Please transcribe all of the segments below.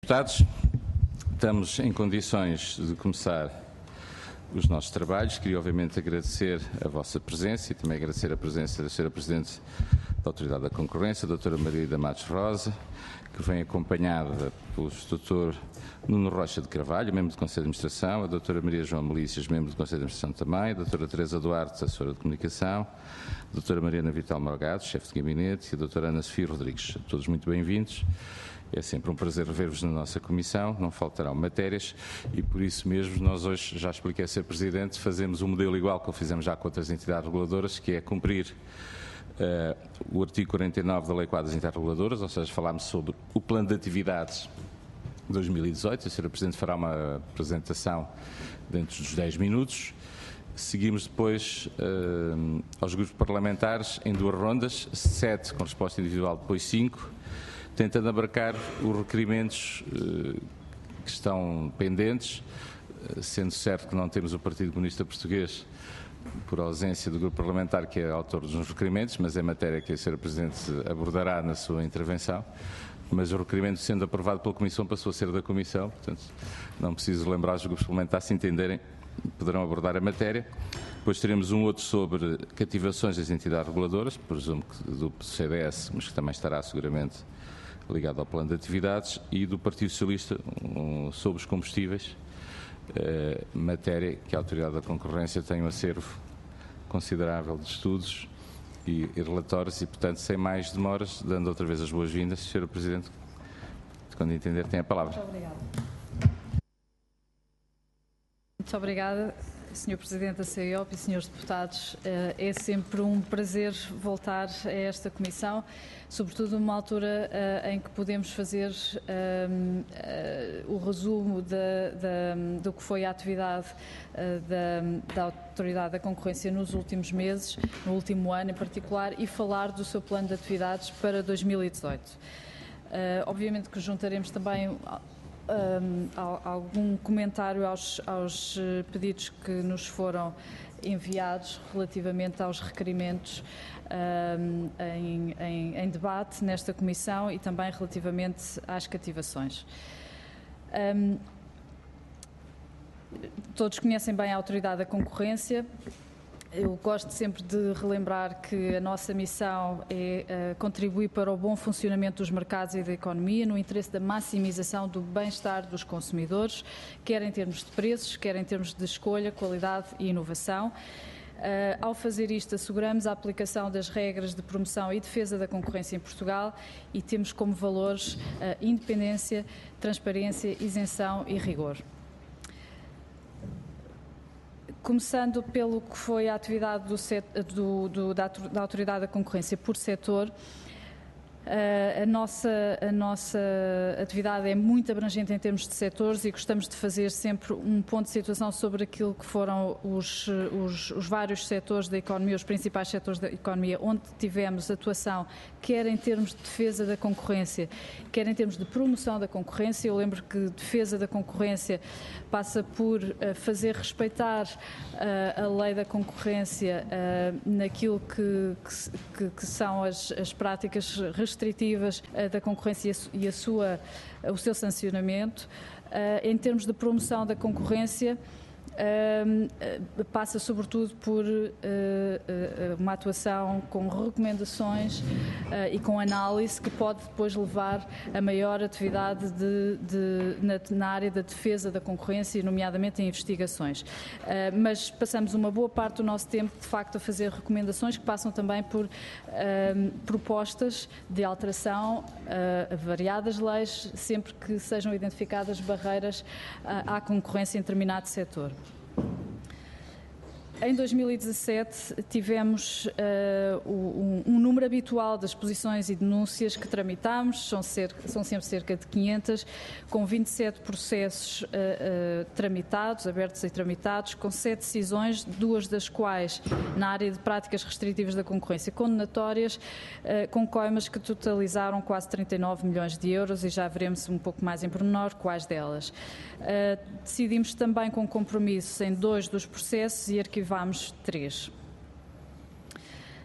Deputados, estamos em condições de começar os nossos trabalhos. Queria, obviamente, agradecer a vossa presença e também agradecer a presença da Sra. Presidente da Autoridade da Concorrência, a Dra. Margarida Matos Rosa, que vem acompanhada pelo Dr. Nuno Rocha de Carvalho, membro do Conselho de Administração, a Dra. Maria João Melícias, membro do Conselho de Administração também, a Dra. Teresa Duarte, assessora de Comunicação, a Dra. Mariana Vital Morgado, chefe de gabinete, e a Dra. Ana Sofia Rodrigues. Todos muito bem-vindos. É sempre um prazer rever-vos na nossa comissão, não faltarão matérias e por isso mesmo nós hoje, já expliquei a Sr. Presidente, fazemos um modelo igual que o fizemos já com outras entidades reguladoras, que é cumprir o artigo 49 da Lei Quadro das Entidades Reguladoras, ou seja, falámos sobre o plano de atividades de 2018, a Sra. Presidente fará uma apresentação dentro dos 10 minutos. Seguimos depois aos grupos parlamentares em 2 rondas, 7 com resposta individual, depois 5, tentando abarcar os requerimentos que estão pendentes, sendo certo que não temos o Partido Comunista Português por ausência do grupo parlamentar que é autor dos requerimentos, mas é matéria que a Sra. Presidente abordará na sua intervenção. Mas o requerimento, sendo aprovado pela Comissão, passou a ser da Comissão, portanto não preciso lembrar os grupos parlamentares, se entenderem, poderão abordar a matéria. Depois teremos um outro sobre cativações das entidades reguladoras, presumo que do CDS, mas que também estará seguramente ligado ao plano de atividades, e do Partido Socialista sobre os combustíveis, matéria que a Autoridade da Concorrência tem um acervo considerável de estudos e relatórios e, portanto, sem mais demoras, dando outra vez as boas-vindas, Sra. Presidente, quando entender, tem a palavra. Muito obrigada. Muito obrigada, Sr. Presidente da CEOP e Srs. Deputados. É sempre um prazer voltar a esta Comissão, sobretudo numa altura em que podemos fazer o resumo do que foi a atividade da Autoridade da Concorrência nos últimos meses, no último ano em particular, e falar do seu plano de atividades para 2018. Obviamente que juntaremos também algum comentário aos pedidos que nos foram enviados relativamente aos requerimentos em debate nesta Comissão e também relativamente às cativações. Todos conhecem bem a Autoridade da Concorrência. Eu gosto sempre de relembrar que a nossa missão é contribuir para o bom funcionamento dos mercados e da economia no interesse da maximização do bem-estar dos consumidores, quer em termos de preços, quer em termos de escolha, qualidade e inovação. Ao fazer isto, asseguramos a aplicação das regras de promoção e defesa da concorrência em Portugal e temos como valores independência, transparência, isenção e rigor. Começando pelo que foi a atividade da Autoridade da Concorrência por setor, a nossa atividade é muito abrangente em termos de setores e gostamos de fazer sempre um ponto de situação sobre aquilo que foram os vários setores da economia, os principais setores da economia, onde tivemos atuação, quer em termos de defesa da concorrência, quer em termos de promoção da concorrência. Eu lembro que defesa da concorrência passa por fazer respeitar a lei da concorrência naquilo que são as práticas restritivas da concorrência e o seu sancionamento. Em termos de promoção da concorrência, passa sobretudo por uma atuação com recomendações e com análise que pode depois levar a maior atividade na área da defesa da concorrência, nomeadamente em investigações. Mas passamos uma boa parte do nosso tempo, de facto, a fazer recomendações que passam também por propostas de alteração a variadas leis, sempre que sejam identificadas barreiras à concorrência em determinado setor. Em 2017 tivemos um número habitual das exposições e denúncias que tramitámos, são sempre cerca de 500, com 27 processos tramitados, abertos e tramitados, com 7 decisões, 2 das quais na área de práticas restritivas da concorrência condenatórias, com coimas que totalizaram quase 39 milhões de euros e já veremos um pouco mais em pormenor quais delas. Decidimos também com compromisso em 2 dos processos e arquivámos 3.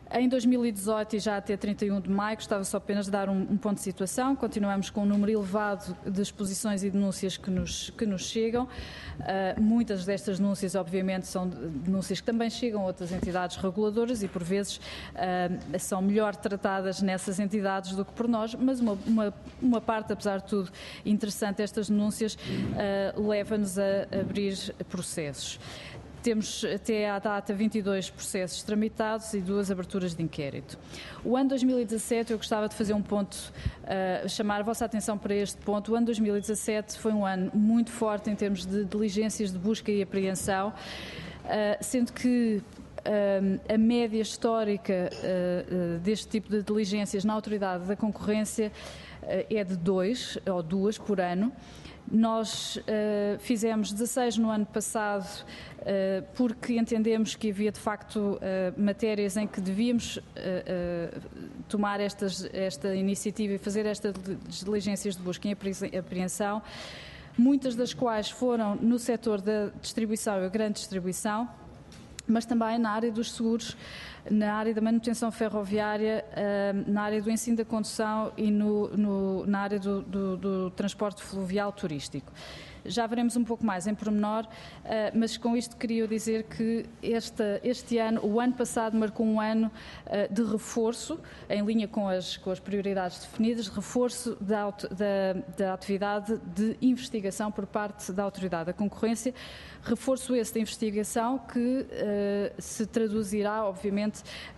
Em 2018 e já até 31 de maio, gostava só apenas de dar um ponto de situação. Continuamos com um número elevado de exposições e denúncias que nos chegam. Muitas destas denúncias, obviamente, são denúncias que também chegam a outras entidades reguladoras e, por vezes, são melhor tratadas nessas entidades do que por nós, mas uma parte, apesar de tudo, interessante destas denúncias leva-nos a abrir processos. Temos até à data 22 processos tramitados e 2 aberturas de inquérito. O ano 2017, eu gostava de fazer um ponto, chamar a vossa atenção para este ponto. O ano 2017 foi um ano muito forte em termos de diligências de busca e apreensão, sendo que a média histórica deste tipo de diligências na Autoridade da Concorrência é de 2 ou 2 por ano. Nós fizemos 16 no ano passado porque entendemos que havia de facto matérias em que devíamos tomar esta iniciativa e fazer estas diligências de busca e apreensão, muitas das quais foram no setor da distribuição e a grande distribuição, mas também na área dos seguros, na área da manutenção ferroviária, na área do ensino da condução e na área do transporte fluvial turístico. Já veremos um pouco mais em pormenor, mas com isto queria dizer que este ano, o ano passado, marcou um ano de reforço, em linha com as prioridades definidas, reforço da atividade de investigação por parte da Autoridade da Concorrência, reforço esse da investigação que se traduzirá, obviamente,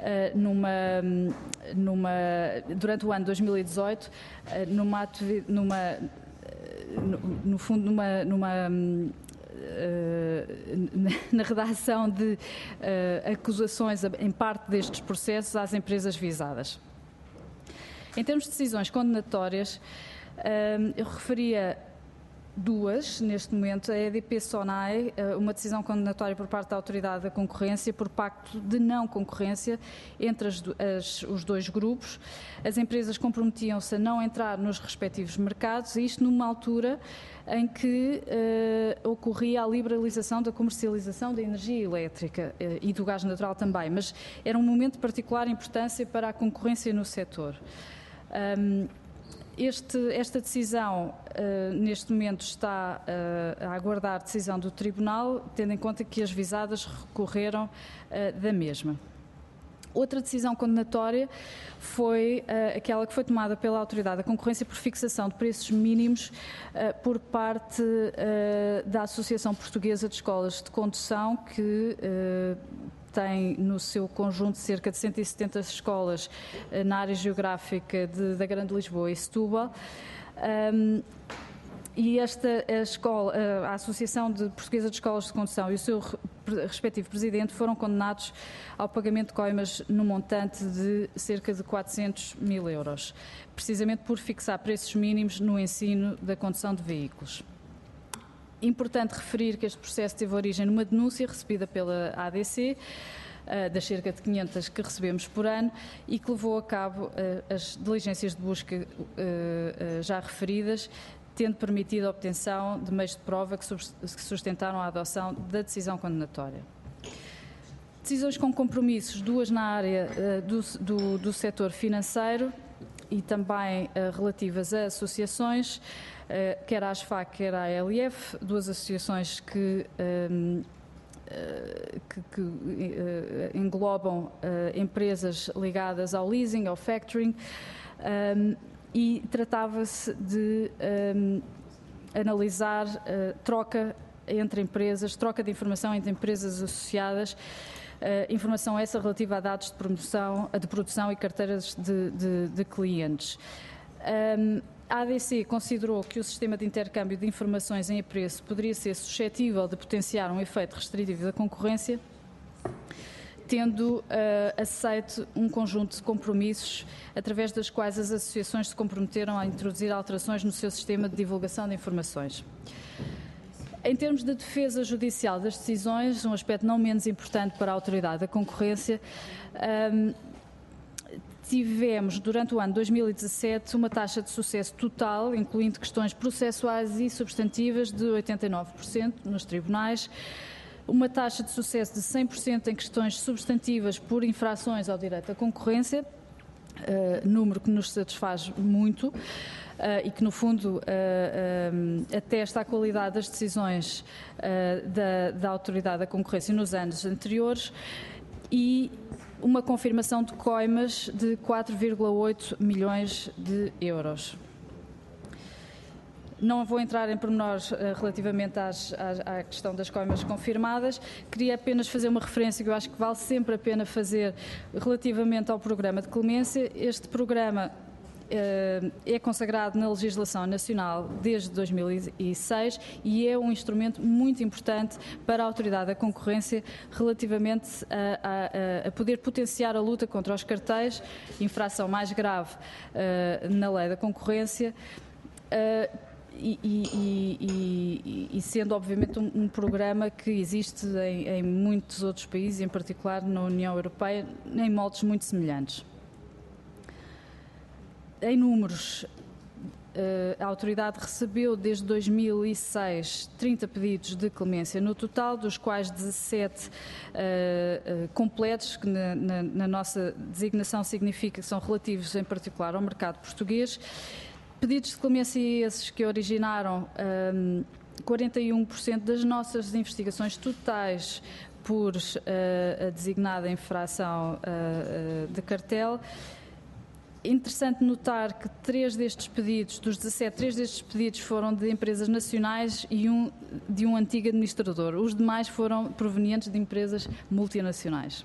durante o ano 2018, no fundo, na redação de acusações em parte destes processos às empresas visadas. Em termos de decisões condenatórias, eu referia 2, neste momento, a EDP-SONAI, uma decisão condenatória por parte da Autoridade da Concorrência por pacto de não concorrência entre os 2 grupos. As empresas comprometiam-se a não entrar nos respectivos mercados, isto numa altura em que ocorria a liberalização da comercialização da energia elétrica e do gás natural também, mas era um momento de particular importância para a concorrência no setor. Esta decisão, neste momento, está a aguardar decisão do Tribunal, tendo em conta que as visadas recorreram da mesma. Outra decisão condenatória foi aquela que foi tomada pela Autoridade da Concorrência por fixação de preços mínimos por parte da Associação Portuguesa de Escolas de Condução, que tem no seu conjunto cerca de 170 escolas na área geográfica da Grande Lisboa e Setúbal. E a Associação Portuguesa de Escolas de Condução e o seu respectivo presidente foram condenados ao pagamento de coimas no montante de cerca de 400.000 euros, precisamente por fixar preços mínimos no ensino da condução de veículos. Importante referir que este processo teve origem numa denúncia recebida pela ADC, das cerca de 500 que recebemos por ano, e que levou a cabo as diligências de busca já referidas, tendo permitido a obtenção de meios de prova que sustentaram a adoção da decisão condenatória. Decisões com compromissos, 2 na área do setor financeiro e também relativas a associações, quer a ASFAC, quer a ALF, 2 associações que englobam empresas ligadas ao leasing, ao factoring, e tratava-se de analisar troca entre empresas, troca de informação entre empresas associadas, informação essa relativa a dados de produção e carteiras de clientes. A ADC considerou que o sistema de intercâmbio de informações em apreço poderia ser suscetível de potenciar um efeito restritivo da concorrência, tendo aceito um conjunto de compromissos através das quais as associações se comprometeram a introduzir alterações no seu sistema de divulgação de informações. Em termos de defesa judicial das decisões, um aspecto não menos importante para a Autoridade da Concorrência, tivemos, durante o ano 2017, uma taxa de sucesso total, incluindo questões processuais e substantivas, de 89% nos tribunais, uma taxa de sucesso de 100% em questões substantivas por infrações ao direito da concorrência, número que nos satisfaz muito e que, no fundo, atesta a qualidade das decisões da Autoridade da Concorrência nos anos anteriores, e uma confirmação de coimas de 4,8 milhões de euros. Não vou entrar em pormenores relativamente à questão das coimas confirmadas. Queria apenas fazer uma referência que eu acho que vale sempre a pena fazer relativamente ao programa de clemência. Este programa é consagrado na legislação nacional desde 2006 e é um instrumento muito importante para a Autoridade da Concorrência relativamente a poder potenciar a luta contra os cartéis, infração mais grave na lei da concorrência, e sendo obviamente um programa que existe em muitos outros países, em particular na União Europeia, em moldes muito semelhantes. Em números, a Autoridade recebeu desde 2006 30 pedidos de clemência no total, dos quais 17 completos, que na nossa designação significa que são relativos em particular ao mercado português. Pedidos de clemência esses que originaram 41% das nossas investigações totais por a designada infração de cartel. Interessante notar que 3 destes pedidos, dos 17, 3 destes pedidos foram de empresas nacionais e de um antigo administrador. Os demais foram provenientes de empresas multinacionais.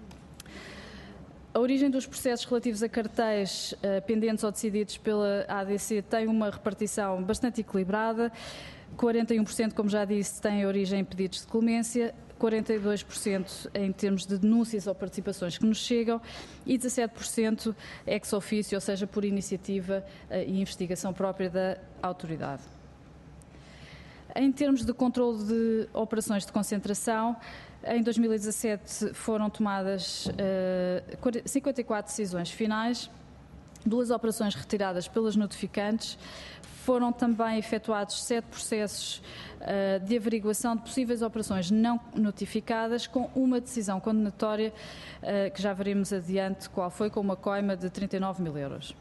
A origem dos processos relativos a cartéis pendentes ou decididos pela ADC tem uma repartição bastante equilibrada. 41%, como já disse, têm origem em pedidos de clemência, 42% em termos de denúncias ou participações que nos chegam e 17% ex officio, ou seja, por iniciativa e investigação própria da autoridade. Em termos de controle de operações de concentração, em 2017 foram tomadas 54 decisões finais, 2 operações retiradas pelas notificantes. Foram também efetuados 7 processos de averiguação de possíveis operações não notificadas, com uma decisão condenatória, que já veremos adiante qual foi, com uma coima de 39 mil euros.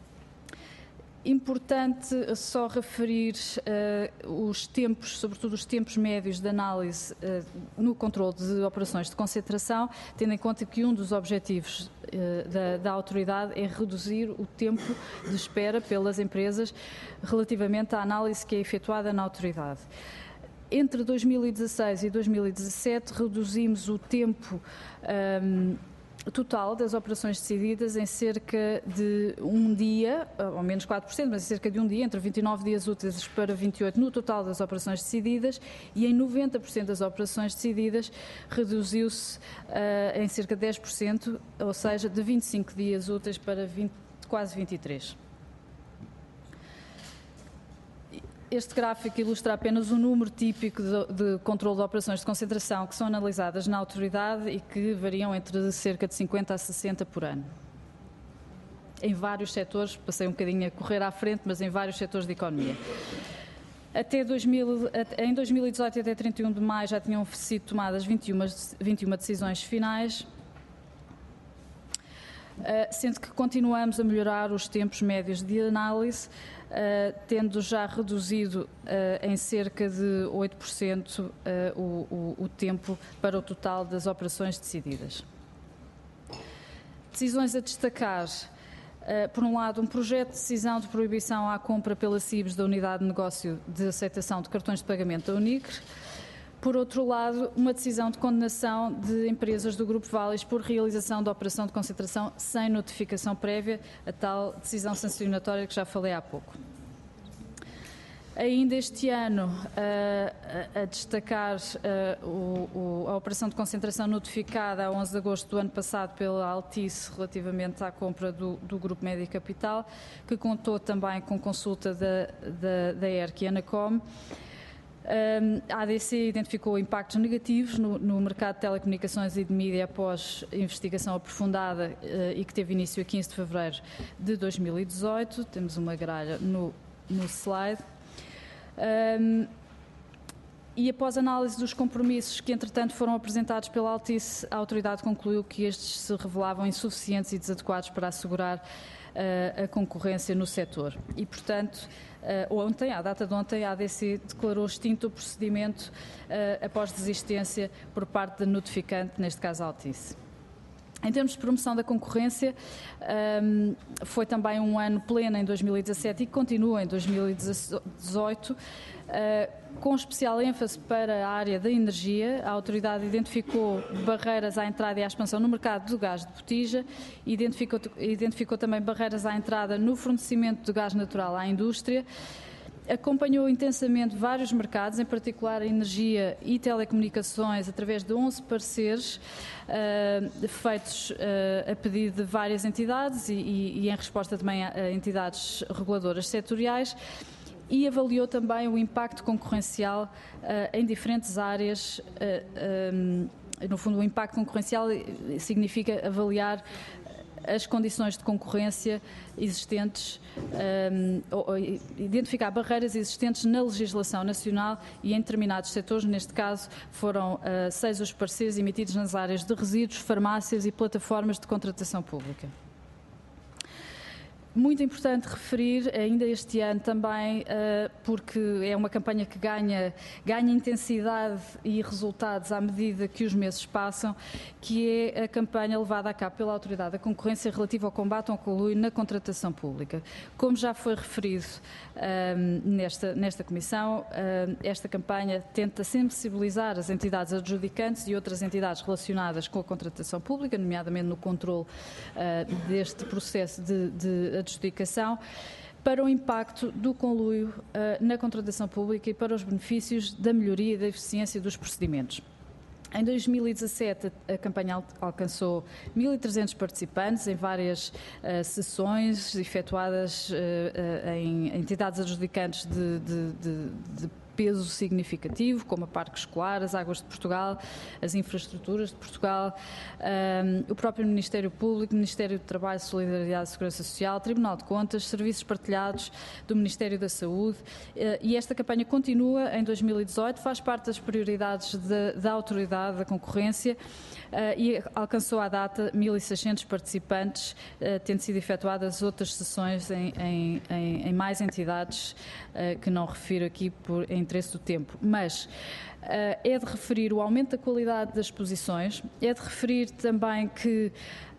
Importante só referir os tempos, sobretudo os tempos médios de análise no controle de operações de concentração, tendo em conta que um dos objetivos da autoridade é reduzir o tempo de espera pelas empresas relativamente à análise que é efetuada na autoridade. Entre 2016 e 2017 reduzimos o tempo total das operações decididas em cerca de um dia, ou menos 4%, mas em cerca de um dia, entre 29 dias úteis para 28 no total das operações decididas, e em 90% das operações decididas reduziu-se em cerca de 10%, ou seja, de 25 dias úteis para quase 23. Este gráfico ilustra apenas o número típico de controle de operações de concentração que são analisadas na autoridade e que variam entre cerca de 50 a 60 por ano. Em vários setores, passei um bocadinho a correr à frente, mas em vários setores de economia. Em 2018 e até 31 de maio já tinham sido tomadas 21 decisões finais, sendo que continuamos a melhorar os tempos médios de análise, tendo já reduzido em cerca de 8% o tempo para o total das operações decididas. Decisões a destacar. Por um lado, um projeto de decisão de proibição à compra pela CIBS da Unidade de Negócio de Aceitação de Cartões de Pagamento da Unicre. Por outro lado, uma decisão de condenação de empresas do Grupo Valis por realização de operação de concentração sem notificação prévia, a tal decisão sancionatória que já falei há pouco. Ainda este ano, a destacar a operação de concentração notificada a 11 de agosto do ano passado pela Altice relativamente à compra do Grupo Média Capital, que contou também com consulta da ERC e Anacom. A ADC identificou impactos negativos no mercado de telecomunicações e de mídia após investigação aprofundada e que teve início a 15 de fevereiro de 2018. Temos uma gralha no slide. E após análise dos compromissos que, entretanto, foram apresentados pela Altice, a autoridade concluiu que estes se revelavam insuficientes e desadequados para assegurar a concorrência no setor. E, portanto, à data de ontem, a ADC declarou extinto o procedimento após desistência por parte da notificante, neste caso a Altice. Em termos de promoção da concorrência, foi também um ano pleno em 2017 e continua em 2018, com especial ênfase para a área da energia. A autoridade identificou barreiras à entrada e à expansão no mercado do gás de botija, identificou também barreiras à entrada no fornecimento de gás natural à indústria, acompanhou intensamente vários mercados, em particular a energia e telecomunicações, através de 11 pareceres feitos a pedido de várias entidades e em resposta também a entidades reguladoras setoriais, e avaliou também o impacto concorrencial em diferentes áreas. No fundo, o impacto concorrencial significa avaliar as condições de concorrência existentes, identificar barreiras existentes na legislação nacional e em determinados setores. Neste caso, foram 6 os pareceres emitidos nas áreas de resíduos, farmácias e plataformas de contratação pública. Muito importante referir, ainda este ano também, porque é uma campanha que ganha intensidade e resultados à medida que os meses passam, que é a campanha levada a cabo pela Autoridade da Concorrência relativa ao combate ao conluio na contratação pública. Como já foi referido nesta comissão, esta campanha tenta sensibilizar as entidades adjudicantes e outras entidades relacionadas com a contratação pública, nomeadamente no controle deste processo de adjudicação, para o impacto do conluio na contratação pública e para os benefícios da melhoria e da eficiência dos procedimentos. Em 2017, a campanha alcançou 1.300 participantes em várias sessões efetuadas em entidades adjudicantes de peso significativo, como a Parque Escolar, as Águas de Portugal, as Infraestruturas de Portugal, o próprio Ministério Público, Ministério do Trabalho, Solidariedade e Segurança Social, Tribunal de Contas, Serviços Partilhados do Ministério da Saúde, e esta campanha continua em 2018, faz parte das prioridades da Autoridade da Concorrência e alcançou à data 1.600 participantes, tendo sido efetuadas outras sessões em mais entidades que não refiro aqui em interesse do tempo, mas é de referir o aumento da qualidade das exposições, é de referir também que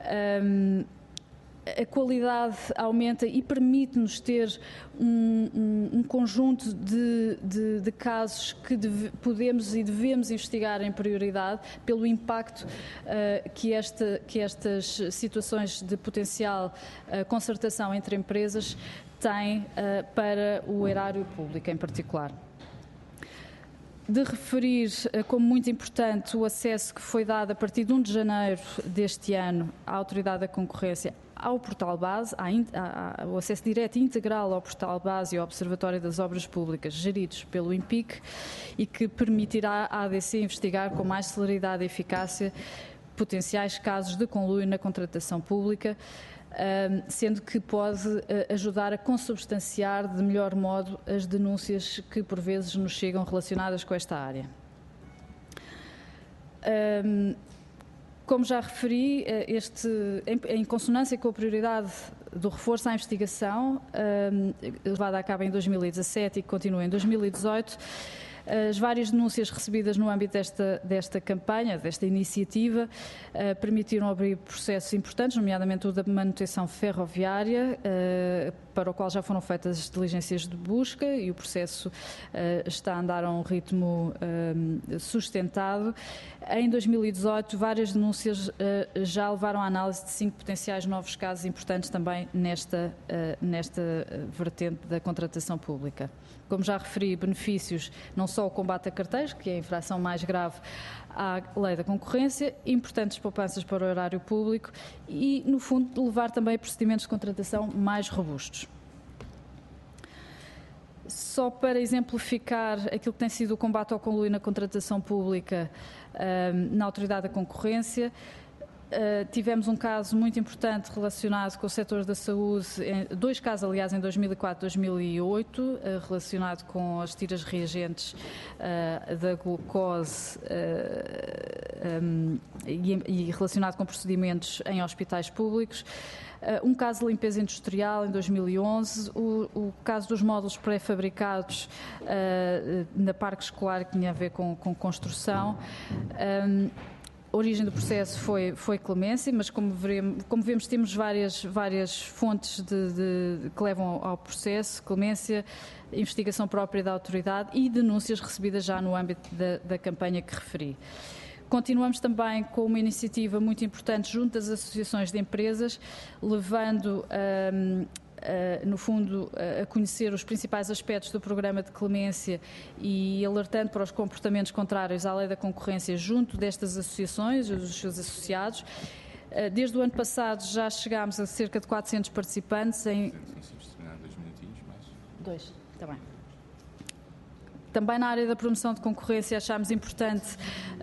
a qualidade aumenta e permite-nos ter um conjunto de casos que podemos e devemos investigar em prioridade pelo impacto que estas situações de potencial concertação entre empresas têm para o erário público em particular. De referir como muito importante o acesso que foi dado a partir de 1 de janeiro deste ano à Autoridade da Concorrência ao Portal Base, o acesso direto e integral ao Portal Base e ao Observatório das Obras Públicas, geridos pelo INPIC, e que permitirá à ADC investigar com mais celeridade e eficácia potenciais casos de conluio na contratação pública, sendo que pode ajudar a consubstanciar de melhor modo as denúncias que por vezes nos chegam relacionadas com esta área. Como já referi, em consonância com a prioridade do reforço à investigação, levada a cabo em 2017 e que continua em 2018, as várias denúncias recebidas no âmbito desta campanha, desta iniciativa, permitiram abrir processos importantes, nomeadamente o da manutenção ferroviária, para o qual já foram feitas as diligências de busca e o processo está a andar a um ritmo sustentado. Em 2018, várias denúncias já levaram à análise de 5 potenciais novos casos importantes também nesta vertente da contratação pública. Como já referi, benefícios não só o combate a carteiros, que é a infração mais grave à lei da concorrência, importantes poupanças para o erário público e, no fundo, levar também a procedimentos de contratação mais robustos. Só para exemplificar aquilo que tem sido o combate ao conluio na contratação pública na Autoridade da Concorrência, tivemos um caso muito importante relacionado com o setor da saúde, dois casos, aliás, em 2004 e 2008, relacionado com as tiras reagentes da glucose e relacionado com procedimentos em hospitais públicos. Um caso de limpeza industrial em 2011, o caso dos módulos pré-fabricados na parque escolar, que tinha a ver com construção. A origem do processo foi clemência, mas como vemos temos várias fontes que levam ao processo: clemência, investigação própria da autoridade e denúncias recebidas já no âmbito da campanha que referi. Continuamos também com uma iniciativa muito importante junto das associações de empresas, levando, no fundo, a conhecer os principais aspectos do programa de clemência e alertando para os comportamentos contrários à lei da concorrência junto destas associações e dos seus associados. Desde o ano passado já chegámos a cerca de 400 participantes em... Dois, está bem. Também na área da promoção de concorrência achámos importante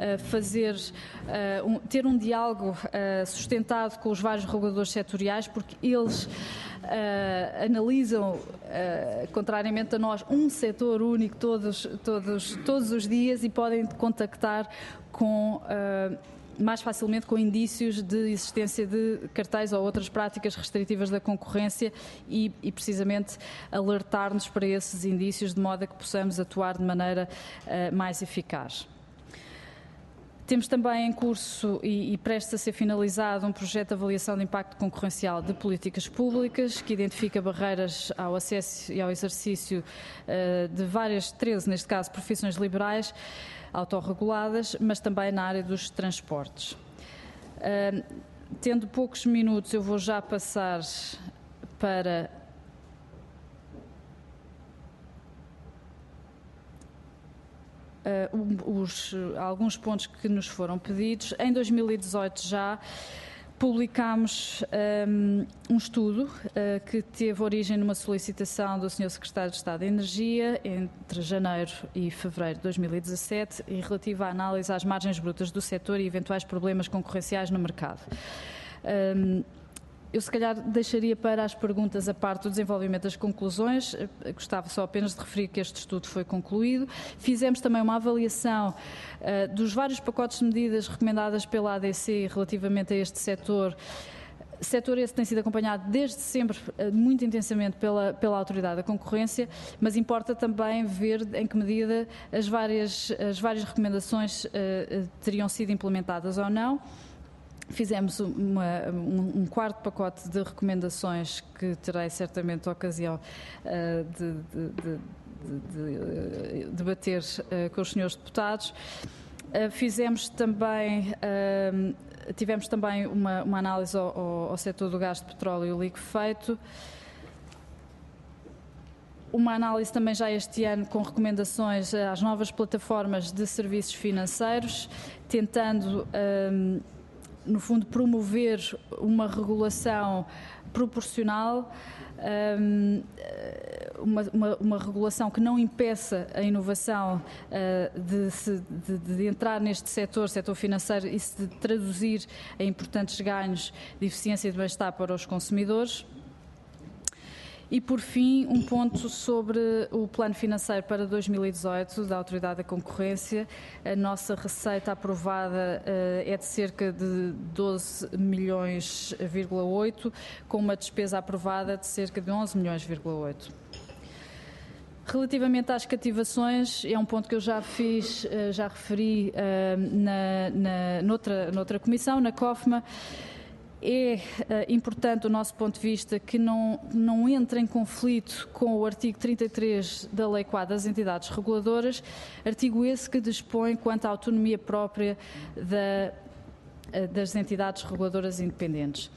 ter um diálogo sustentado com os vários reguladores setoriais, porque eles analisam, contrariamente a nós, um setor único todos os dias e podem contactar mais facilmente com indícios de existência de cartéis ou outras práticas restritivas da concorrência e precisamente alertar-nos para esses indícios de modo a que possamos atuar de maneira mais eficaz. Temos também em curso e prestes a ser finalizado um projeto de avaliação de impacto concorrencial de políticas públicas que identifica barreiras ao acesso e ao exercício de várias, 13 neste caso, profissões liberais autorreguladas, mas também na área dos transportes. Tendo poucos minutos, eu vou já passar para alguns pontos que nos foram pedidos. Em 2018 já publicámos um estudo que teve origem numa solicitação do Sr. Secretário de Estado de Energia entre janeiro e fevereiro de 2017 e relativo à análise às margens brutas do setor e eventuais problemas concorrenciais no mercado. Eu, se calhar, deixaria para as perguntas a parte do desenvolvimento das conclusões. Gostava só apenas de referir que este estudo foi concluído. Fizemos também uma avaliação dos vários pacotes de medidas recomendadas pela ADC relativamente a este setor. Setor esse tem sido acompanhado desde sempre muito intensamente pela Autoridade da Concorrência, mas importa também ver em que medida as várias recomendações teriam sido implementadas ou não. Fizemos um quarto pacote de recomendações que terei certamente a ocasião de debater com os senhores deputados. Tivemos também uma análise ao setor do gás de petróleo liquefeito. Uma análise também já este ano com recomendações às novas plataformas de serviços financeiros, tentando no fundo, promover uma regulação proporcional, uma regulação que não impeça a inovação de entrar neste setor financeiro e se traduzir em importantes ganhos de eficiência e de bem-estar para os consumidores. E, por fim, um ponto sobre o plano financeiro para 2018 da Autoridade da Concorrência. A nossa receita aprovada é de cerca de 12,8 milhões, com uma despesa aprovada de cerca de 11,8 milhões. Relativamente às cativações, é um ponto que eu já referi noutra comissão, na COFMA. É importante, do nosso ponto de vista, que não entre em conflito com o artigo 33 da Lei Quadro das Entidades Reguladoras, artigo esse que dispõe quanto à autonomia própria das entidades reguladoras independentes.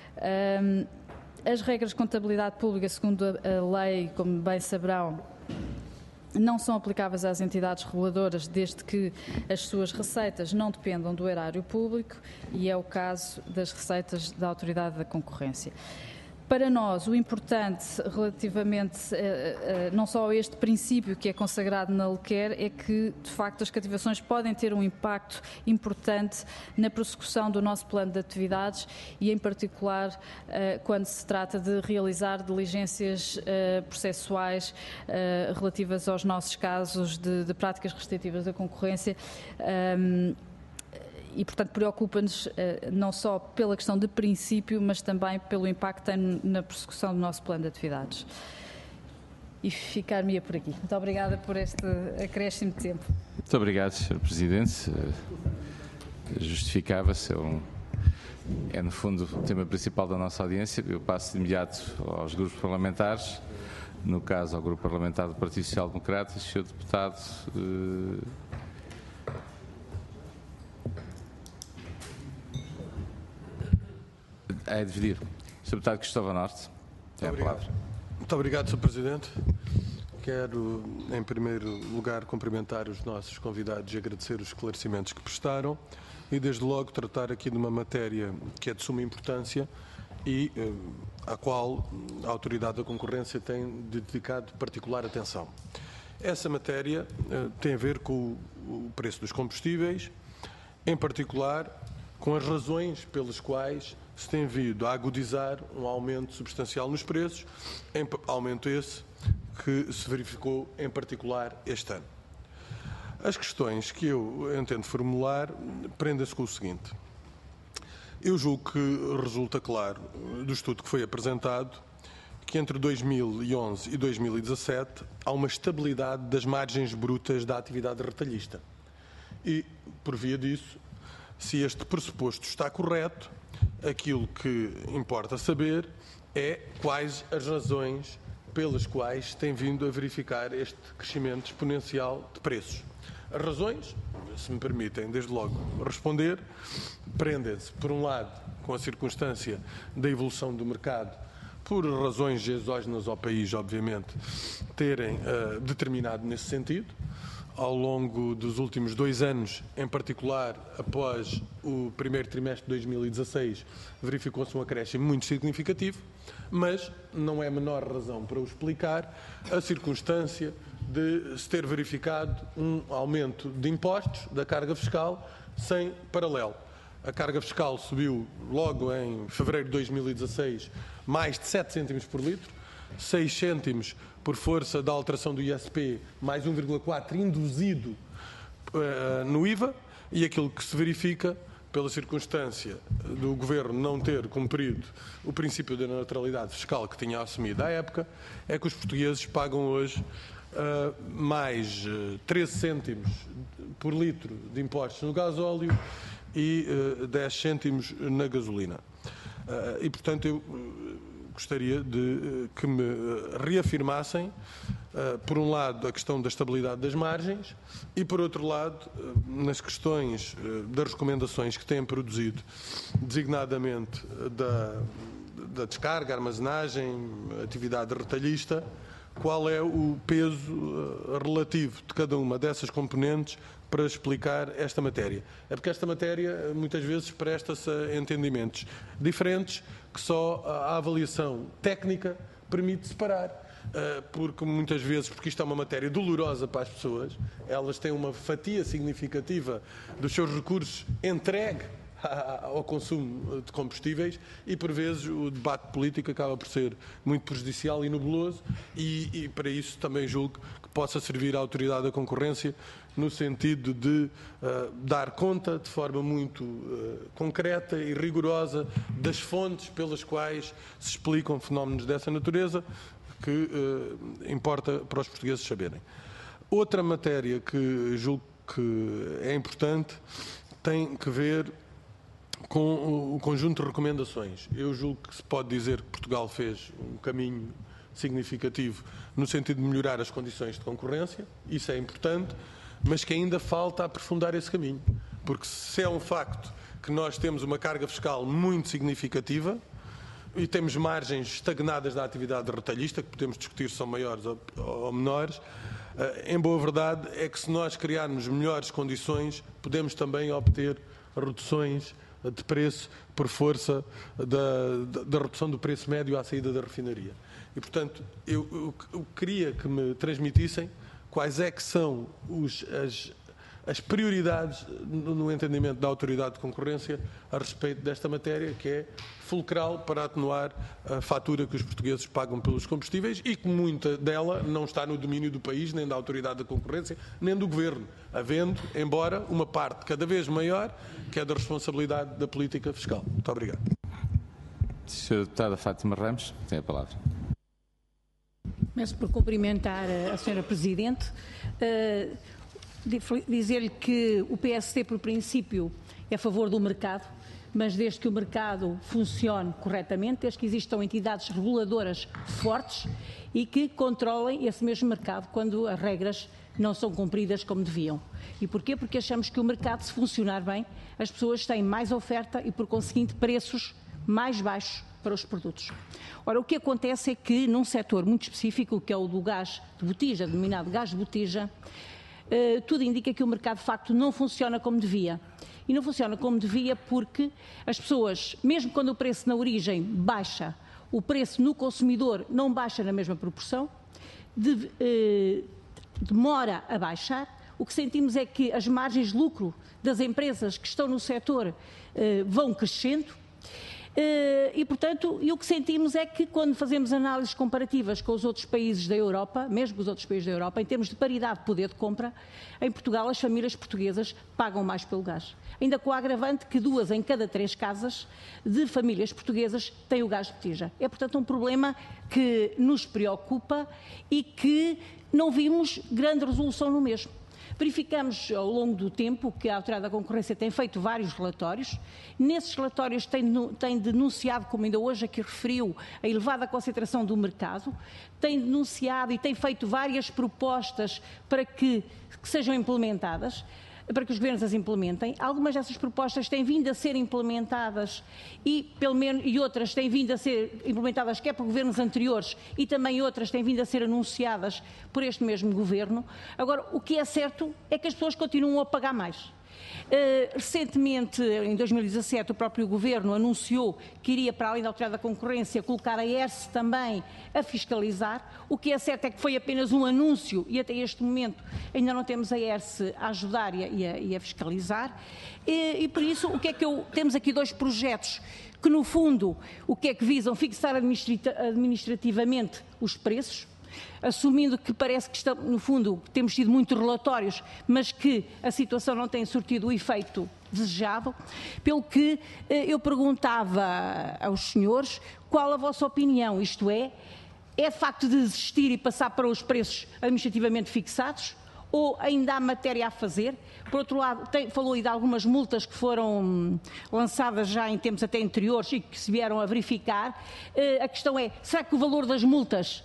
As regras de contabilidade pública, segundo a lei, como bem saberão, não são aplicáveis às entidades reguladoras desde que as suas receitas não dependam do erário público, e é o caso das receitas da Autoridade da Concorrência. Para nós, o importante relativamente não só a este princípio que é consagrado na LQER é que, de facto, as cativações podem ter um impacto importante na prossecução do nosso plano de atividades e, em particular, quando se trata de realizar diligências processuais relativas aos nossos casos de práticas restritivas da concorrência. E, portanto, preocupa-nos não só pela questão de princípio, mas também pelo impacto que tem na prossecução do nosso plano de atividades. E ficar-me por aqui. Muito obrigada por este acréscimo de tempo. Muito obrigado, Sr. Presidente. Justificava-se, é no fundo o tema principal da nossa audiência. Eu passo de imediato aos grupos parlamentares, no caso ao Grupo Parlamentar do Partido Social Democrata, Sr. Deputado. É dividir. Sr. Deputado Cristóvão Norte, tem a palavra. Muito obrigado, Sr. Presidente. Quero, em primeiro lugar, cumprimentar os nossos convidados e agradecer os esclarecimentos que prestaram e, desde logo, tratar aqui de uma matéria que é de suma importância e à qual a Autoridade da Concorrência tem dedicado particular atenção. Essa matéria tem a ver com o preço dos combustíveis, em particular com as razões pelas quais se tem vindo a agudizar um aumento substancial nos preços, aumento esse que se verificou em particular este ano. As questões que eu entendo formular prendem-se com o seguinte. Eu julgo que resulta claro do estudo que foi apresentado que entre 2011 e 2017 há uma estabilidade das margens brutas da atividade retalhista. E, por via disso, se este pressuposto está correto, aquilo que importa saber é quais as razões pelas quais tem vindo a verificar este crescimento exponencial de preços. As razões, se me permitem desde logo responder, prendem-se, por um lado, com a circunstância da evolução do mercado, por razões exógenas ao país, obviamente, terem determinado nesse sentido. Ao longo dos últimos 2 anos, em particular após o primeiro trimestre de 2016, verificou-se um acréscimo muito significativo, mas não é menor razão para o explicar a circunstância de se ter verificado um aumento de impostos, da carga fiscal, sem paralelo. A carga fiscal subiu logo em fevereiro de 2016 mais de 7 cêntimos por litro, 6 cêntimos por força da alteração do ISP, mais 1,4 induzido no IVA, e aquilo que se verifica, pela circunstância do Governo não ter cumprido o princípio da neutralidade fiscal que tinha assumido à época, é que os portugueses pagam hoje mais 13 cêntimos por litro de impostos no gasóleo e 10 cêntimos na gasolina. E, portanto, eu gostaria de que me reafirmassem, por um lado, a questão da estabilidade das margens e, por outro lado, nas questões das recomendações que têm produzido, designadamente da descarga, armazenagem, atividade retalhista, qual é o peso relativo de cada uma dessas componentes para explicar esta matéria. É porque esta matéria muitas vezes presta-se a entendimentos diferentes que só a avaliação técnica permite separar. Porque muitas vezes, porque isto é uma matéria dolorosa para as pessoas, elas têm uma fatia significativa dos seus recursos entregue ao consumo de combustíveis e, por vezes, o debate político acaba por ser muito prejudicial e nebuloso e para isso também julgo que possa servir à Autoridade da Concorrência no sentido de dar conta de forma muito concreta e rigorosa das fontes pelas quais se explicam fenómenos dessa natureza que importa para os portugueses saberem. Outra matéria que julgo que é importante tem que ver com o conjunto de recomendações. Eu julgo que se pode dizer que Portugal fez um caminho significativo no sentido de melhorar as condições de concorrência, isso é importante, mas que ainda falta aprofundar esse caminho. Porque se é um facto que nós temos uma carga fiscal muito significativa e temos margens estagnadas da atividade retalhista, que podemos discutir se são maiores ou menores, em boa verdade é que se nós criarmos melhores condições, podemos também obter reduções de preço por força da redução do preço médio à saída da refinaria. E, portanto, eu queria que me transmitissem quais é que são as prioridades no entendimento da Autoridade de Concorrência a respeito desta matéria, que é fulcral para atenuar a fatura que os portugueses pagam pelos combustíveis e que muita dela não está no domínio do país, nem da Autoridade da Concorrência, nem do Governo, havendo, embora, uma parte cada vez maior, que é da responsabilidade da política fiscal. Muito obrigado. Sra. Deputada Fátima Ramos, tem a palavra. Começo por cumprimentar a Sra. Presidente. Dizer-lhe que o PSD, por princípio, é a favor do mercado, mas desde que o mercado funcione corretamente, desde que existam entidades reguladoras fortes e que controlem esse mesmo mercado quando as regras não são cumpridas como deviam. E porquê? Porque achamos que o mercado, se funcionar bem, as pessoas têm mais oferta e, por conseguinte, preços mais baixos para os produtos. Ora, o que acontece é que, num setor muito específico, que é o do gás de botija, denominado gás de botija, tudo indica que o mercado, de facto, não funciona como devia. E não funciona como devia porque as pessoas, mesmo quando o preço na origem baixa, o preço no consumidor não baixa na mesma proporção, demora a baixar. O que sentimos é que as margens de lucro das empresas que estão no setor vão crescendo. E, portanto, o que sentimos é que quando fazemos análises comparativas com os outros países da Europa, mesmo os outros países da Europa, em termos de paridade de poder de compra, em Portugal as famílias portuguesas pagam mais pelo gás. Ainda com o agravante que 2 em cada 3 casas de famílias portuguesas têm o gás de botija. É, portanto, um problema que nos preocupa e que não vimos grande resolução no mesmo. Verificamos ao longo do tempo que a Autoridade da Concorrência tem feito vários relatórios. Nesses relatórios tem denunciado, como ainda hoje aqui referiu, a elevada concentração do mercado, tem denunciado e tem feito várias propostas para que sejam implementadas, para que os governos as implementem. Algumas dessas propostas têm vindo a ser implementadas e outras têm vindo a ser implementadas quer por governos anteriores e também outras têm vindo a ser anunciadas por este mesmo governo. Agora, o que é certo é que as pessoas continuam a pagar mais. Recentemente, em 2017, o próprio Governo anunciou que iria, para além da Autoridade da Concorrência, colocar a ERSE também a fiscalizar. O que é certo é que foi apenas um anúncio e até este momento ainda não temos a ERSE a ajudar e a fiscalizar. E por isso, temos aqui 2 projetos que, no fundo, o que é que visam? Fixar administrativamente os preços, assumindo que parece que, no fundo, temos tido muitos relatórios, mas que a situação não tem surtido o efeito desejado, pelo que eu perguntava aos senhores qual a vossa opinião, isto é de facto de desistir e passar para os preços administrativamente fixados, ou ainda há matéria a fazer? Por outro lado, falou aí de algumas multas que foram lançadas já em tempos até anteriores e que se vieram a verificar. A questão é, será que o valor das multas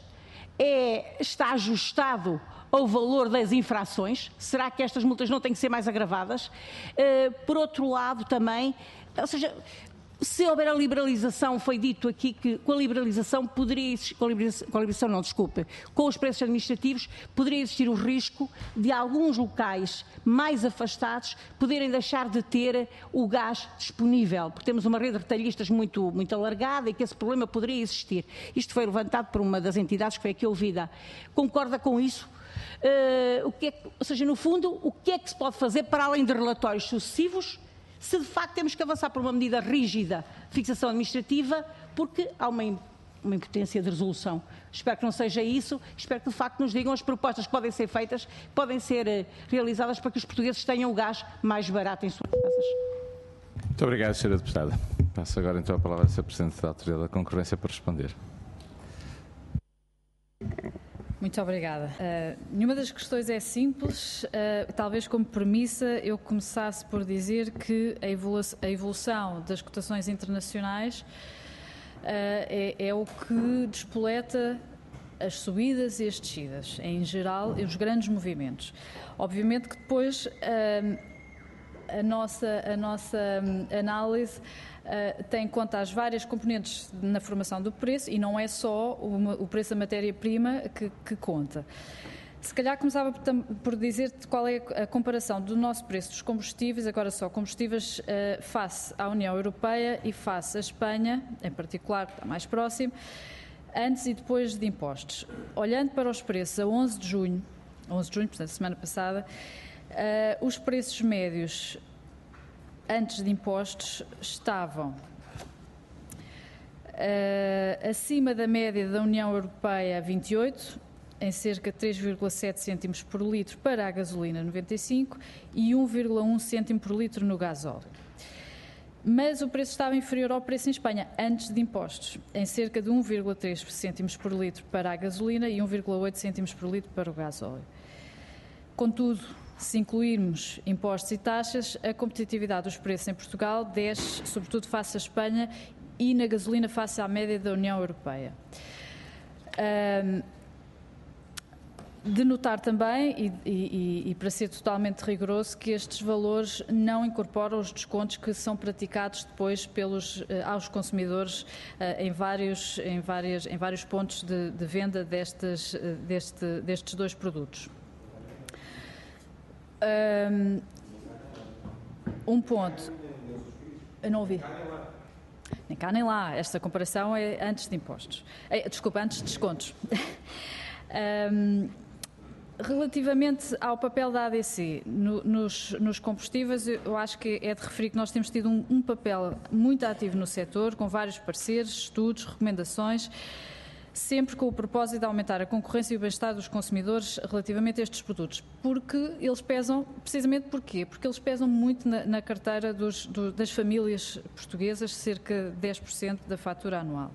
está ajustado ao valor das infrações? Será que estas multas não têm que ser mais agravadas? Por outro lado também, ou seja, se houver a liberalização, foi dito aqui que com a liberalização poderia existir, com os preços administrativos, poderia existir o risco de alguns locais mais afastados poderem deixar de ter o gás disponível, porque temos uma rede de retalhistas muito alargada e que esse problema poderia existir. Isto foi levantado por uma das entidades que foi aqui ouvida. Concorda com isso? Ou seja, no fundo, o que é que se pode fazer para além de relatórios sucessivos, se de facto temos que avançar por uma medida rígida de fixação administrativa, porque há uma impotência de resolução. Espero que não seja isso, espero que de facto nos digam as propostas que podem ser feitas, podem ser realizadas para que os portugueses tenham o gás mais barato em suas casas. Muito obrigado, Sra. Deputada. Passo agora então a palavra ao Sr. Presidente da Autoridade da Concorrência para responder. Muito obrigada. Nenhuma das questões é simples. Talvez como premissa eu começasse por dizer que a evolução das cotações internacionais é o que despoleta as subidas e as descidas, em geral, e os grandes movimentos. Obviamente que depois a nossa análise tem em conta as várias componentes na formação do preço e não é só o preço da matéria-prima que conta. Se calhar começava por dizer qual é a comparação do nosso preço dos combustíveis, agora só combustíveis, face à União Europeia e face à Espanha, em particular, que está mais próximo, antes e depois de impostos. Olhando para os preços a 11 de junho, portanto, semana passada, os preços médios antes de impostos estavam acima da média da União Europeia 28, em cerca de 3,7 cêntimos por litro para a gasolina 95 e 1,1 cêntimo por litro no gasóleo. Mas o preço estava inferior ao preço em Espanha, antes de impostos, em cerca de 1,3 cêntimos por litro para a gasolina e 1,8 cêntimos por litro para o gasóleo. Contudo, se incluirmos impostos e taxas, a competitividade dos preços em Portugal desce, sobretudo face à Espanha e na gasolina face à média da União Europeia. De notar também, e para ser totalmente rigoroso, que estes valores não incorporam os descontos que são praticados depois aos consumidores em vários pontos de venda destes dois produtos. Um ponto. Eu não ouvi. Nem cá nem lá. Esta comparação é antes de impostos. Antes de descontos. Relativamente ao papel da ADC nos combustíveis, eu acho que é de referir que nós temos tido um papel muito ativo no setor, com vários pareceres, estudos, recomendações, sempre com o propósito de aumentar a concorrência e o bem-estar dos consumidores relativamente a estes produtos. Porque eles pesam, precisamente porquê? Porque eles pesam muito na carteira das famílias portuguesas, cerca de 10% da fatura anual.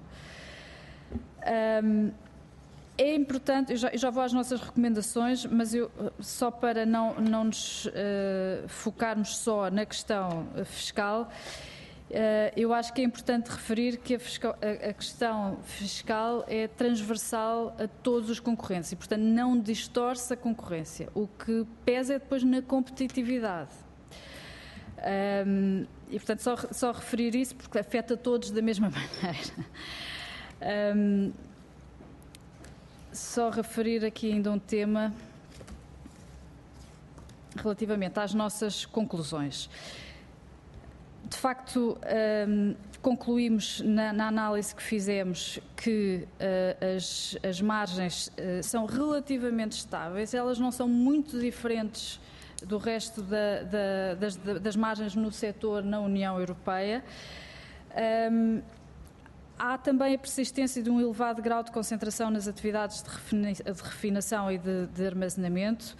É importante, eu já vou às nossas recomendações, mas só para não nos focarmos só na questão fiscal, eu acho que é importante referir que a questão fiscal é transversal a todos os concorrentes e, portanto, não distorce a concorrência. O que pesa é depois na competitividade. E, portanto, só referir isso porque afeta todos da mesma maneira. Só referir aqui ainda um tema relativamente às nossas conclusões. De facto, concluímos na análise que fizemos que as margens são relativamente estáveis, elas não são muito diferentes do resto das margens no setor na União Europeia. Há também a persistência de um elevado grau de concentração nas atividades de refinação e de armazenamento.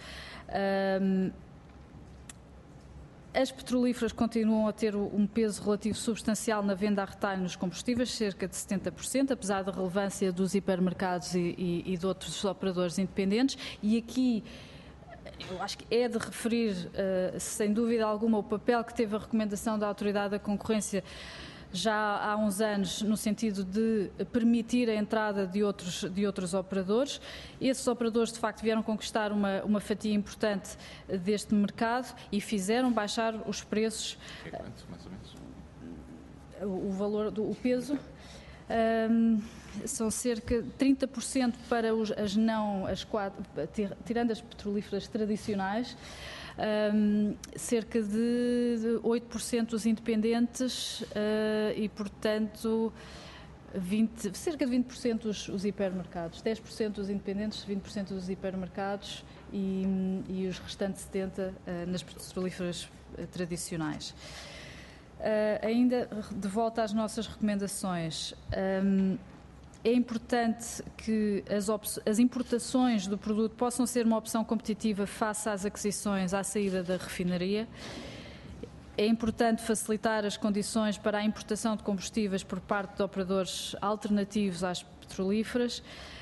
As petrolíferas continuam a ter um peso relativo substancial na venda a retalho nos combustíveis, cerca de 70%, apesar da relevância dos hipermercados e de outros operadores independentes. E aqui eu acho que é de referir, sem dúvida alguma, o papel que teve a recomendação da Autoridade da Concorrência já há uns anos, no sentido de permitir a entrada de outros operadores. Esses operadores, de facto, vieram conquistar uma fatia importante deste mercado e fizeram baixar os preços. Quanto, mais ou menos? O valor, o peso, são cerca de 30% para tirando as petrolíferas tradicionais, cerca de 8% dos independentes e, portanto, cerca de 20% os hipermercados, 10% dos independentes, 20% dos hipermercados e os restantes 70% nas petrolíferas tradicionais. Ainda de volta às nossas recomendações, é importante que as importações do produto possam ser uma opção competitiva face às aquisições à saída da refinaria. É importante facilitar as condições para a importação de combustíveis por parte de operadores alternativos às petrolíferas.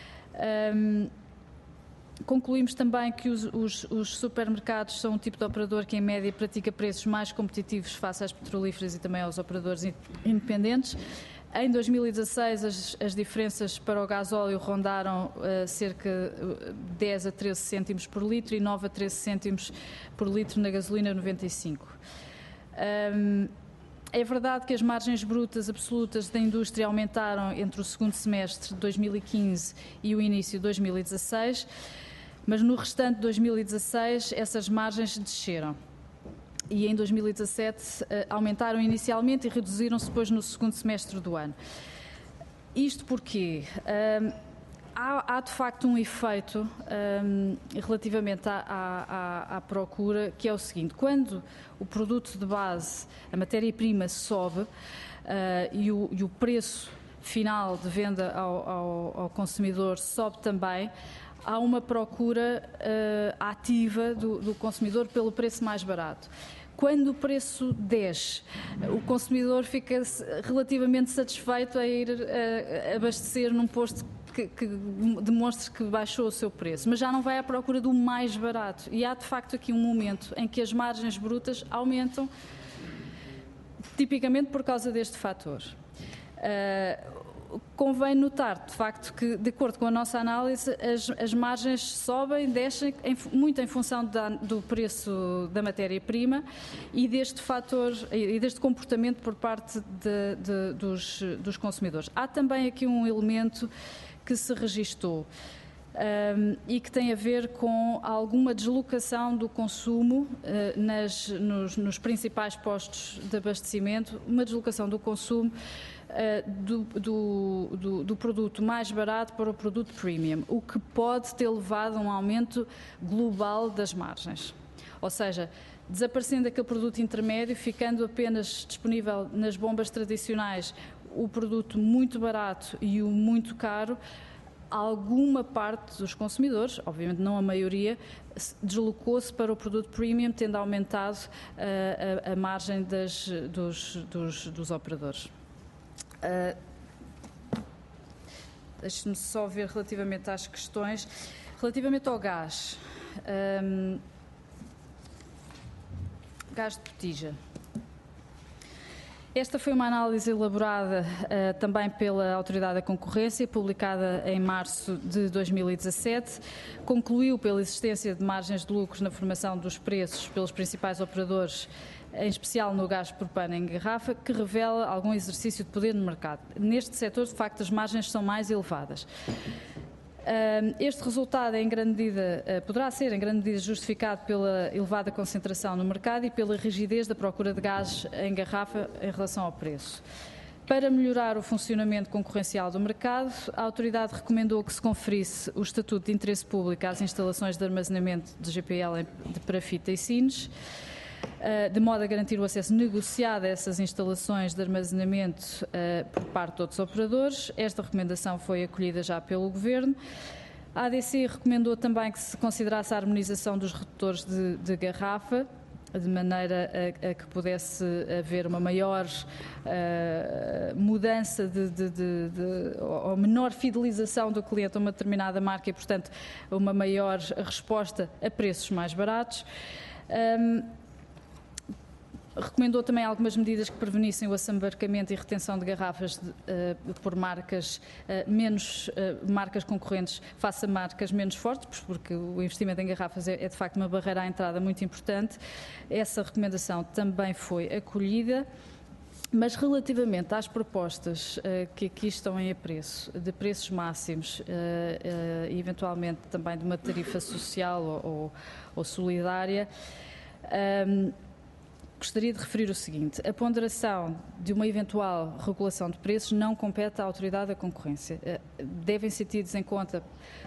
Concluímos também que os supermercados são um tipo de operador que, em média, pratica preços mais competitivos face às petrolíferas e também aos operadores independentes. Em 2016, as diferenças para o gasóleo rondaram cerca de 10 a 13 cêntimos por litro e 9 a 13 cêntimos por litro na gasolina 95. É verdade que as margens brutas absolutas da indústria aumentaram entre o segundo semestre de 2015 e o início de 2016, Mas no restante de 2016 essas margens desceram. E em 2017 aumentaram inicialmente e reduziram-se depois no segundo semestre do ano. Isto porque há de facto um efeito relativamente à procura, que é o seguinte: quando o produto de base, a matéria-prima, sobe e o preço final de venda ao consumidor sobe também, há uma procura ativa do consumidor pelo preço mais barato. Quando o preço desce, o consumidor fica relativamente satisfeito a ir abastecer num posto que demonstre que baixou o seu preço, mas já não vai à procura do mais barato. E há de facto aqui um momento em que as margens brutas aumentam, tipicamente por causa deste fator. Convém notar, de facto, que, de acordo com a nossa análise, as margens sobem, descem, muito em função do preço da matéria-prima e deste fator, e deste comportamento por parte dos consumidores. Há também aqui um elemento que se registou e que tem a ver com alguma deslocação do consumo nos principais postos de abastecimento, uma deslocação do consumo do produto mais barato para o produto premium, o que pode ter levado a um aumento global das margens. Ou seja, desaparecendo aquele produto intermédio, ficando apenas disponível nas bombas tradicionais o produto muito barato e o muito caro, alguma parte dos consumidores, obviamente não a maioria, deslocou-se para o produto premium, tendo aumentado a margem dos operadores. Deixe-me só ver relativamente às questões. Relativamente ao gás, gás de botija. Esta foi uma análise elaborada também pela Autoridade da Concorrência, publicada em março de 2017. Concluiu pela existência de margens de lucros na formação dos preços pelos principais operadores, em especial no gás propano em garrafa, que revela algum exercício de poder no mercado. Neste setor, de facto, as margens são mais elevadas. Este resultado poderá ser em grande medida justificado pela elevada concentração no mercado e pela rigidez da procura de gás em garrafa em relação ao preço. Para melhorar o funcionamento concorrencial do mercado, a autoridade recomendou que se conferisse o Estatuto de Interesse Público às instalações de armazenamento de GPL de parafita e sines, de modo a garantir o acesso negociado a essas instalações de armazenamento por parte de outros operadores. Esta recomendação foi acolhida já pelo Governo. A ADC recomendou também que se considerasse a harmonização dos redutores de garrafa, de maneira a que pudesse haver uma maior mudança ou menor fidelização do cliente a uma determinada marca e, portanto, uma maior resposta a preços mais baratos. Recomendou também algumas medidas que prevenissem o assambarcamento e retenção de garrafas por marcas marcas concorrentes face a marcas menos fortes, porque o investimento em garrafas é de facto uma barreira à entrada muito importante. Essa recomendação também foi acolhida. Mas relativamente às propostas que aqui estão em apreço, de preços máximos e eventualmente também de uma tarifa social ou solidária, gostaria de referir o seguinte: a ponderação de uma eventual regulação de preços não compete à Autoridade da Concorrência. Devem ser tidos em conta,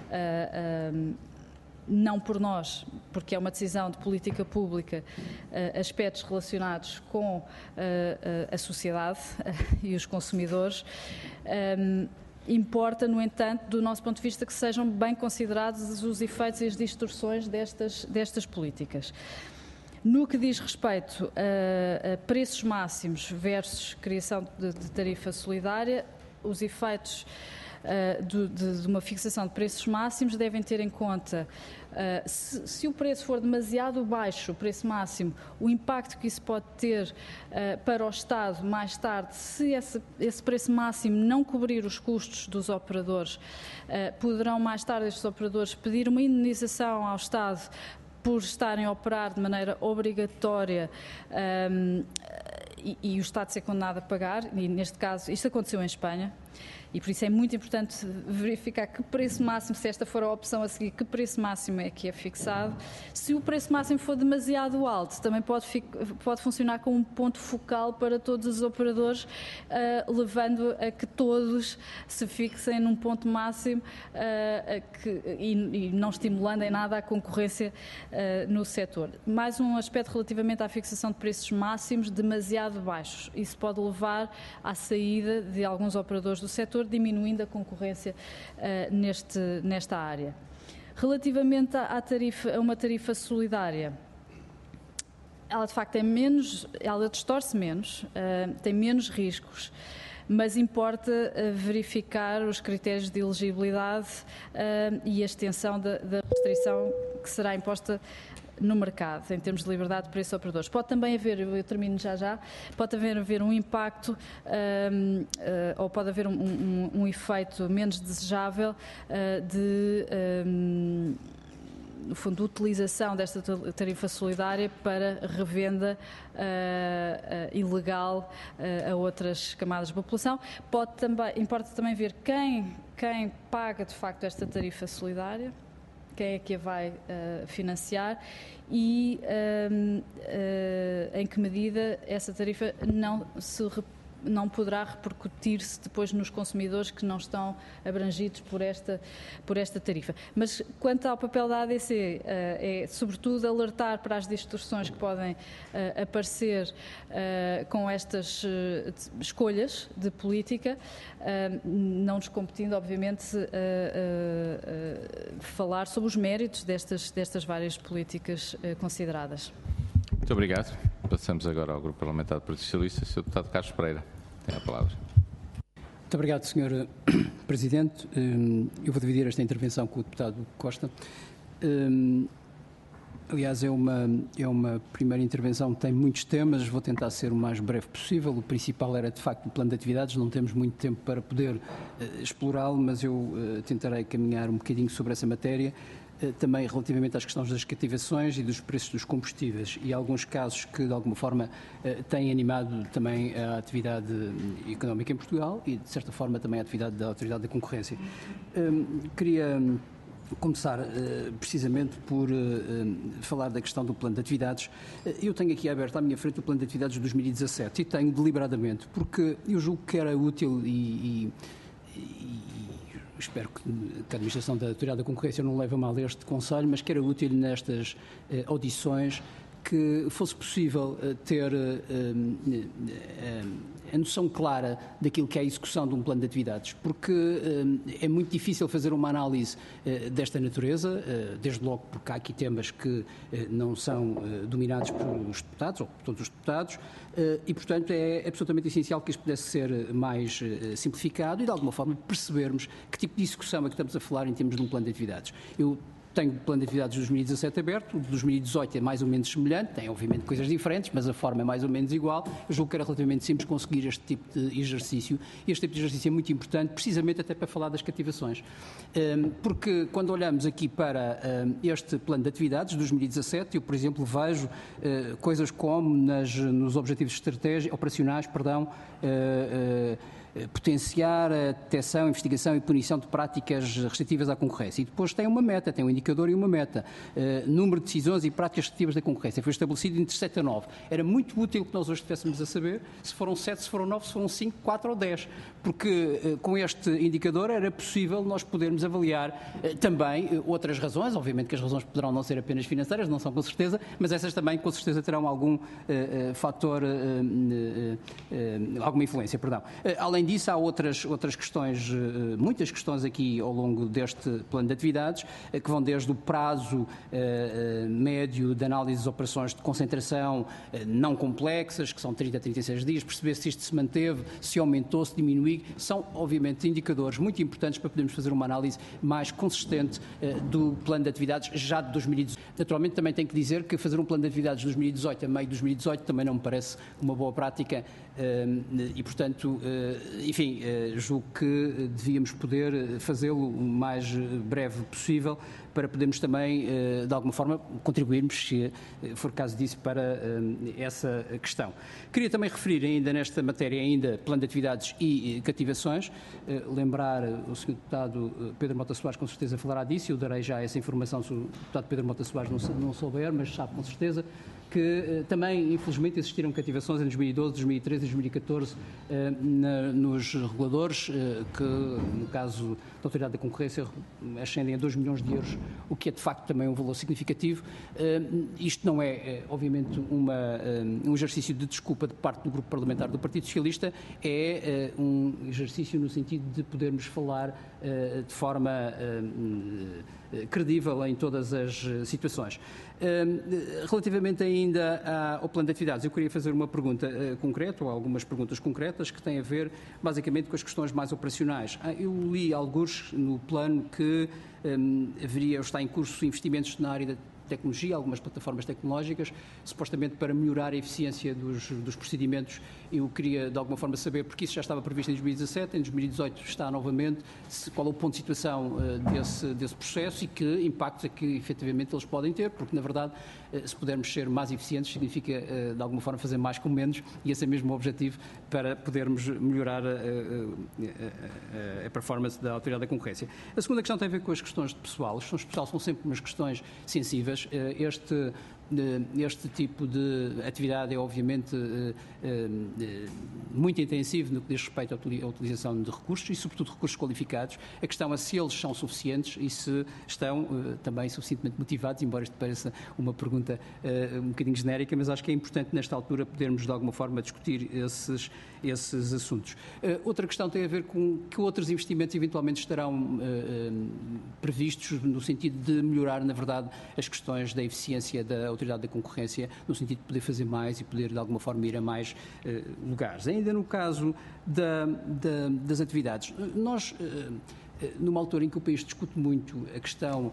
não por nós, porque é uma decisão de política pública, aspectos relacionados com a sociedade e os consumidores. Importa, no entanto, do nosso ponto de vista, que sejam bem considerados os efeitos e as distorções destas políticas. No que diz respeito a preços máximos versus criação de tarifa solidária, os efeitos de uma fixação de preços máximos devem ter em conta, se o preço for demasiado baixo, o preço máximo, o impacto que isso pode ter para o Estado mais tarde, se esse preço máximo não cobrir os custos dos operadores, poderão mais tarde estes operadores pedir uma indenização ao Estado por estarem a operar de maneira obrigatória e o Estado ser condenado a pagar, e neste caso isto aconteceu em Espanha, E por isso é muito importante verificar que preço máximo, se esta for a opção a seguir, que preço máximo é que é fixado. Se o preço máximo for demasiado alto, também pode funcionar como um ponto focal para todos os operadores, levando a que todos se fixem num ponto máximo e não estimulando em nada a concorrência no setor. Mais um aspecto relativamente à fixação de preços máximos demasiado baixos. Isso pode levar à saída de alguns operadores do setor, diminuindo a concorrência nesta área. Relativamente a uma tarifa solidária, ela de facto ela distorce menos, tem menos riscos, mas importa verificar os critérios de elegibilidade e a extensão da restrição que será imposta no mercado, em termos de liberdade de preço a operadores. Pode também haver, eu termino já, pode haver um impacto ou pode haver um efeito menos desejável no fundo, utilização desta tarifa solidária para revenda ilegal a outras camadas de população. Importa também ver quem paga de facto esta tarifa solidária, quem é que a vai financiar e em que medida essa tarifa não poderá repercutir-se depois nos consumidores que não estão abrangidos por esta tarifa. Mas quanto ao papel da ADC, é sobretudo alertar para as distorções que podem aparecer com estas escolhas de política, não nos competindo, obviamente, falar sobre os méritos destas várias políticas consideradas. Muito obrigado. Passamos agora ao Grupo Parlamentar do Partido Socialista. Sr. Deputado Carlos Pereira, tem a palavra. Muito obrigado, Sr. Presidente. Eu vou dividir esta intervenção com o deputado Costa. Aliás, é uma primeira intervenção que tem muitos temas, vou tentar ser o mais breve possível. O principal era, de facto, o plano de atividades, não temos muito tempo para poder explorá-lo, mas eu tentarei caminhar um bocadinho sobre essa matéria. Também relativamente às questões das cativações e dos preços dos combustíveis e alguns casos que de alguma forma têm animado também a atividade económica em Portugal e de certa forma também a atividade da Autoridade da Concorrência. Queria começar precisamente por falar da questão do plano de atividades. Eu tenho aqui aberto à minha frente o plano de atividades de 2017 e tenho deliberadamente porque eu julgo que era útil e espero que a Administração da Autoridade da Concorrência não leve a mal este conselho, mas que era útil nestas audições que fosse possível ter a noção clara daquilo que é a execução de um plano de atividades, porque é muito difícil fazer uma análise desta natureza, desde logo porque há aqui temas que não são dominados pelos deputados, ou por todos os deputados, e, portanto, é absolutamente essencial que isto pudesse ser mais simplificado e, de alguma forma, percebermos que tipo de execução é que estamos a falar em termos de um plano de atividades. Eu tenho o plano de atividades de 2017 aberto, o de 2018 é mais ou menos semelhante, tem obviamente coisas diferentes, mas a forma é mais ou menos igual. Eu julgo que era relativamente simples conseguir este tipo de exercício, e este tipo de exercício é muito importante, precisamente até para falar das cativações. Porque quando olhamos aqui para este plano de atividades de 2017, eu, por exemplo, vejo coisas como nos objetivos operacionais, potenciar a detecção, investigação e punição de práticas restritivas à concorrência. E depois tem uma meta, tem um indicador e uma meta. Número de decisões e práticas restritivas da concorrência foi estabelecido entre 7 a 9. Era muito útil que nós hoje estivéssemos a saber se foram 7, se foram 9, se foram 5, 4 ou 10. Porque com este indicador era possível nós podermos avaliar também outras razões. Obviamente que as razões poderão não ser apenas financeiras, não são com certeza, mas essas também com certeza terão algum fator, alguma influência, perdão. Além disso, há outras questões, muitas questões aqui ao longo deste plano de atividades, que vão desde o prazo médio de análise das operações de concentração não complexas, que são 30 a 36 dias, perceber se isto se manteve, se aumentou, se diminuiu. São, obviamente, indicadores muito importantes para podermos fazer uma análise mais consistente do plano de atividades já de 2018. Naturalmente, também tenho que dizer que fazer um plano de atividades de 2018 a meio de 2018 também não me parece uma boa prática e, portanto, julgo que devíamos poder fazê-lo o mais breve possível para podermos também, de alguma forma, contribuirmos, se for caso disso, para essa questão. Queria também referir ainda nesta matéria, ainda plano de atividades e cativações, lembrar o Sr. Deputado Pedro Mota Soares, com certeza falará disso, eu darei já essa informação se o Deputado Pedro Mota Soares não souber, mas sabe com certeza, que também, infelizmente, existiram cativações em 2012, 2013 e 2014 nos reguladores, que, no caso da Autoridade da Concorrência, ascendem a 2 milhões de euros, o que é, de facto, também um valor significativo. Isto não é, obviamente, um exercício de desculpa de parte do Grupo Parlamentar do Partido Socialista, é um exercício no sentido de podermos falar de forma credível em todas as situações. Relativamente ainda ao plano de atividades, eu queria fazer uma pergunta concreta, ou algumas perguntas concretas, que têm a ver basicamente com as questões mais operacionais. Eu li alguns no plano que está em curso investimentos na área da tecnologia, algumas plataformas tecnológicas, supostamente para melhorar a eficiência dos procedimentos. Eu queria, de alguma forma, saber, porque isso já estava previsto em 2017, em 2018 está novamente, qual é o ponto de situação desse processo e que impactos é que, efetivamente, eles podem ter, porque, na verdade, se pudermos ser mais eficientes, significa, de alguma forma, fazer mais com menos, e esse é mesmo o objetivo para podermos melhorar a performance da Autoridade da Concorrência. A segunda questão tem a ver com as questões de pessoal. As questões de pessoal são sempre umas questões sensíveis. Este tipo de atividade é, obviamente, muito intensivo no que diz respeito à utilização de recursos e, sobretudo, recursos qualificados. A questão é se eles são suficientes e se estão também suficientemente motivados, embora isto pareça uma pergunta um bocadinho genérica, mas acho que é importante, nesta altura, podermos, de alguma forma, discutir esses assuntos. Outra questão tem a ver com que outros investimentos eventualmente estarão previstos no sentido de melhorar, na verdade, as questões da eficiência da Autoridade da Concorrência, no sentido de poder fazer mais e poder, de alguma forma, ir a mais lugares. Ainda no caso das atividades, nós, numa altura em que o país discute muito a questão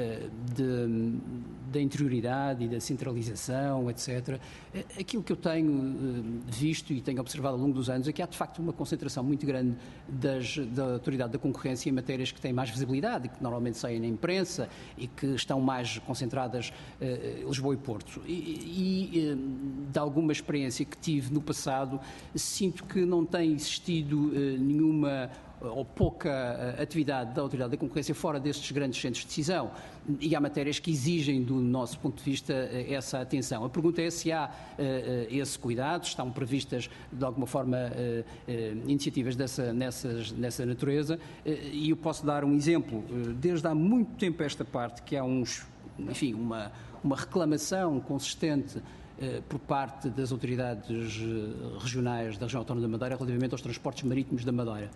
da interioridade e da centralização, etc., aquilo que eu tenho visto e tenho observado ao longo dos anos é que há, de facto, uma concentração muito grande da Autoridade da Concorrência em matérias que têm mais visibilidade e que normalmente saem na imprensa e que estão mais concentradas em Lisboa e Porto. E de alguma experiência que tive no passado, sinto que não tem existido nenhuma ou pouca atividade da Autoridade da Concorrência fora destes grandes centros de decisão. E há matérias que exigem, do nosso ponto de vista, essa atenção. A pergunta é se há esse cuidado, estão previstas, de alguma forma, iniciativas nessa natureza. E eu posso dar um exemplo. Desde há muito tempo esta parte, que há uma reclamação consistente por parte das autoridades regionais da região autónoma da Madeira relativamente aos transportes marítimos da Madeira.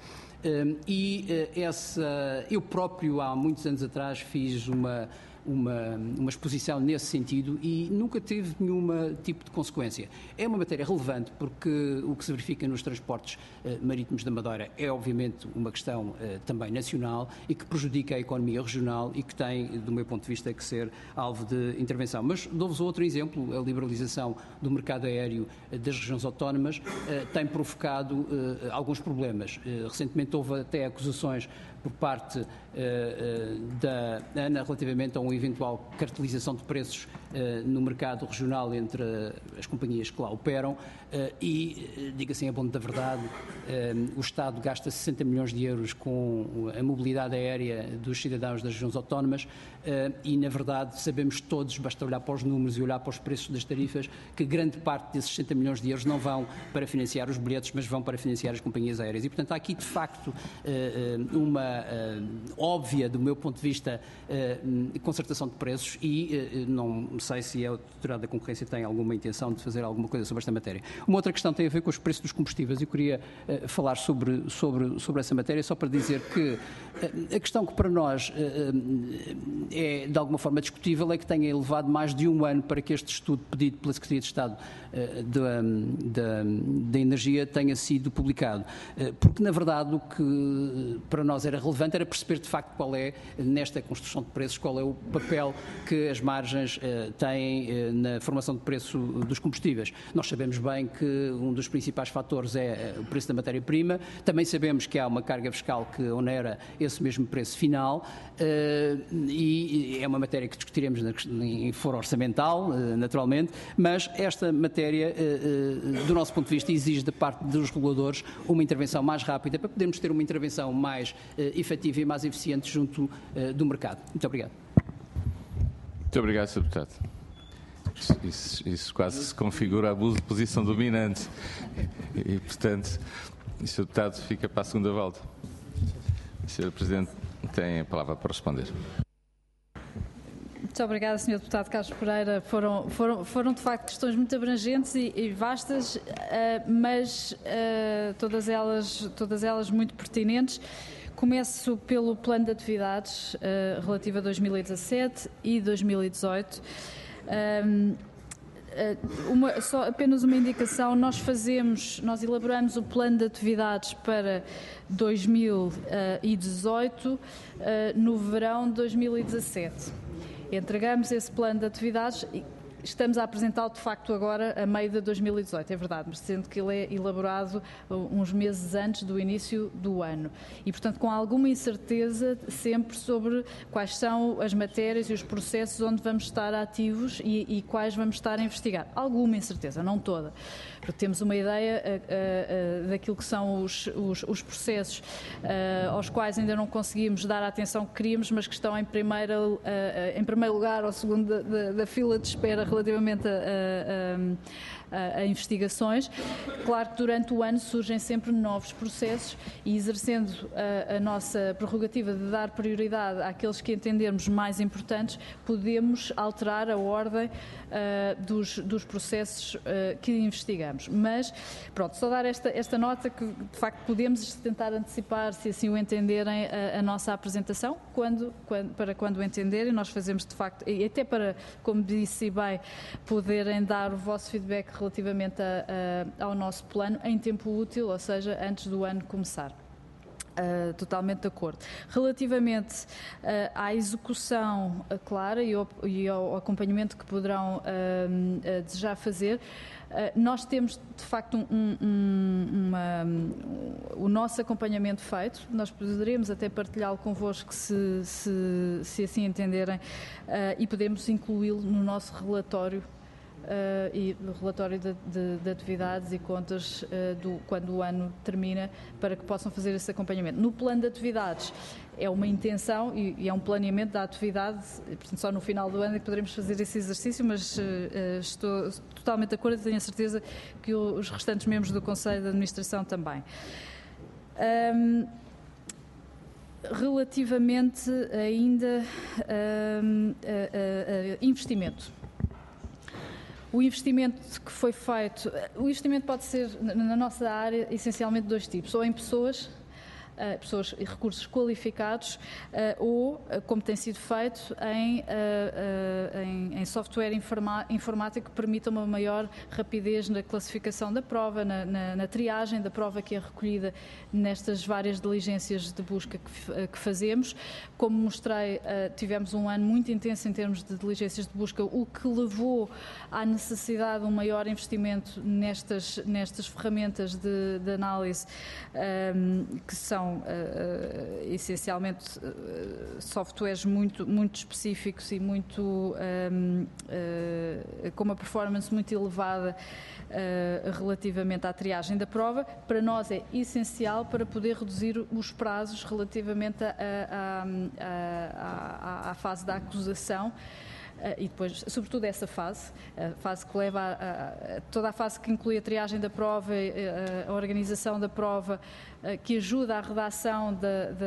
Eu próprio, há muitos anos atrás, fiz uma exposição nesse sentido e nunca teve nenhum tipo de consequência. É uma matéria relevante porque o que se verifica nos transportes marítimos da Madeira é, obviamente, uma questão também nacional e que prejudica a economia regional e que tem, do meu ponto de vista, que ser alvo de intervenção. Mas dou-vos outro exemplo. A liberalização do mercado aéreo das regiões autónomas tem provocado alguns problemas. Recentemente houve até acusações por parte da ANA relativamente a uma eventual cartelização de preços no mercado regional entre as companhias que lá operam e, diga-se em abono da verdade, o Estado gasta 60 milhões de euros com a mobilidade aérea dos cidadãos das regiões autónomas e, na verdade, sabemos todos, basta olhar para os números e olhar para os preços das tarifas, que grande parte desses 60 milhões de euros não vão para financiar os bilhetes, mas vão para financiar as companhias aéreas. E, portanto, há aqui, de facto, uma óbvia, do meu ponto de vista, concertação de preços e não sei se a Autoridade da Concorrência tem alguma intenção de fazer alguma coisa sobre esta matéria. Uma outra questão tem a ver com os preços dos combustíveis. Eu queria falar sobre essa matéria, só para dizer que a questão que para nós é de alguma forma discutível é que tenha levado mais de um ano para que este estudo pedido pela Secretaria de Estado da Energia tenha sido publicado. Porque, na verdade, o que para nós era relevante era perceber de facto qual é, nesta construção de preços, qual é o papel que as margens têm na formação de preço dos combustíveis. Nós sabemos bem que um dos principais fatores é o preço da matéria-prima, também sabemos que há uma carga fiscal que onera esse mesmo preço final e é uma matéria que discutiremos em foro orçamental, naturalmente, mas esta matéria, do nosso ponto de vista, exige da parte dos reguladores uma intervenção mais rápida para podermos ter uma intervenção mais efetiva e mais eficiente junto do mercado. Muito obrigado. Muito obrigado, Sr. Deputado. Isso quase se configura abuso de posição dominante e, portanto, o Sr. Deputado fica para a segunda volta. O Sr. Presidente tem a palavra para responder. Muito obrigada, Sr. Deputado Carlos Pereira. Foram de facto questões muito abrangentes e vastas, mas todas elas muito pertinentes. Começo pelo plano de atividades relativo a 2017 e 2018. Só apenas uma indicação, nós elaboramos o plano de atividades para 2018 no verão de 2017. Entregamos esse plano de atividades e estamos a apresentá-lo de facto agora a meio de 2018, é verdade, mas sendo que ele é elaborado uns meses antes do início do ano. E, portanto, com alguma incerteza sempre sobre quais são as matérias e os processos onde vamos estar ativos e quais vamos estar a investigar. Alguma incerteza, não toda. Porque temos uma ideia daquilo que são os processos aos quais ainda não conseguimos dar a atenção que queríamos, mas que estão em primeiro lugar ou segundo da fila de espera relativamente a investigações. Claro que durante o ano surgem sempre novos processos e, exercendo a nossa prerrogativa de dar prioridade àqueles que entendermos mais importantes, podemos alterar a ordem dos processos que investigamos. Mas, pronto, só dar esta nota que, de facto, podemos tentar antecipar, se assim o entenderem, a nossa apresentação, para quando entenderem. Nós fazemos, de facto, e até para, como disse bem, poderem dar o vosso feedback relativamente ao nosso plano em tempo útil, ou seja, antes do ano começar. Totalmente de acordo. Relativamente à execução clara e ao acompanhamento que poderão desejar fazer, nós temos de facto o nosso acompanhamento feito. Nós poderemos até partilhá-lo convosco se assim entenderem, e podemos incluí-lo no nosso relatório e no relatório de atividades e contas quando o ano termina, para que possam fazer esse acompanhamento. No plano de atividades é uma intenção e é um planeamento da atividade, portanto só no final do ano é que poderemos fazer esse exercício, mas estou totalmente de acordo e tenho a certeza que os restantes membros do Conselho de Administração também. Relativamente ainda a investimento. O investimento que foi feito, o investimento pode ser, na nossa área, essencialmente dois tipos, ou em pessoas e recursos qualificados, ou, como tem sido feito, em software informático que permita uma maior rapidez na classificação da prova, na triagem da prova que é recolhida nestas várias diligências de busca que fazemos. Como mostrei, tivemos um ano muito intenso em termos de diligências de busca, o que levou à necessidade de um maior investimento nestas ferramentas de análise, que são essencialmente softwares muito específicos e com uma performance muito elevada relativamente à triagem da prova. Para nós é essencial para poder reduzir os prazos relativamente à fase da acusação. E depois, sobretudo essa fase, a fase que leva toda a fase que inclui a triagem da prova, a organização da prova, que ajuda à redação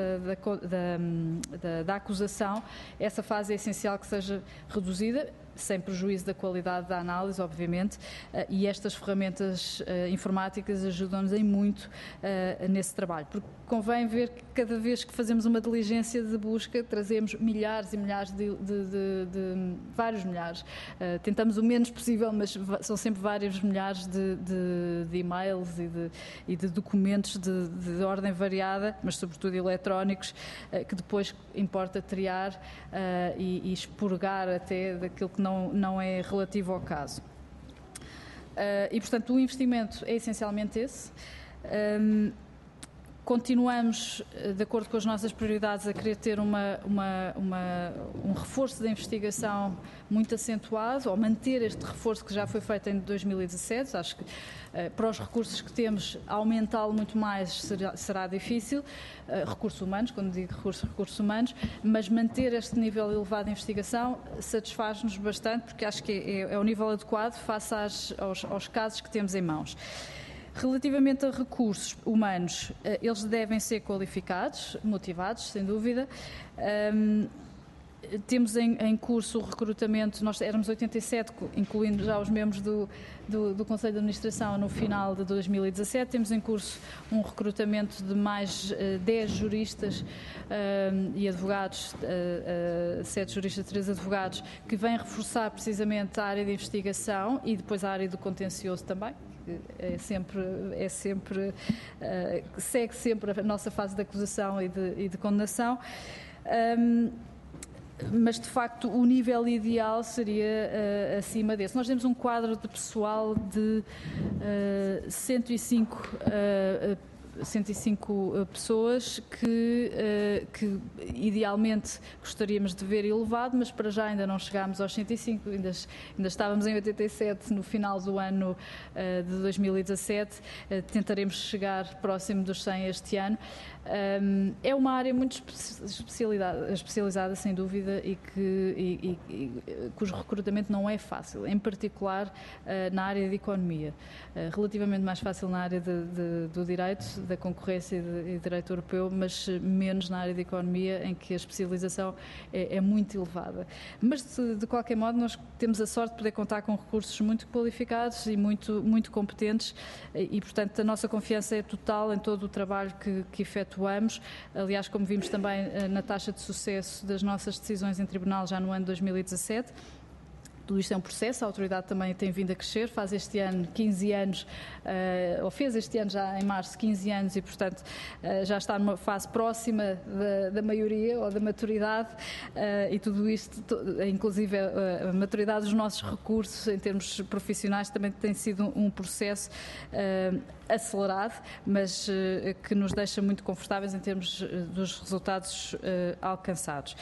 da acusação, essa fase é essencial que seja reduzida, sem prejuízo da qualidade da análise, obviamente, e estas ferramentas informáticas ajudam-nos em muito nesse trabalho, porque convém ver que cada vez que fazemos uma diligência de busca, trazemos milhares e milhares vários milhares, tentamos o menos possível, mas são sempre vários milhares de e-mails e de documentos de ordem variada, mas sobretudo eletrónicos, que depois importa triar e expurgar até daquilo que que não é relativo ao caso. E, portanto, o investimento é essencialmente esse. Continuamos, de acordo com as nossas prioridades, a querer ter um reforço da investigação muito acentuado, ou manter este reforço que já foi feito em 2017. Acho que para os recursos que temos, aumentá-lo muito mais será difícil. Recursos humanos, quando digo recursos humanos, mas manter este nível elevado de investigação satisfaz-nos bastante, porque acho que é o nível adequado face aos casos que temos em mãos. Relativamente a recursos humanos, eles devem ser qualificados, motivados, sem dúvida. Temos em curso o recrutamento, nós éramos 87, incluindo já os membros do Conselho de Administração no final de 2017, temos em curso um recrutamento de mais 10 juristas e advogados, 7 juristas e 3 advogados, que vêm reforçar precisamente a área de investigação e depois a área do contencioso também. Segue sempre a nossa fase de acusação e de condenação, mas de facto o nível ideal seria acima desse. Nós temos um quadro de pessoal de 105 pessoas que idealmente gostaríamos de ver elevado, mas para já ainda não chegámos aos 105, ainda estávamos em 87 no final do ano de 2017, tentaremos chegar próximo dos 100 este ano. É uma área muito especializada, sem dúvida, e cujo recrutamento não é fácil, em particular na área de economia. Relativamente mais fácil na área do direito, da concorrência e direito europeu, mas menos na área de economia, em que a especialização é muito elevada. Mas, de qualquer modo, nós temos a sorte de poder contar com recursos muito qualificados e muito competentes e, portanto, a nossa confiança é total em todo o trabalho que efetuamos. Aliás, como vimos também na taxa de sucesso das nossas decisões em tribunal já no ano 2017, tudo isto é um processo, a autoridade também tem vindo a crescer, faz este ano 15 anos, ou fez este ano já em março 15 anos e, portanto, já está numa fase próxima da maioria ou da maturidade e tudo isto, inclusive a maturidade dos nossos recursos em termos profissionais também tem sido um processo acelerado, mas que nos deixa muito confortáveis em termos dos resultados alcançados.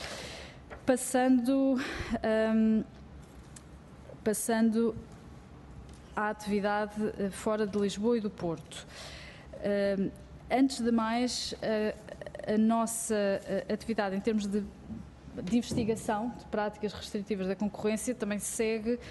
Passando à atividade fora de Lisboa e do Porto. Antes de mais, a nossa atividade em termos de investigação de práticas restritivas da concorrência também segue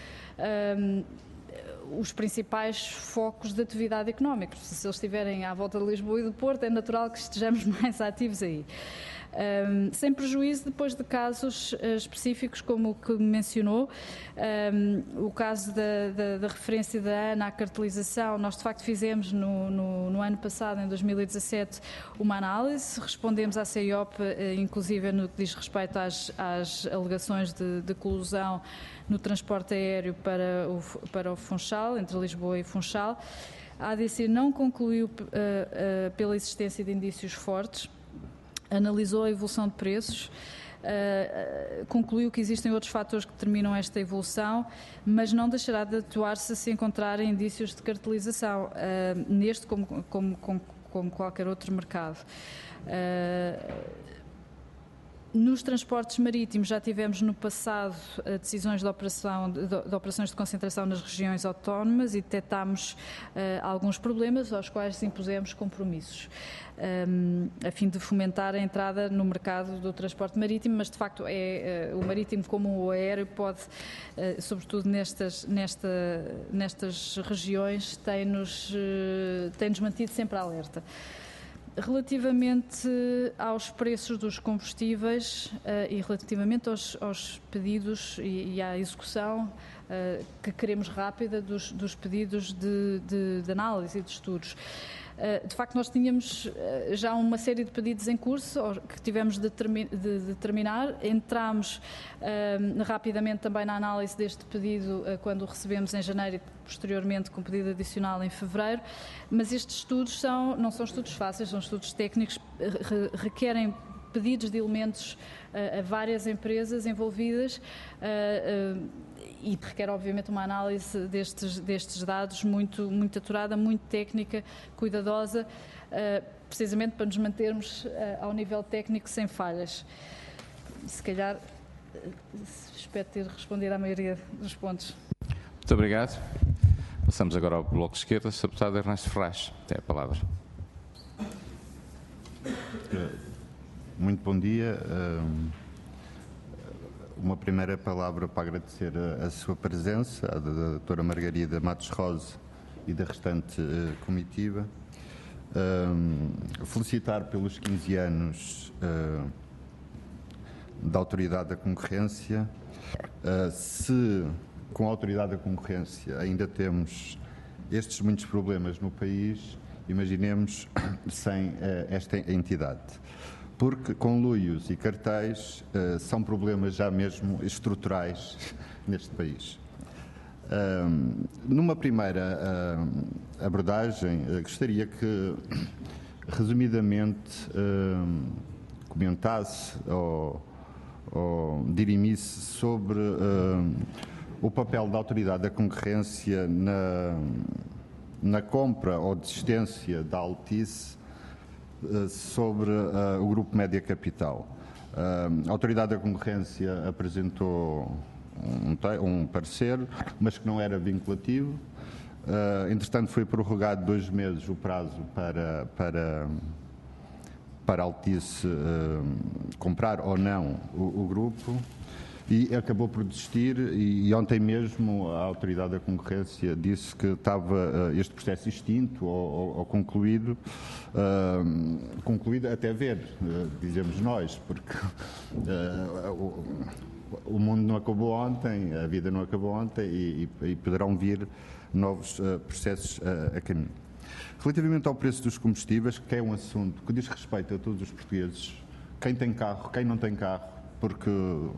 os principais focos de atividade económica. Se eles estiverem à volta de Lisboa e do Porto, é natural que estejamos mais ativos aí. Sem prejuízo depois de casos específicos como o que mencionou, o caso da referência da ANA à cartelização. Nós de facto fizemos no ano passado, em 2017, uma análise, respondemos à CEIOP, inclusive no que diz respeito às alegações de colusão no transporte aéreo para o Funchal, entre Lisboa e Funchal. A ADC não concluiu pela existência de indícios fortes, analisou a evolução de preços, concluiu que existem outros fatores que determinam esta evolução, mas não deixará de atuar se encontrarem indícios de cartelização, neste como qualquer outro mercado. Nos transportes marítimos já tivemos no passado decisões de operações de concentração nas regiões autónomas e detectámos alguns problemas aos quais impusemos compromissos, a fim de fomentar a entrada no mercado do transporte marítimo, mas de facto o marítimo como o aéreo pode, sobretudo nestas regiões, tem-nos mantido sempre alerta. Relativamente aos preços dos combustíveis e relativamente aos pedidos e à execução que queremos rápida dos pedidos de análise e de estudos. De facto, nós tínhamos já uma série de pedidos em curso que tivemos de terminar. Entramos rapidamente também na análise deste pedido quando o recebemos em janeiro e posteriormente com pedido adicional em fevereiro. Mas estes estudos não são estudos fáceis, são estudos técnicos, requerem pedidos de elementos a várias empresas envolvidas e requer, obviamente, uma análise destes dados muito aturada, muito técnica, cuidadosa, precisamente para nos mantermos ao nível técnico sem falhas. Se calhar, espero ter respondido à maioria dos pontos. Muito obrigado. Passamos agora ao Bloco de Esquerda. Sr. Deputado Ernesto Ferraz, tem a palavra. Muito bom dia. Uma primeira palavra para agradecer a sua presença, a da doutora Margarida Matos Rosa e da restante comitiva. Felicitar pelos 15 anos da Autoridade da Concorrência. Se com a Autoridade da Concorrência ainda temos estes muitos problemas no país, imaginemos sem esta entidade. Porque conluios e cartéis são problemas já mesmo estruturais neste país. Numa primeira abordagem, gostaria que, resumidamente, comentasse ou dirimisse sobre o papel da Autoridade da Concorrência na compra ou desistência da Altice sobre o Grupo Média Capital. A Autoridade da Concorrência apresentou um parecer, mas que não era vinculativo. Entretanto, foi prorrogado 2 meses o prazo para a Altice comprar ou não o grupo. E acabou por desistir, e ontem mesmo a Autoridade da Concorrência disse que estava este processo extinto ou concluído até ver, dizemos nós, porque o mundo não acabou ontem, a vida não acabou ontem e poderão vir novos processos a caminho. Relativamente ao preço dos combustíveis, que é um assunto que diz respeito a todos os portugueses, quem tem carro, quem não tem carro, porque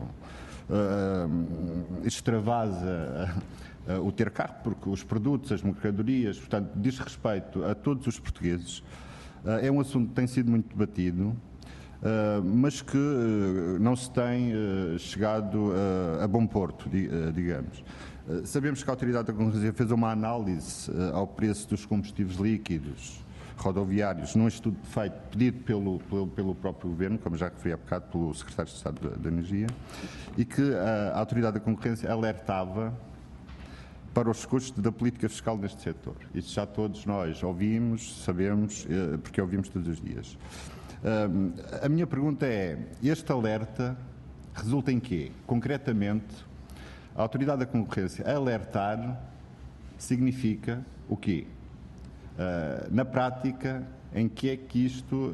extravasa o ter carro, porque os produtos, as mercadorias, portanto, diz respeito a todos os portugueses. É um assunto que tem sido muito debatido, mas que não se tem chegado a bom porto, digamos. Sabemos que a Autoridade da Concorrência fez uma análise ao preço dos combustíveis líquidos rodoviários, num estudo pedido pelo próprio Governo, como já referi há bocado, pelo Secretário de Estado da Energia, e que a Autoridade da Concorrência alertava para os custos da política fiscal neste setor. Isso já todos nós ouvimos, sabemos, porque ouvimos todos os dias. A minha pergunta é, este alerta resulta em quê? Concretamente, a Autoridade da Concorrência alertar significa o quê? Na prática, em que é que isto,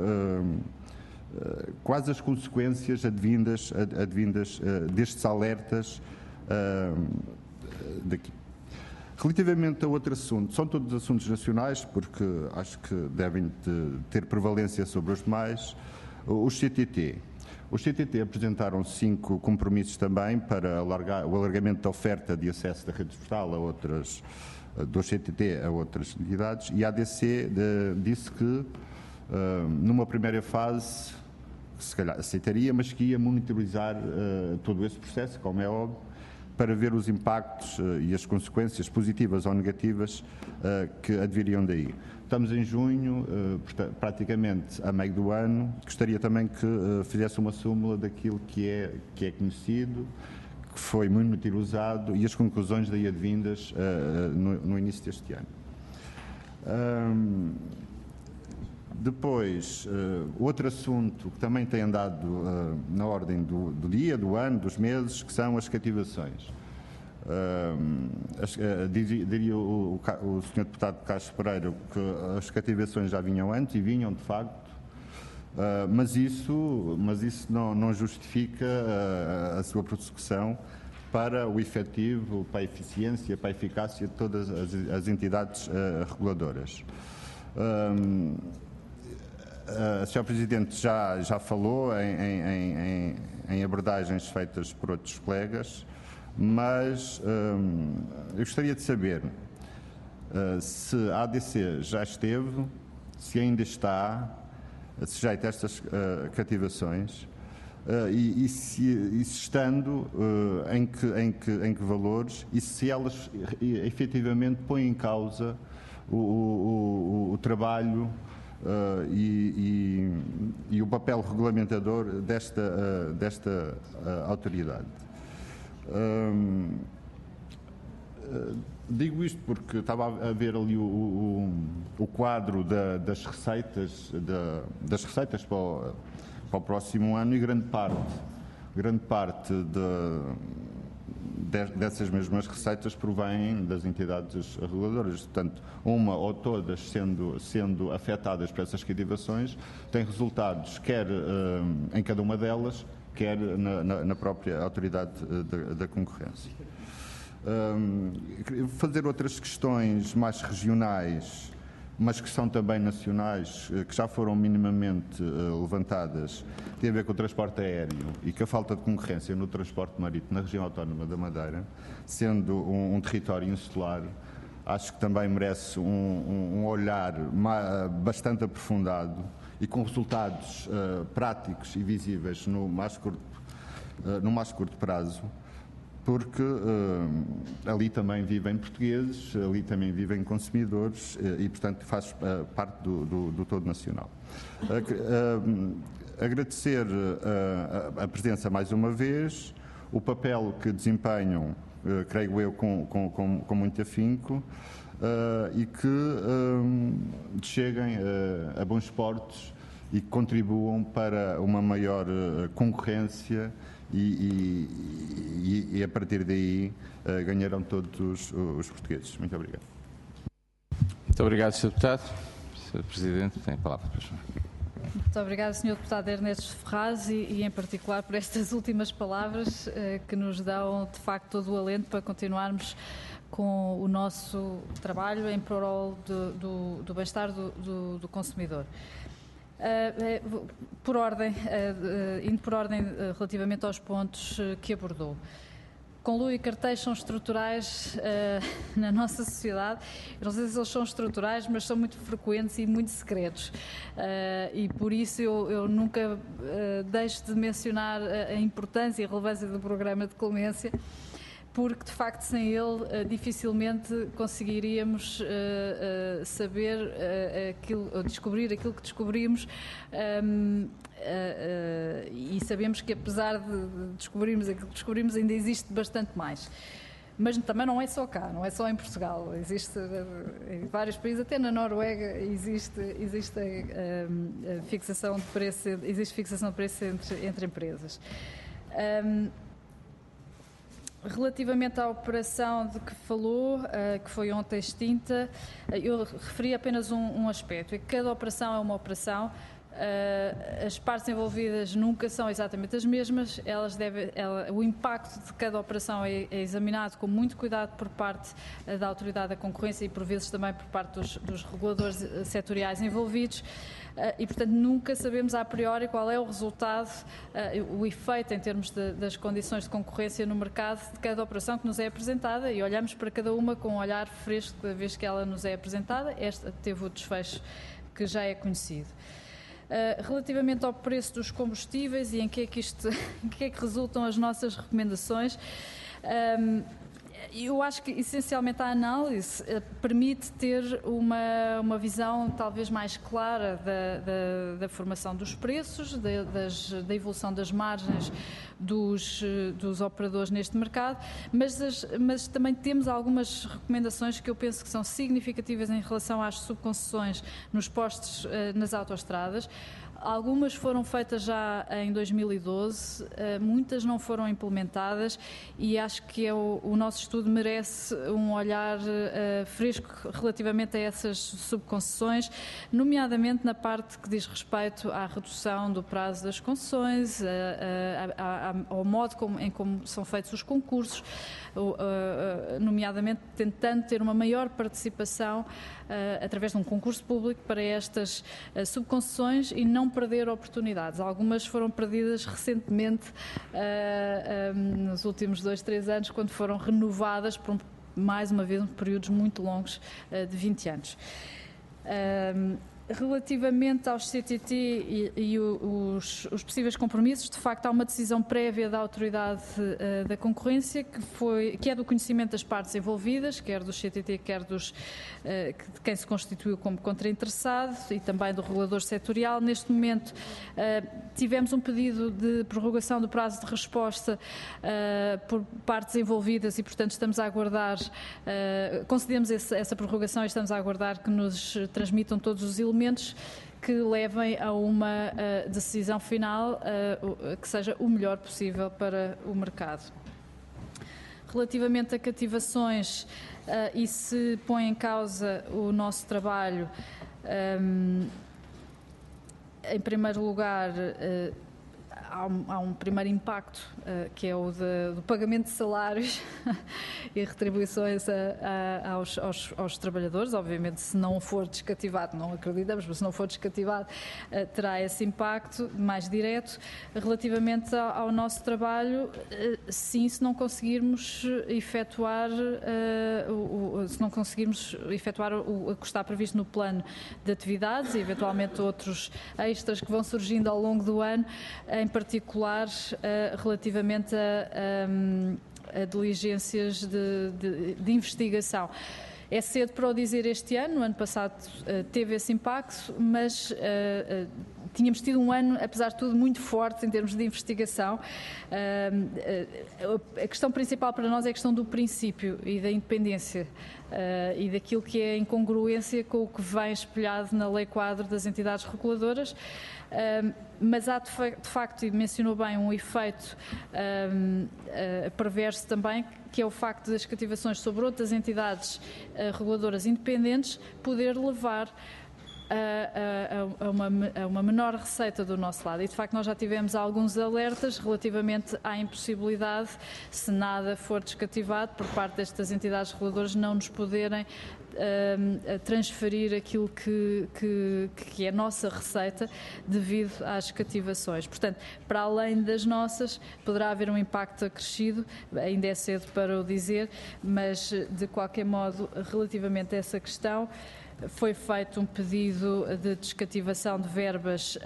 quais as consequências advindas destes alertas daqui? Relativamente a outro assunto, são todos assuntos nacionais, porque acho que devem ter prevalência sobre os demais, os CTT. Os CTT apresentaram 5 compromissos também para o alargamento da oferta de acesso da rede postal a outras do CTT a outras entidades, e a ADC disse que, numa primeira fase, se calhar aceitaria, mas que ia monitorizar todo esse processo, como é óbvio, para ver os impactos e as consequências positivas ou negativas que adviriam daí. Estamos em junho, praticamente a meio do ano. Gostaria também que fizesse uma súmula daquilo que é conhecido, que foi muito usado, e as conclusões daí advindas no início deste ano. Depois, outro assunto que também tem andado na ordem do dia, do ano, dos meses, que são as cativações. Diria o Sr. Deputado Carlos Pereira que as cativações já vinham antes, e vinham de facto, mas isso não justifica a sua prossecução para o efetivo, para a eficiência, para a eficácia de todas as entidades reguladoras. A Sra. Presidente já falou em abordagens feitas por outros colegas, mas eu gostaria de saber se a ADC já esteve, se ainda está, sujeito a estas cativações e se estando em que valores e se elas efetivamente põem em causa o trabalho e o papel regulamentador desta autoridade. Digo isto porque estava a ver ali o quadro das receitas para o próximo ano e grande parte dessas mesmas receitas provêm das entidades reguladoras. Portanto, uma ou todas sendo afetadas por essas cativações, têm resultados quer em cada uma delas, quer na própria autoridade da concorrência. Fazer outras questões mais regionais, mas que são também nacionais, que já foram minimamente levantadas, tem a ver com o transporte aéreo e com a falta de concorrência no transporte marítimo na região autónoma da Madeira, sendo um território insular, acho que também merece um olhar bastante aprofundado e com resultados práticos e visíveis no mais curto prazo, porque ali também vivem portugueses, ali também vivem consumidores e, portanto, faz parte do todo nacional. Agradecer a presença mais uma vez, o papel que desempenham, creio eu, com muito afinco e que cheguem a bons portos e que contribuam para uma maior concorrência e a partir daí ganharão todos os portugueses. Muito obrigado. Muito obrigado, Sr. Deputado. Sr. Presidente, tem a palavra. Muito obrigada, Sr. Deputado Ernesto Ferraz, e em particular por estas últimas palavras que nos dão, de facto, todo o alento para continuarmos com o nosso trabalho em prol do bem-estar do consumidor. Indo por ordem relativamente aos pontos que abordou. Conluio e cartéis são estruturais na nossa sociedade. Eu não sei se eles são estruturais, mas são muito frequentes e muito secretos. E por isso eu nunca deixo de mencionar a importância e a relevância do programa de clemência, porque de facto sem ele dificilmente conseguiríamos saber descobrir aquilo que descobrimos, e sabemos que apesar de descobrirmos aquilo que descobrimos ainda existe bastante mais. Mas também não é só cá, não é só em Portugal, existe em vários países, até na Noruega existe fixação de preço, entre empresas. Relativamente à operação de que falou, que foi ontem extinta, eu referi apenas um aspecto, é que cada operação é uma operação, as partes envolvidas nunca são exatamente as mesmas, o impacto de cada operação é examinado com muito cuidado por parte da Autoridade da Concorrência e por vezes também por parte dos reguladores setoriais envolvidos. E, portanto, nunca sabemos a priori qual é o resultado, o efeito em termos das condições de concorrência no mercado de cada operação que nos é apresentada, e olhamos para cada uma com um olhar fresco cada vez que ela nos é apresentada. Esta teve o desfecho que já é conhecido. Relativamente ao preço dos combustíveis e em que é que resultam as nossas recomendações, eu acho que essencialmente a análise permite ter uma visão talvez mais clara da formação dos preços, da evolução das margens dos operadores neste mercado, mas também temos algumas recomendações que eu penso que são significativas em relação às subconcessões nos postos nas autoestradas. Algumas foram feitas já em 2012, muitas não foram implementadas, e acho que o nosso estudo merece um olhar fresco relativamente a essas subconcessões, nomeadamente na parte que diz respeito à redução do prazo das concessões, ao modo como são feitos os concursos, nomeadamente tentando ter uma maior participação através de um concurso público para estas subconcessões e não perder oportunidades. Algumas foram perdidas recentemente, nos últimos 2, 3 anos, quando foram renovadas por mais uma vez períodos muito longos de 20 anos. Relativamente aos CTT e os possíveis compromissos, de facto há uma decisão prévia da Autoridade da Concorrência que é do conhecimento das partes envolvidas, quer dos CTT, quer de quem se constituiu como contrainteressado e também do regulador setorial. Neste momento tivemos um pedido de prorrogação do prazo de resposta por partes envolvidas e, portanto, estamos a aguardar, concedemos essa prorrogação e estamos a aguardar que nos transmitam todos os elementos que levem a uma decisão final que seja o melhor possível para o mercado. Relativamente a cativações e se põe em causa o nosso trabalho, em primeiro lugar, há um primeiro impacto, que é o do pagamento de salários e retribuições aos trabalhadores. Obviamente, se não for descativado, não acreditamos, mas se não for descativado, terá esse impacto mais direto. Relativamente ao nosso trabalho, sim, se não conseguirmos efetuar o que está previsto no plano de atividades e eventualmente outros extras que vão surgindo ao longo do ano, em particular relativamente a diligências de investigação. É cedo para o dizer este ano, no ano passado teve esse impacto, mas tínhamos tido um ano, apesar de tudo, muito forte em termos de investigação. A questão principal para nós é a questão do princípio e da independência e daquilo que é a incongruência com o que vem espelhado na Lei Quadro das entidades reguladoras. Mas há de facto, e mencionou bem, um efeito perverso também, que é o facto das cativações sobre outras entidades reguladoras independentes poder levar a uma menor receita do nosso lado. E, de facto, nós já tivemos alguns alertas relativamente à impossibilidade, se nada for descativado, por parte destas entidades reguladoras, não nos poderem transferir aquilo que é a nossa receita devido às cativações. Portanto, para além das nossas, poderá haver um impacto acrescido, ainda é cedo para o dizer, mas, de qualquer modo, relativamente a essa questão, foi feito um pedido de descativação de verbas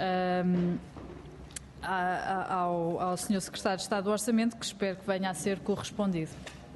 ao Sr. Secretário de Estado do Orçamento, que espero que venha a ser correspondido.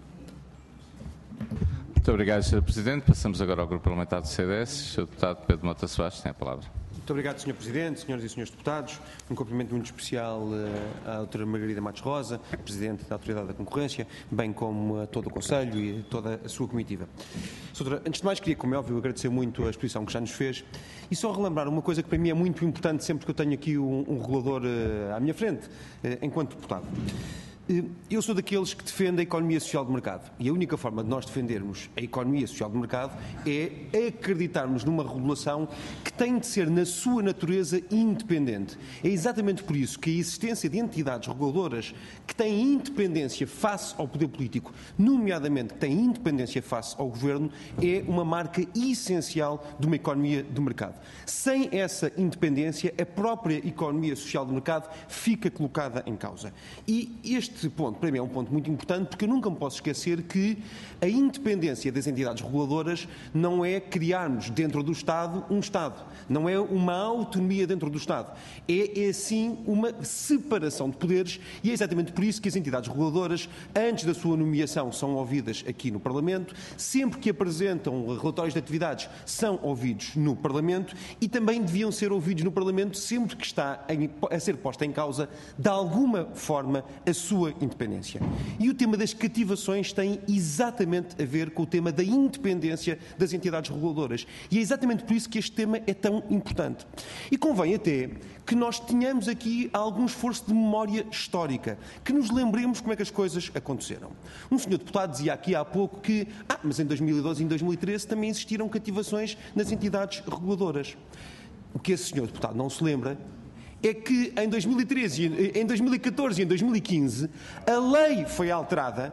Muito obrigado, Sr. Presidente. Passamos agora ao Grupo Parlamentar do CDS. O Sr. Deputado Pedro Mota Soares tem a palavra. Muito obrigado, Sr. Presidente, senhoras e senhores deputados. Um cumprimento muito especial à doutora Margarida Matos Rosa, Presidente da Autoridade da Concorrência, bem como a todo o Conselho e a toda a sua comitiva. Doutora, antes de mais, queria, como é óbvio, agradecer muito a exposição que já nos fez e só relembrar uma coisa que para mim é muito importante sempre que eu tenho aqui um regulador à minha frente, enquanto deputado. Eu sou daqueles que defendem a economia social de mercado e a única forma de nós defendermos a economia social de mercado é acreditarmos numa regulação que tem de ser, na sua natureza, independente. É exatamente por isso que a existência de entidades reguladoras que têm independência face ao poder político, nomeadamente que têm independência face ao governo, é uma marca essencial de uma economia de mercado. Sem essa independência, a própria economia social de mercado fica colocada em causa. E este ponto, para mim, é um ponto muito importante, porque eu nunca me posso esquecer que a independência das entidades reguladoras não é criarmos dentro do Estado um Estado, não é uma autonomia dentro do Estado, é sim uma separação de poderes e é exatamente por isso que as entidades reguladoras, antes da sua nomeação, são ouvidas aqui no Parlamento, sempre que apresentam relatórios de atividades, são ouvidos no Parlamento e também deviam ser ouvidos no Parlamento sempre que está a ser posta em causa, de alguma forma, a sua independência. E o tema das cativações tem exatamente a ver com o tema da independência das entidades reguladoras. E é exatamente por isso que este tema é tão importante. E convém até que nós tenhamos aqui algum esforço de memória histórica, que nos lembremos como é que as coisas aconteceram. Um senhor deputado dizia aqui há pouco que, mas em 2012 e em 2013 também existiram cativações nas entidades reguladoras. O que esse senhor deputado não se lembra é que em 2013, em 2014 e em 2015 a lei foi alterada,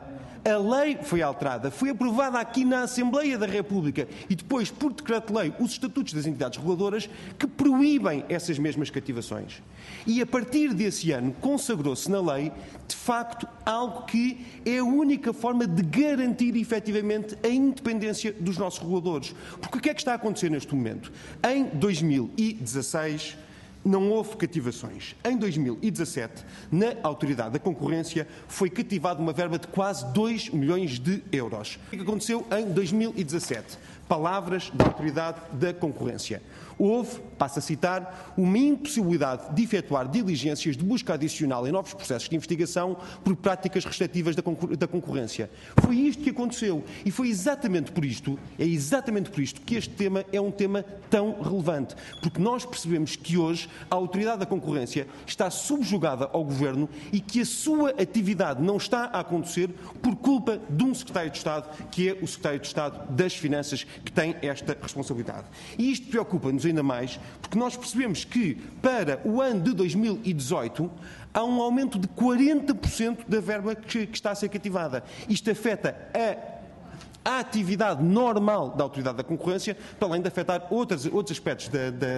A lei foi alterada, foi aprovada aqui na Assembleia da República e depois, por decreto-lei, os estatutos das entidades reguladoras que proíbem essas mesmas cativações. E a partir desse ano consagrou-se na lei, de facto, algo que é a única forma de garantir efetivamente a independência dos nossos reguladores. Porque o que é que está a acontecer neste momento? Em 2016... não houve cativações. Em 2017, na Autoridade da Concorrência, foi cativada uma verba de quase 2 milhões de euros. O que aconteceu em 2017? Palavras da Autoridade da Concorrência. Houve, passo a citar, uma impossibilidade de efetuar diligências de busca adicional em novos processos de investigação por práticas restritivas da concorrência. Foi isto que aconteceu e foi exatamente por isto, que este tema é um tema tão relevante, porque nós percebemos que hoje a Autoridade da Concorrência está subjugada ao Governo e que a sua atividade não está a acontecer por culpa de um Secretário de Estado, que é o Secretário de Estado das Finanças, que tem esta responsabilidade. E isto preocupa-nos ainda mais, porque nós percebemos que para o ano de 2018 há um aumento de 40% da verba que está a ser cativada. Isto afeta a atividade normal da Autoridade da Concorrência, para além de afetar outros aspectos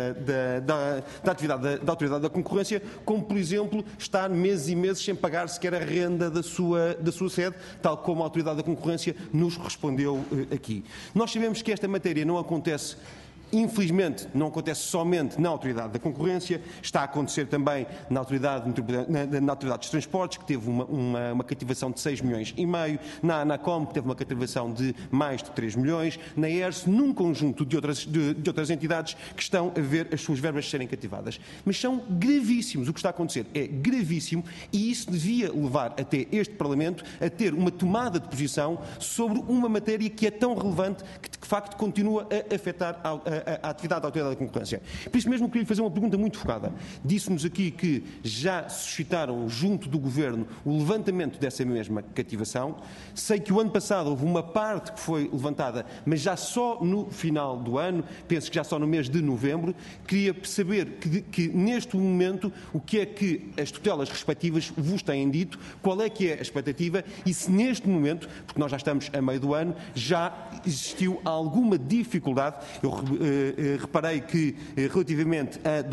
da atividade da Autoridade da Concorrência, como, por exemplo, estar meses e meses sem pagar sequer a renda da sua sede, tal como a Autoridade da Concorrência nos respondeu aqui. Nós sabemos que esta matéria não acontece... Infelizmente, não acontece somente na Autoridade da Concorrência, está a acontecer também na Autoridade dos Transportes, que teve uma cativação de 6 milhões e meio, na ANACOM, que teve uma cativação de mais de 3 milhões, na ERSE, num conjunto de outras entidades que estão a ver as suas verbas serem cativadas. Mas são gravíssimos. O que está a acontecer é gravíssimo e isso devia levar até este Parlamento a ter uma tomada de posição sobre uma matéria que é tão relevante que, de facto, continua a afetar a atividade da Autoridade da Concorrência. Por isso mesmo, queria lhe fazer uma pergunta muito focada. Disse-nos aqui que já suscitaram junto do Governo o levantamento dessa mesma cativação. Sei que o ano passado houve uma parte que foi levantada, mas já só no final do ano, penso que já só no mês de novembro. Queria saber que neste momento o que é que as tutelas respectivas vos têm dito, qual é que é a expectativa e se neste momento, porque nós já estamos a meio do ano, já existiu alguma dificuldade. Eu reparei que relativamente a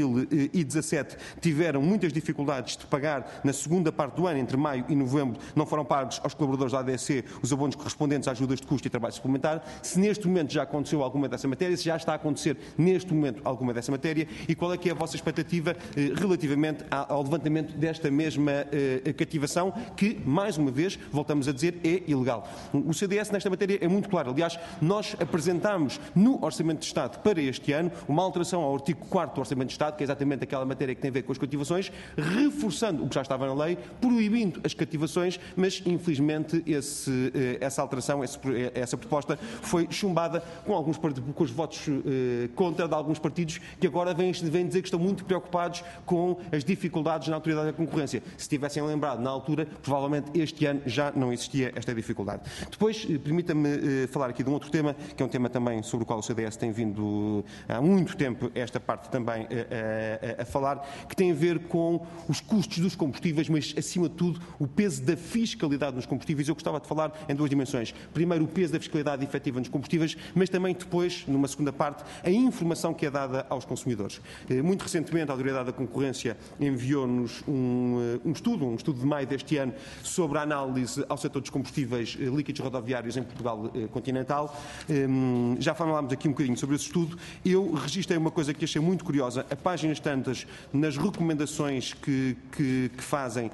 2017 tiveram muitas dificuldades de pagar na segunda parte do ano, entre maio e novembro, não foram pagos aos colaboradores da ADSE os abonos correspondentes a ajudas de custo e trabalho suplementar. Se neste momento já aconteceu alguma dessa matéria, se já está a acontecer neste momento alguma dessa matéria e qual é que é a vossa expectativa relativamente ao levantamento desta mesma cativação que, mais uma vez, voltamos a dizer, é ilegal. O CDS nesta matéria é muito claro. Aliás, nós apresentámos no Orçamento de Estado para este ano uma alteração ao artigo 4º do Orçamento de Estado, que é exatamente aquela matéria que tem a ver com as cativações, reforçando o que já estava na lei, proibindo as cativações, mas infelizmente essa alteração, essa proposta foi chumbada com os votos contra de alguns partidos que agora vêm dizer que estão muito preocupados com as dificuldades na Autoridade da Concorrência. Se tivessem lembrado na altura, provavelmente este ano já não existia esta dificuldade. Depois, permita-me falar aqui de um outro tema, que é um tema também sobre o qual o CDS tem vindo há muito tempo esta parte também a falar, que tem a ver com os custos dos combustíveis, mas acima de tudo o peso da fiscalidade nos combustíveis. Eu gostava de falar em duas dimensões. Primeiro, o peso da fiscalidade efetiva nos combustíveis, mas também depois, numa segunda parte, a informação que é dada aos consumidores. Muito recentemente, a Autoridade da Concorrência enviou-nos um estudo de maio deste ano, sobre a análise ao setor dos combustíveis líquidos rodoviários em Portugal continental. Já falámos aqui um bocadinho sobre esse estudo. Eu registrei uma coisa que achei muito curiosa. A páginas tantas, nas recomendações que fazem,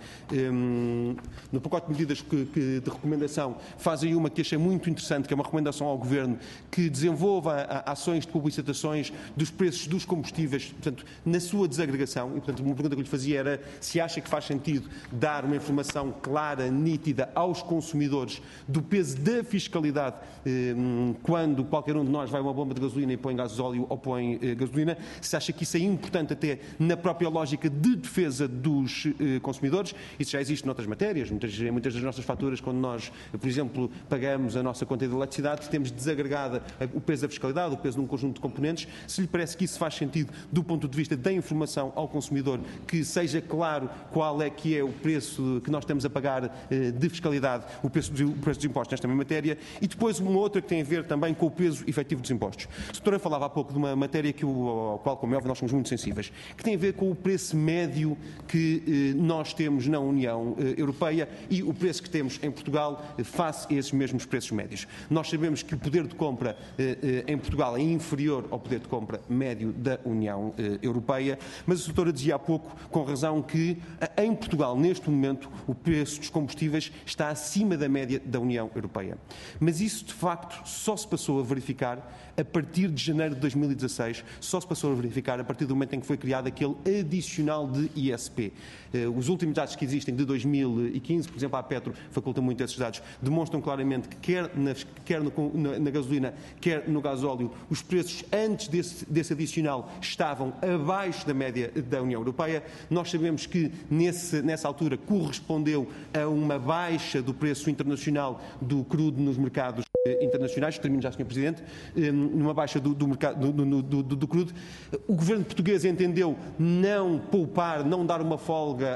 no pacote de medidas de recomendação, fazem uma que achei muito interessante, que é uma recomendação ao Governo que desenvolva ações de publicitações dos preços dos combustíveis, portanto, na sua desagregação. E, portanto, uma pergunta que eu lhe fazia era se acha que faz sentido dar uma informação clara, nítida aos consumidores do peso da fiscalidade quando qualquer um de nós vai a uma bomba de gasolina e põe gasóleo ou põe gasolina, se acha que isso é importante até na própria lógica de defesa dos consumidores. Isso já existe noutras matérias, muitas das nossas faturas, quando nós, por exemplo, pagamos a nossa conta de eletricidade, temos desagregada o peso da fiscalidade, o peso de um conjunto de componentes. Se lhe parece que isso faz sentido do ponto de vista da informação ao consumidor, que seja claro qual é que é o preço que nós estamos a pagar de fiscalidade, o preço dos impostos nesta mesma matéria, e depois uma outra que tem a ver também com o peso efetivo dos impostos. A doutora falava há pouco de uma matéria ao qual, como é óbvio, nós somos muito sensíveis, que tem a ver com o preço médio que nós temos na União Europeia e o preço que temos em Portugal face a esses mesmos preços médios. Nós sabemos que o poder de compra em Portugal é inferior ao poder de compra médio da União Europeia, mas a doutora dizia há pouco, com razão, que em Portugal, neste momento, o preço dos combustíveis está acima da média da União Europeia. Mas isso, de facto, só se passou a verificar a partir de janeiro de 2016, só se passou a verificar a partir do momento em que foi criado aquele adicional de ISP. Os últimos dados que existem de 2015, por exemplo, a Petro faculta muito esses dados, demonstram claramente que quer na gasolina, quer no gasóleo, os preços antes desse adicional estavam abaixo da média da União Europeia. Nós sabemos que nessa altura correspondeu a uma baixa do preço internacional do crudo nos mercados internacionais. Termino já, Sr. Presidente. Numa baixa do mercado do crudo. O governo português entendeu não poupar, não dar uma folga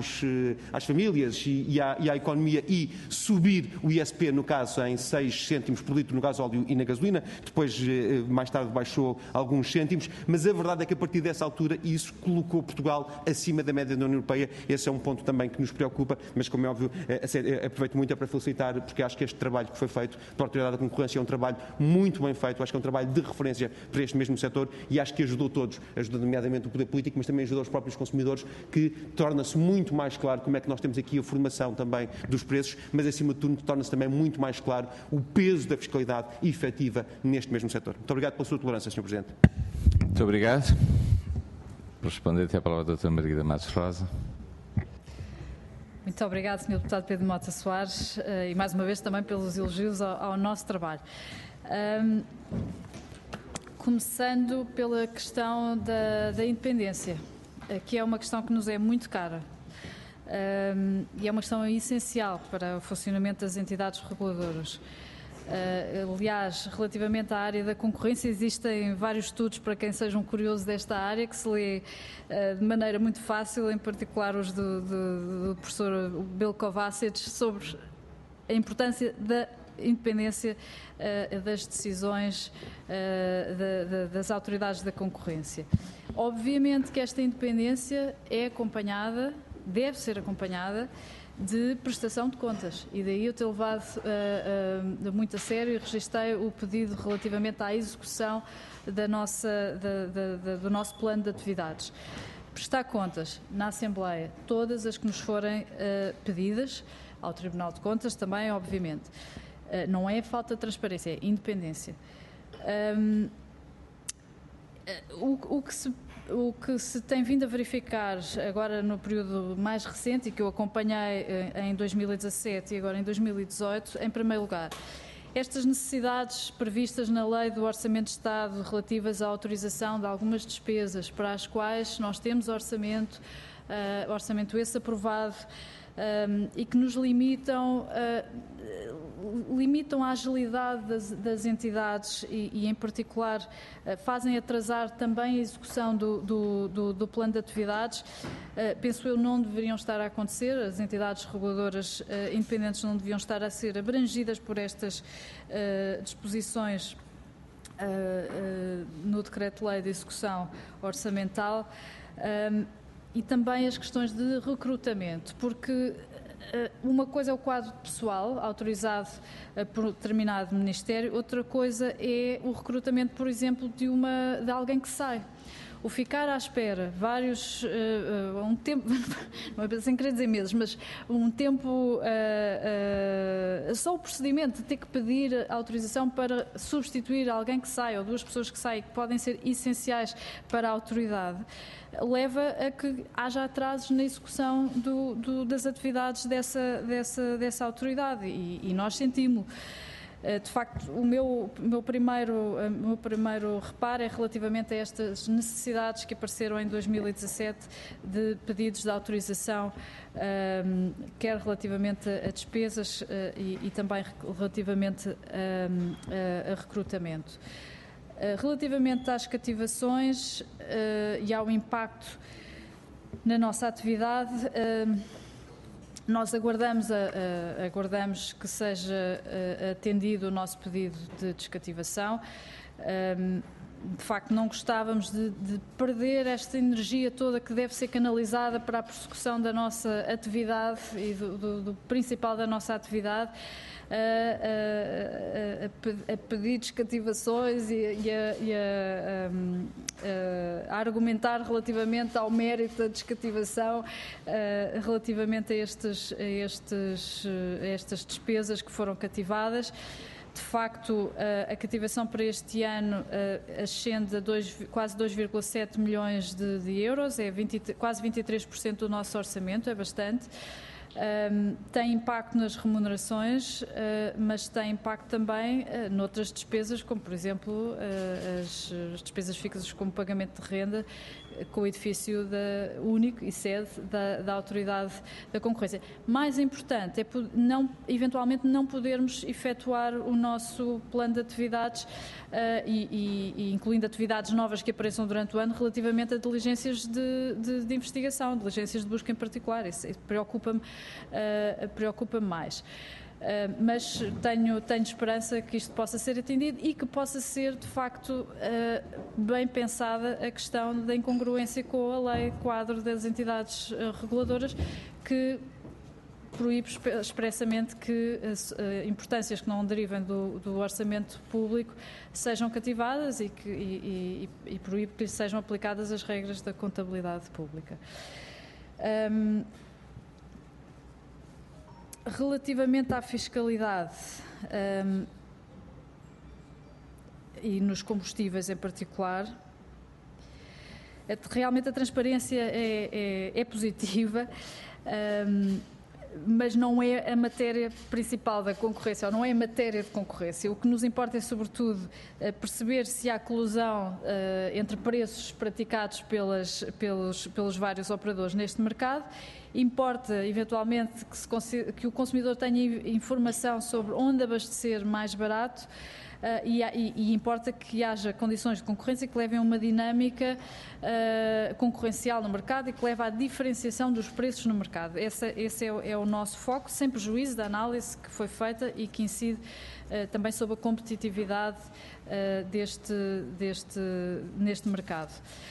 às famílias e à economia e subir o ISP, no caso, em 6 cêntimos por litro no gasóleo e na gasolina. Depois, mais tarde, baixou alguns cêntimos. Mas a verdade é que, a partir dessa altura, isso colocou Portugal acima da média da União Europeia. Esse é um ponto também que nos preocupa, mas, como é óbvio, aproveito muito para felicitar, porque acho que este trabalho que foi feito pela Autoridade da Concorrência é um trabalho muito bem feito. Acho que é um trabalho de referência para este mesmo setor e acho que ajudou todos, ajudou nomeadamente o poder político, mas também ajudou os próprios consumidores, que torna-se muito mais claro como é que nós temos aqui a formação também dos preços, mas acima de tudo torna-se também muito mais claro o peso da fiscalidade efetiva neste mesmo setor. Muito obrigado pela sua tolerância, Sr. Presidente. Muito obrigado. Por responder, tem a palavra a Dra. Margarida Matos Rosa. Muito obrigado, Sr. Deputado Pedro Mota Soares, e mais uma vez também pelos elogios ao nosso trabalho. Começando pela questão da independência, que é uma questão que nos é muito cara e é uma questão essencial para o funcionamento das entidades reguladoras. Aliás, relativamente à área da concorrência, existem vários estudos para quem seja um curioso desta área, que se lê de maneira muito fácil, em particular os do professor Bill Kovacic, sobre a importância da independência das decisões das autoridades da concorrência. Obviamente que esta independência é acompanhada, deve ser acompanhada, de prestação de contas, e daí eu ter levado muito a sério e registrei o pedido relativamente à execução do nosso plano de atividades. Prestar contas na Assembleia, todas as que nos forem pedidas, ao Tribunal de Contas também, obviamente. Não é falta de transparência, é independência. O que se tem vindo a verificar agora no período mais recente e que eu acompanhei em 2017 e agora em 2018, em primeiro lugar, estas necessidades previstas na Lei do Orçamento de Estado relativas à autorização de algumas despesas para as quais nós temos orçamento esse aprovado, e que nos limitam a agilidade das entidades e em particular, fazem atrasar também a execução do plano de atividades. Penso eu, não deveriam estar a acontecer, as entidades reguladoras independentes não deviam estar a ser abrangidas por estas disposições no Decreto-Lei de Execução Orçamental. E também as questões de recrutamento, porque uma coisa é o quadro pessoal autorizado por determinado Ministério, outra coisa é o recrutamento, por exemplo, de alguém que sai. O ficar à espera um tempo, não é sem querer dizer meses, mas um tempo, só o procedimento de ter que pedir autorização para substituir alguém que sai, ou duas pessoas que saem, que podem ser essenciais para a autoridade, leva a que haja atrasos na execução das atividades dessa autoridade, e nós sentimos-lo. De facto, o meu primeiro reparo é relativamente a estas necessidades que apareceram em 2017 de pedidos de autorização, quer relativamente a despesas e também relativamente a recrutamento. Relativamente às cativações e ao impacto na nossa atividade, nós aguardamos que seja atendido o nosso pedido de descativação. De facto, não gostávamos de perder esta energia toda que deve ser canalizada para a prossecução da nossa atividade e do principal da nossa atividade, a pedir descativações e a argumentar relativamente ao mérito da descativação, relativamente a estas despesas que foram cativadas. De facto, a cativação para este ano ascende a quase 2,7 milhões de euros, é quase 23% do nosso orçamento, é bastante. Tem impacto nas remunerações, mas tem impacto também noutras despesas, como por exemplo as despesas fixas como pagamento de renda, com o edifício único e sede da Autoridade da Concorrência. Mais importante é eventualmente não podermos efetuar o nosso plano de atividades e incluindo atividades novas que apareçam durante o ano relativamente a diligências de investigação, diligências de busca em particular. Isso preocupa-me mais. Mas tenho esperança que isto possa ser atendido e que possa ser, de facto, bem pensada a questão da incongruência com a lei quadro das entidades reguladoras, que proíbe expressamente que importâncias que não derivem do orçamento público sejam cativadas e proíbe que sejam aplicadas as regras da contabilidade pública. Relativamente à fiscalidade e nos combustíveis em particular, realmente a transparência é positiva, mas não é a matéria principal da concorrência, ou não é a matéria de concorrência. O que nos importa é, sobretudo, perceber se há colusão entre preços praticados pelos vários operadores neste mercado. Importa, eventualmente, que o consumidor tenha informação sobre onde abastecer mais barato e importa que haja condições de concorrência que levem a uma dinâmica concorrencial no mercado e que leve à diferenciação dos preços no mercado. Esse é o nosso foco, sem prejuízo da análise que foi feita e que incide também sobre a competitividade neste mercado.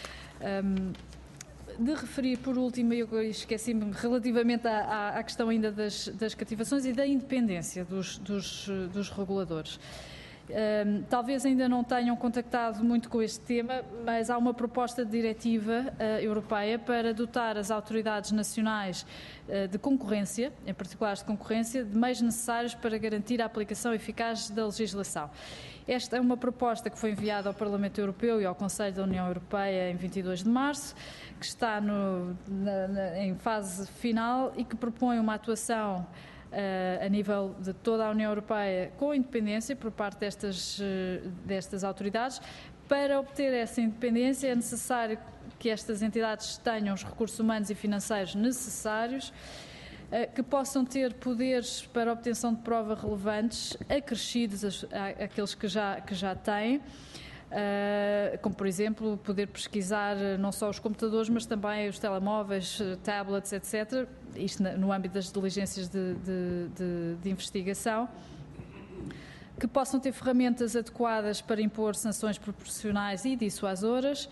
De referir, por último, eu esqueci-me, relativamente à questão ainda das cativações e da independência dos reguladores. Talvez ainda não tenham contactado muito com este tema, mas há uma proposta de diretiva europeia para dotar as autoridades nacionais de concorrência, em particular de concorrência, de meios necessários para garantir a aplicação eficaz da legislação. Esta é uma proposta que foi enviada ao Parlamento Europeu e ao Conselho da União Europeia em 22 de março, que está em fase final e que propõe uma atuação a nível de toda a União Europeia com independência por parte destas autoridades. Para obter essa independência é necessário que estas entidades tenham os recursos humanos e financeiros necessários, que possam ter poderes para obtenção de prova relevantes acrescidos àqueles que já têm, como por exemplo poder pesquisar não só os computadores mas também os telemóveis, tablets, etc. Isto no âmbito das diligências de investigação, que possam ter ferramentas adequadas para impor sanções proporcionais e dissuasoras.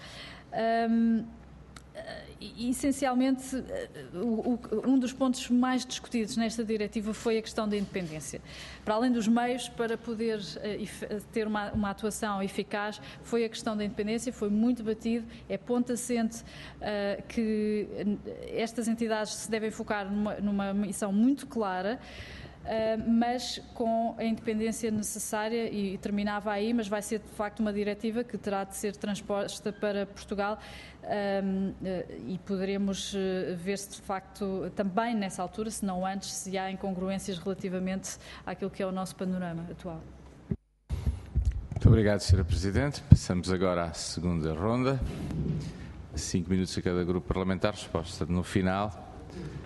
Essencialmente, um dos pontos mais discutidos nesta diretiva foi a questão da independência. Para além dos meios para poder ter uma atuação eficaz, foi a questão da independência, foi muito debatido, é ponto assente que estas entidades se devem focar numa missão muito clara, mas com a independência necessária, e terminava aí, mas vai ser de facto uma diretiva que terá de ser transposta para Portugal e poderemos ver se de facto também nessa altura, se não antes, se há incongruências relativamente àquilo que é o nosso panorama atual. Muito obrigado, Sra. Presidente. Passamos agora à segunda ronda. 5 minutos a cada grupo parlamentar. Resposta no final.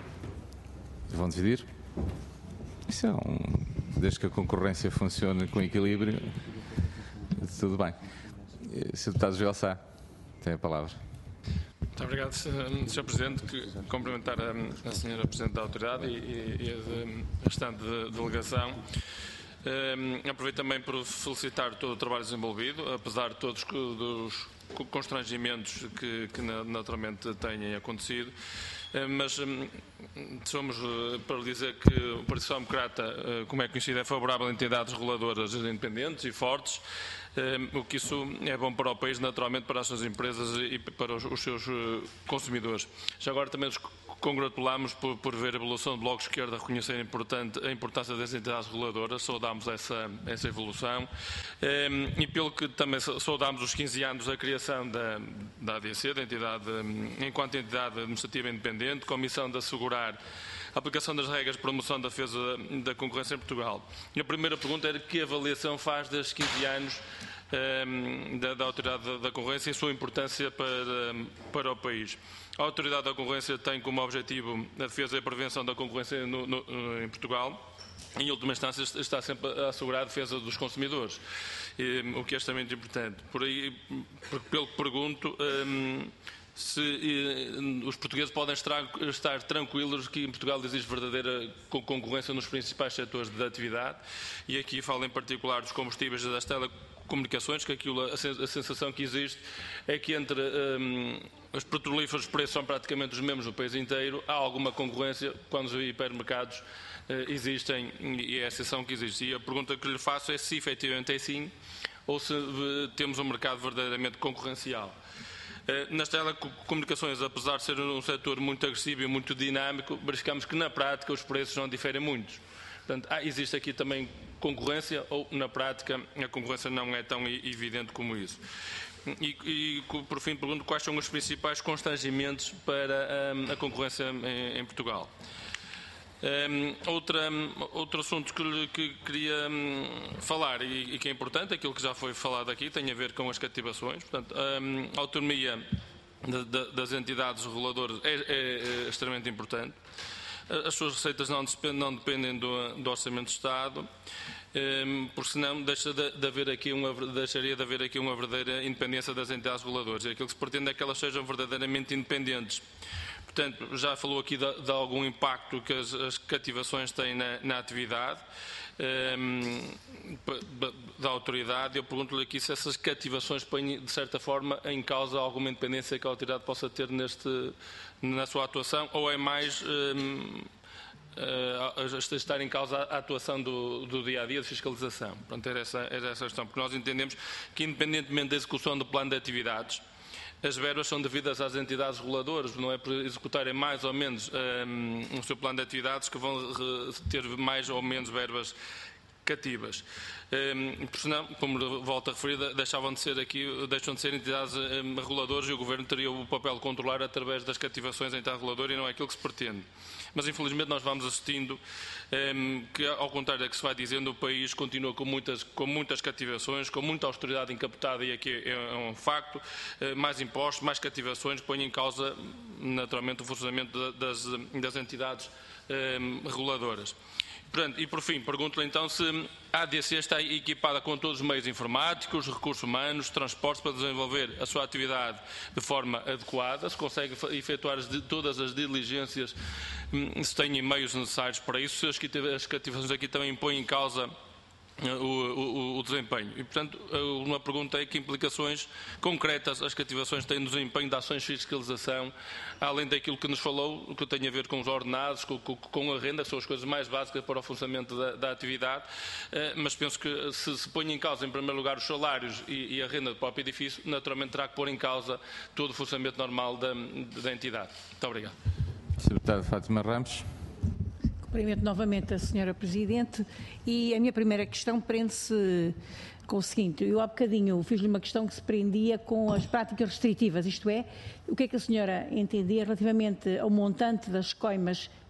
Vão decidir? Isso é desde que a concorrência funcione com equilíbrio, tudo bem. Sr. Deputado Gil Sá, tem a palavra. Muito obrigado, Sr. Presidente. Cumprimentar a Sra. Presidente da Autoridade e a restante delegação. Aproveito também por felicitar todo o trabalho desenvolvido, apesar de todos os constrangimentos que naturalmente têm acontecido. Mas somos para dizer que o Partido Social Democrata, como é conhecido, é favorável a entidades reguladoras independentes e fortes, o que isso é bom para o país, naturalmente para as suas empresas e para os seus consumidores. Já agora também nos congratulamos por ver a evolução do Bloco de Esquerda reconhecer a importância das entidades reguladoras, saudamos essa evolução e pelo que também saudamos os 15 anos da criação da ADC, da entidade, enquanto entidade administrativa independente, com a missão de assegurar a aplicação das regras de promoção da defesa da concorrência em Portugal. E a primeira pergunta era que avaliação faz destes 15 anos da Autoridade da Concorrência e a sua importância para o país. A Autoridade da Concorrência tem como objetivo a defesa e a prevenção da concorrência em Portugal. Em última instância, está sempre a assegurar a defesa dos consumidores, o que é extremamente importante. Pelo que pergunto, se os portugueses podem estar tranquilos que em Portugal existe verdadeira concorrência nos principais setores de atividade, e aqui falo em particular dos combustíveis e das telecomunicações, que a sensação que existe é que entre os petrolíferos os preços são praticamente os mesmos no país inteiro, há alguma concorrência quando os hipermercados existem, e é a sensação que existe. E a pergunta que lhe faço é se efetivamente é assim, ou se temos um mercado verdadeiramente concorrencial. Nas telecomunicações, apesar de ser um setor muito agressivo e muito dinâmico, verificamos que na prática os preços não diferem muito. Portanto, existe aqui também concorrência, ou na prática a concorrência não é tão evidente como isso. E por fim pergunto quais são os principais constrangimentos para a concorrência em Portugal. Outro assunto que queria falar e que é importante, aquilo que já foi falado aqui, tem a ver com as cativações. Portanto, a autonomia das entidades reguladoras é extremamente importante. As suas receitas não dependem do Orçamento de Estado, porque senão deixaria de haver aqui uma verdadeira independência das entidades reguladoras. E aquilo que se pretende é que elas sejam verdadeiramente independentes. Portanto, já falou aqui de algum impacto que as cativações têm na atividade da autoridade. Eu pergunto-lhe aqui se essas cativações põem, de certa forma, em causa alguma independência que a autoridade possa ter na sua atuação, ou é mais estar em causa a atuação do dia-a-dia de fiscalização. Portanto, era essa a questão, porque nós entendemos que, independentemente da execução do plano de atividades, as verbas são devidas às entidades reguladoras, não é por executarem mais ou menos o seu plano de atividades que vão ter mais ou menos verbas cativas. Por senão, como volto a referir, deixam de ser entidades reguladoras e o Governo teria o papel de controlar através das cativações em entidade reguladora e não é aquilo que se pretende. Mas, infelizmente, nós vamos assistindo que, ao contrário do que se vai dizendo, o país continua com muitas cativações, com muita austeridade encapotada, e aqui é um facto, mais impostos, mais cativações, põe em causa, naturalmente, o funcionamento das entidades reguladoras. Portanto, e por fim, pergunto-lhe então se a ADC está equipada com todos os meios informáticos, recursos humanos, transportes para desenvolver a sua atividade de forma adequada, se consegue efetuar todas as diligências, se tem meios necessários para isso, se as cativações aqui também põem em causa o desempenho. E, portanto, uma pergunta é que implicações concretas as cativações têm no desempenho de ações de fiscalização, além daquilo que nos falou, que tem a ver com os ordenados, com a renda, que são as coisas mais básicas para o funcionamento da atividade, mas penso que se põe em causa, em primeiro lugar, os salários e a renda do próprio edifício, naturalmente terá que pôr em causa todo o funcionamento normal da entidade. Muito obrigado. Sra. Deputada Fátima Ramos. Cumprimento novamente a Sra. Presidente e a minha primeira questão prende-se com o seguinte: eu há bocadinho fiz-lhe uma questão que se prendia com as práticas restritivas, isto é, o que é que a senhora entendia relativamente ao montante das coimas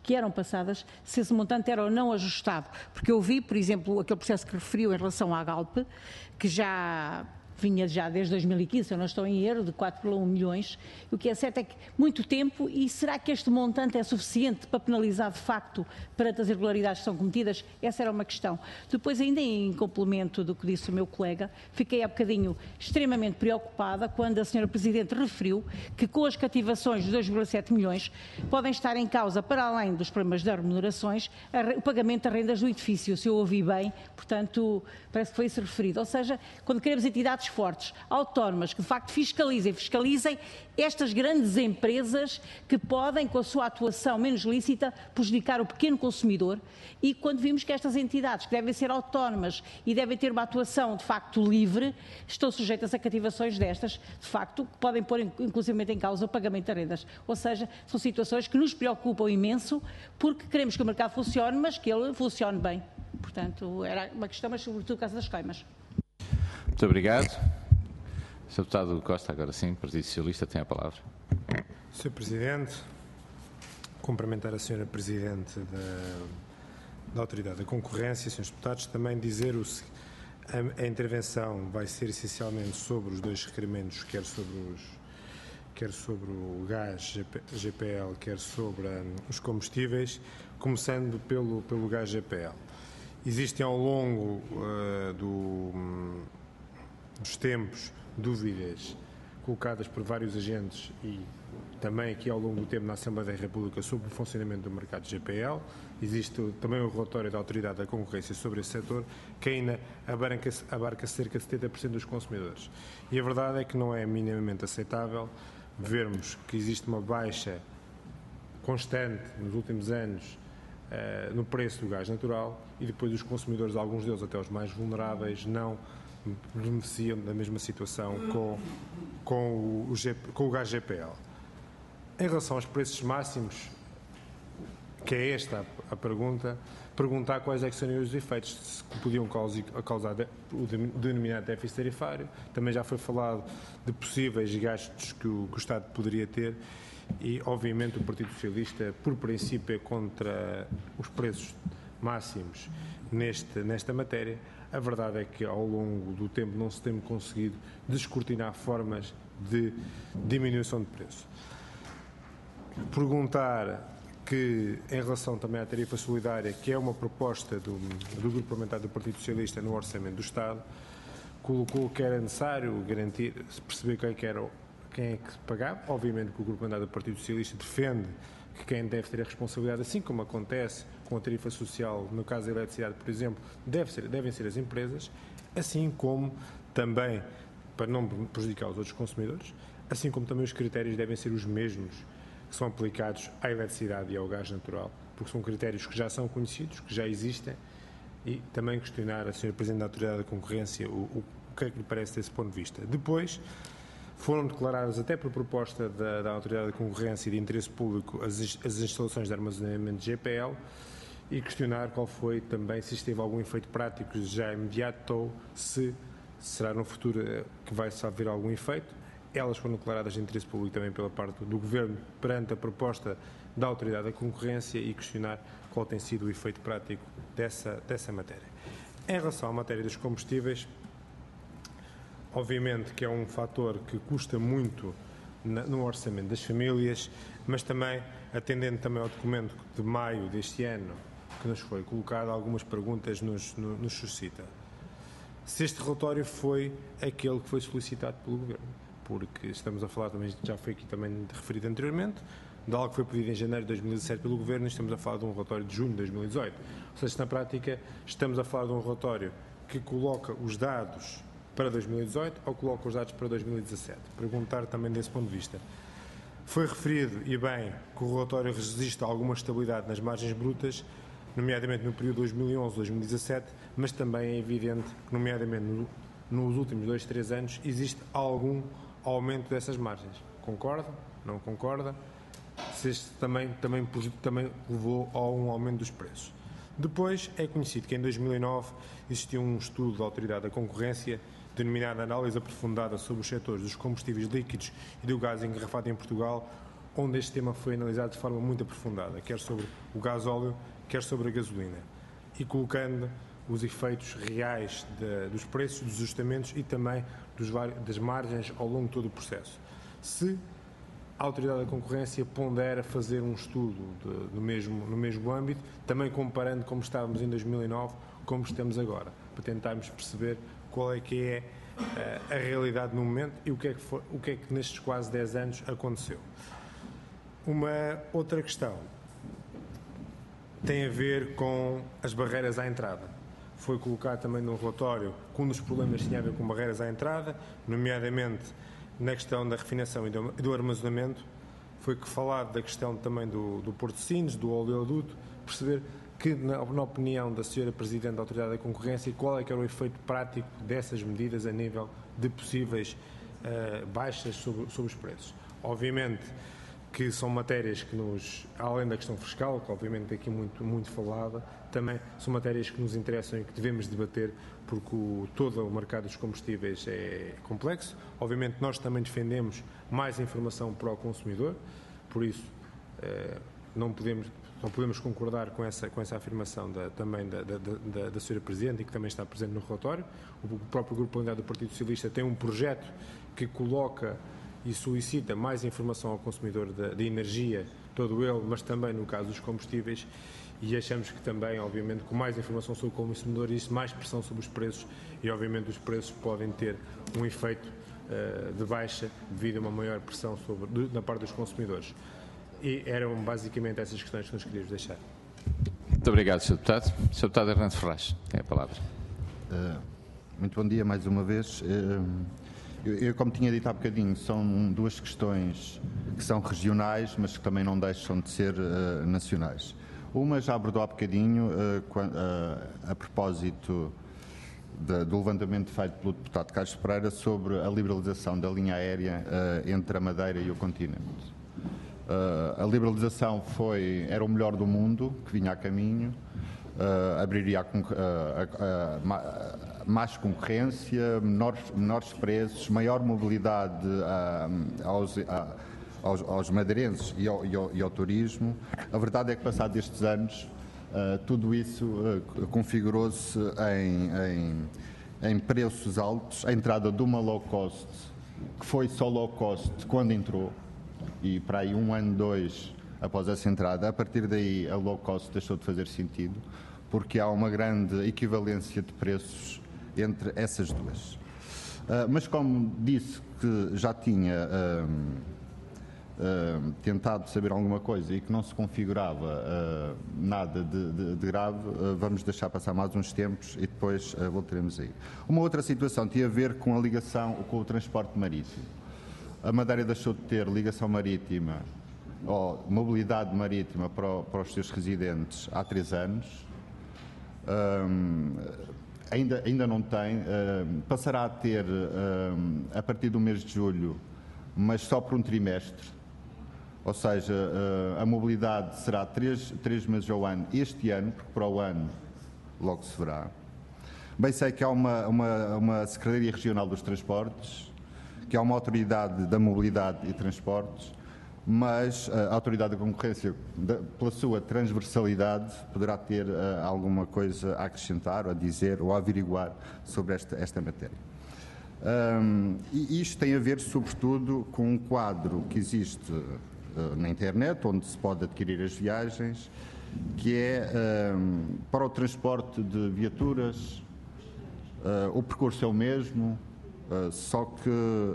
que eram passadas, se esse montante era ou não ajustado. Porque eu vi, por exemplo, aquele processo que referiu em relação à Galp, que já vinha já desde 2015, se eu não estou em erro, de 4,1 milhões. O que é certo é que muito tempo, e será que este montante é suficiente para penalizar de facto perante as irregularidades que são cometidas? Essa era uma questão. Depois, ainda em complemento do que disse o meu colega, fiquei há bocadinho extremamente preocupada quando a Sra. Presidente referiu que com as cativações de 2,7 milhões podem estar em causa, para além dos problemas das remunerações, o pagamento das rendas do edifício, se eu ouvi bem, portanto, parece que foi isso referido. Ou seja, quando queremos entidades fortes, autónomas, que de facto fiscalizem estas grandes empresas que podem, com a sua atuação menos lícita, prejudicar o pequeno consumidor, e quando vimos que estas entidades, que devem ser autónomas e devem ter uma atuação de facto livre, estão sujeitas a cativações destas, de facto, que podem pôr inclusivamente em causa o pagamento de rendas. Ou seja, são situações que nos preocupam imenso, porque queremos que o mercado funcione, mas que ele funcione bem. Portanto, era uma questão, mas sobretudo o caso das coimas. Muito obrigado. Sr. Deputado Costa, agora sim, Partido Socialista, tem a palavra. Sr. Presidente, cumprimentar a Sra. Presidente da Autoridade da Concorrência, Srs. Deputados, também dizer a intervenção vai ser essencialmente sobre os dois requerimentos, quer sobre o gás GPL, quer sobre os combustíveis, começando pelo gás GPL. Existem ao longo dos tempos dúvidas colocadas por vários agentes e também aqui ao longo do tempo na Assembleia da República sobre o funcionamento do mercado de GPL. Existe também o relatório da Autoridade da Concorrência sobre esse setor, que ainda abarca cerca de 70% dos consumidores. E a verdade é que não é minimamente aceitável vermos que existe uma baixa constante nos últimos anos no preço do gás natural e depois os consumidores, alguns deles até os mais vulneráveis, não beneficiam da mesma situação com o gás GPL. Em relação aos preços máximos, que é esta a pergunta, perguntar quais é que seriam os efeitos que podiam causar o denominado déficit tarifário. Também já foi falado de possíveis gastos que o Estado poderia ter e, obviamente, o Partido Socialista, por princípio, é contra os preços máximos nesta matéria. A verdade é que, ao longo do tempo, não se tem conseguido descortinar formas de diminuição de preço. Perguntar que, em relação também à tarifa solidária, que é uma proposta do Grupo Parlamentar do Partido Socialista no Orçamento do Estado, colocou que era necessário garantir, perceber quem é que pagava. Obviamente que o Grupo Parlamentar do Partido Socialista defende que quem deve ter a responsabilidade, assim como acontece com a tarifa social, no caso da eletricidade, por exemplo, devem ser as empresas, assim como também, para não prejudicar os outros consumidores, assim como também os critérios devem ser os mesmos que são aplicados à eletricidade e ao gás natural, porque são critérios que já são conhecidos, que já existem, e também questionar a Sra. Presidente da Autoridade da Concorrência o que é que lhe parece desse ponto de vista. Depois, foram declaradas, até por proposta da Autoridade da Concorrência e de interesse público, as instalações de armazenamento de GPL e questionar qual foi também, se teve algum efeito prático já imediato ou se será no futuro que vai haver algum efeito. Elas foram declaradas de interesse público também pela parte do Governo perante a proposta da Autoridade da Concorrência e questionar qual tem sido o efeito prático dessa matéria. Em relação à matéria dos combustíveis, obviamente que é um fator que custa muito no orçamento das famílias, mas também, atendendo também ao documento de maio deste ano, que nos foi colocado, algumas perguntas nos suscita. Se este relatório foi aquele que foi solicitado pelo Governo, porque estamos a falar, também já foi aqui também referido anteriormente, de algo que foi pedido em janeiro de 2017 pelo Governo, e estamos a falar de um relatório de junho de 2018. Ou seja, na prática, estamos a falar de um relatório que coloca os dados para 2018 ou coloca os dados para 2017. Perguntar também desse ponto de vista. Foi referido, e bem, que o relatório resiste a alguma estabilidade nas margens brutas, nomeadamente no período 2011-2017, mas também é evidente que, nomeadamente nos últimos 2-3 anos, existe algum aumento dessas margens. Concorda? Não concorda? Se este também levou a um aumento dos preços. Depois, é conhecido que em 2009 existiu um estudo da Autoridade da Concorrência denominado Análise Aprofundada sobre os setores dos combustíveis líquidos e do gás engarrafado em Portugal, onde este tema foi analisado de forma muito aprofundada, quer sobre o gasóleo, quer sobre a gasolina, e colocando os efeitos reais dos preços, dos ajustamentos e também das margens ao longo de todo o processo. Se a Autoridade da Concorrência pondera fazer um estudo no mesmo âmbito, também comparando como estávamos em 2009, como estamos agora, para tentarmos perceber qual é que é a realidade no momento e o que é que nestes quase 10 anos aconteceu. Uma outra questão tem a ver com as barreiras à entrada. Foi colocado também no relatório que um dos problemas tinha a ver com barreiras à entrada, nomeadamente na questão da refinação e do armazenamento. Foi falado da questão também do Porto de Sines, do oleoduto, perceber que, na opinião da Sra. Presidente da Autoridade da Concorrência, qual é que era o efeito prático dessas medidas a nível de possíveis baixas sobre os preços. Obviamente que são matérias que além da questão fiscal, que obviamente é aqui muito falada, também são matérias que nos interessam e que devemos debater, porque todo o mercado dos combustíveis é complexo. Obviamente nós também defendemos mais informação para o consumidor, por isso não podemos concordar com essa afirmação também da Sra. Presidente, e que também está presente no relatório. O próprio Grupo Parlamentar do Partido Socialista tem um projeto que coloca e solicita mais informação ao consumidor de energia, todo ele, mas também no caso dos combustíveis, e achamos que também, obviamente, com mais informação sobre o consumidor, existe mais pressão sobre os preços e, obviamente, os preços podem ter um efeito de baixa devido a uma maior pressão da parte dos consumidores. E eram basicamente essas questões que nos queríamos deixar. Muito obrigado, Sr. Deputado. Sr. Deputado Hernando Ferraz, tem a palavra. Muito bom dia mais uma vez. Eu, como tinha dito há bocadinho, são duas questões que são regionais, mas que também não deixam de ser nacionais. Uma já abordou há bocadinho, a propósito do levantamento feito pelo deputado Carlos Pereira sobre a liberalização da linha aérea entre a Madeira e o continente. A liberalização era o melhor do mundo, que vinha a caminho, abriria mais concorrência, menores preços, maior mobilidade aos madeirenses e ao turismo. A verdade é que, passados estes anos, tudo isso configurou-se em preços altos. A entrada de uma low cost, que foi só low cost quando entrou, e para aí 1 ano, 2 após essa entrada, a partir daí a low cost deixou de fazer sentido, porque há uma grande equivalência de preços entre essas duas. Mas como disse que já tinha tentado saber alguma coisa e que não se configurava nada de grave, vamos deixar passar mais uns tempos e depois voltaremos aí. Uma outra situação tinha a ver com a ligação com o transporte marítimo. A Madeira deixou de ter ligação marítima ou mobilidade marítima para os seus residentes há 3 anos. Ainda não tem, passará a ter a partir do mês de julho, mas só por um trimestre, ou seja, a mobilidade será 3 meses ao ano este ano, porque para o ano logo se verá. Bem sei que há uma Secretaria Regional dos Transportes, que é uma autoridade da mobilidade e transportes, mas a Autoridade da Concorrência, pela sua transversalidade, poderá ter alguma coisa a acrescentar, ou a dizer, ou a averiguar sobre esta matéria. E isto tem a ver, sobretudo, com um quadro que existe na internet, onde se pode adquirir as viagens, que é para o transporte de viaturas, o percurso é o mesmo, só que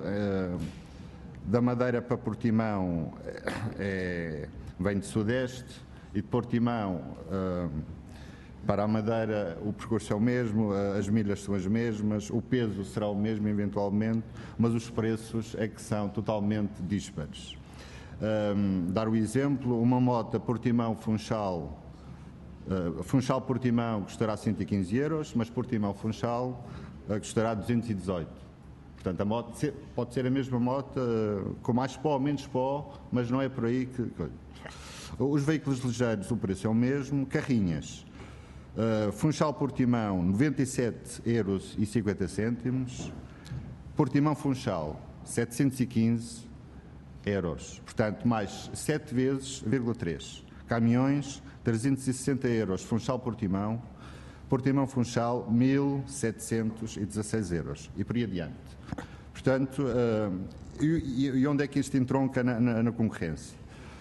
da Madeira para Portimão vem de Sudeste, e de Portimão para a Madeira o percurso é o mesmo, as milhas são as mesmas, o peso será o mesmo eventualmente, mas os preços é que são totalmente díspares. Dar o exemplo, uma moto Portimão-Funchal, Funchal-Portimão custará 115 euros, mas Portimão-Funchal custará 218. Portanto, a moto pode ser a mesma moto, com mais pó, menos pó, mas não é por aí que... Os veículos ligeiros, o preço é o mesmo. Carrinhas, Funchal-Portimão, 97,50 euros. Portimão-Funchal, 715. euros. Portanto, mais 7 vezes,3. Caminhões, 360 euros. Funchal-Portimão. Portimão-Funchal, 1.716 euros. E por aí adiante. Portanto, e onde é que isto entronca na concorrência?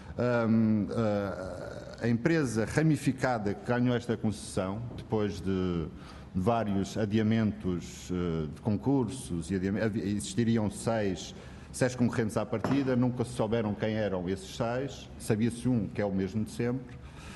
A empresa ramificada que ganhou esta concessão, depois de vários adiamentos de concursos, existiriam seis concorrentes à partida, nunca se souberam quem eram esses 6, sabia-se um que é o mesmo de sempre.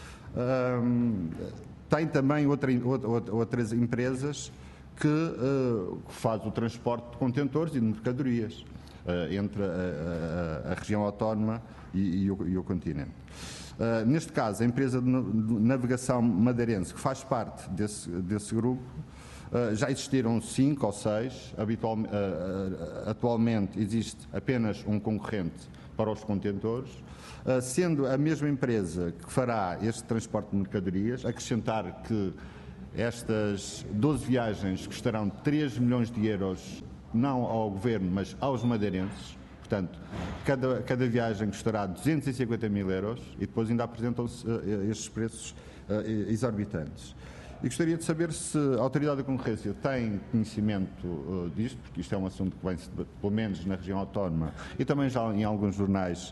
Tem também outras empresas que fazem o transporte de contentores e de mercadorias entre a região autónoma e o continente. Neste caso, a empresa de navegação madeirense, que faz parte desse grupo, já existiram 5 ou 6, atualmente existe apenas um concorrente para os contentores, sendo a mesma empresa que fará este transporte de mercadorias, acrescentar que estas 12 viagens custarão 3 milhões de euros, não ao Governo, mas aos madeirenses. Portanto, cada viagem custará 250 mil euros e depois ainda apresentam-se estes preços exorbitantes. E gostaria de saber se a Autoridade da Concorrência tem conhecimento disto, porque isto é um assunto que vem, pelo menos na região autónoma, e também já em alguns jornais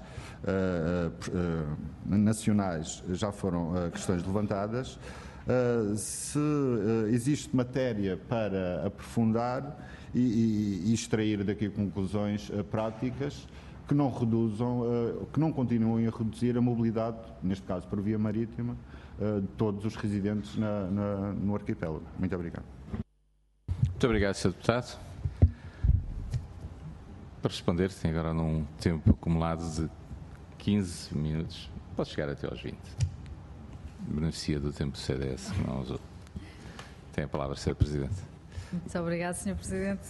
nacionais já foram questões levantadas, se existe matéria para aprofundar e extrair daqui conclusões práticas que não reduzam, que não continuem a reduzir a mobilidade, neste caso por via marítima, de todos os residentes no arquipélago. Muito obrigado. Muito obrigado, Sr. Deputado. Para responder, tem agora num tempo acumulado de 15 minutos. Pode chegar até aos 20. Beneficia do tempo do CDS, que não os outros. Tem a palavra, Sr. Presidente. Muito obrigado, Sr. Presidente.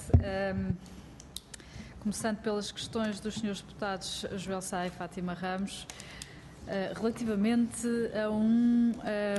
Começando pelas questões dos Srs. Deputados Joel Sá e Fátima Ramos, relativamente a um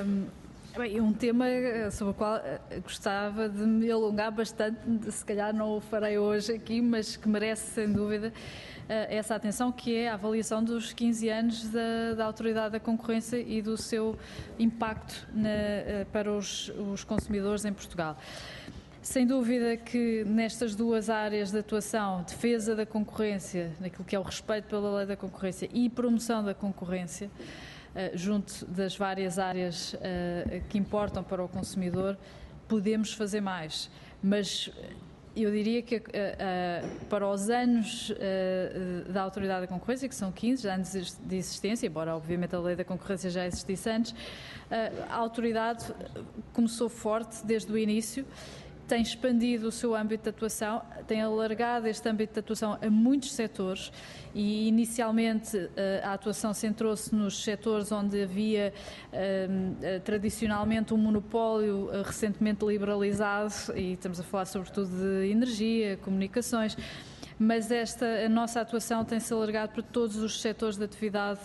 tema sobre o qual gostava de me alongar bastante, se calhar não o farei hoje aqui, mas que merece, sem dúvida, essa atenção, que é a avaliação dos 15 anos da Autoridade da Concorrência e do seu impacto para os consumidores em Portugal. Sem dúvida que nestas duas áreas de atuação, defesa da concorrência, naquilo que é o respeito pela lei da concorrência e promoção da concorrência, junto das várias áreas que importam para o consumidor, podemos fazer mais. Mas eu diria que para os anos da Autoridade da Concorrência, que são 15 anos de existência, embora obviamente a lei da concorrência já existisse antes, a Autoridade começou forte desde o início, tem expandido o seu âmbito de atuação, tem alargado este âmbito de atuação a muitos setores e inicialmente a atuação centrou-se nos setores onde havia tradicionalmente um monopólio recentemente liberalizado, e estamos a falar sobretudo de energia, comunicações, mas a nossa atuação tem-se alargado para todos os setores de atividade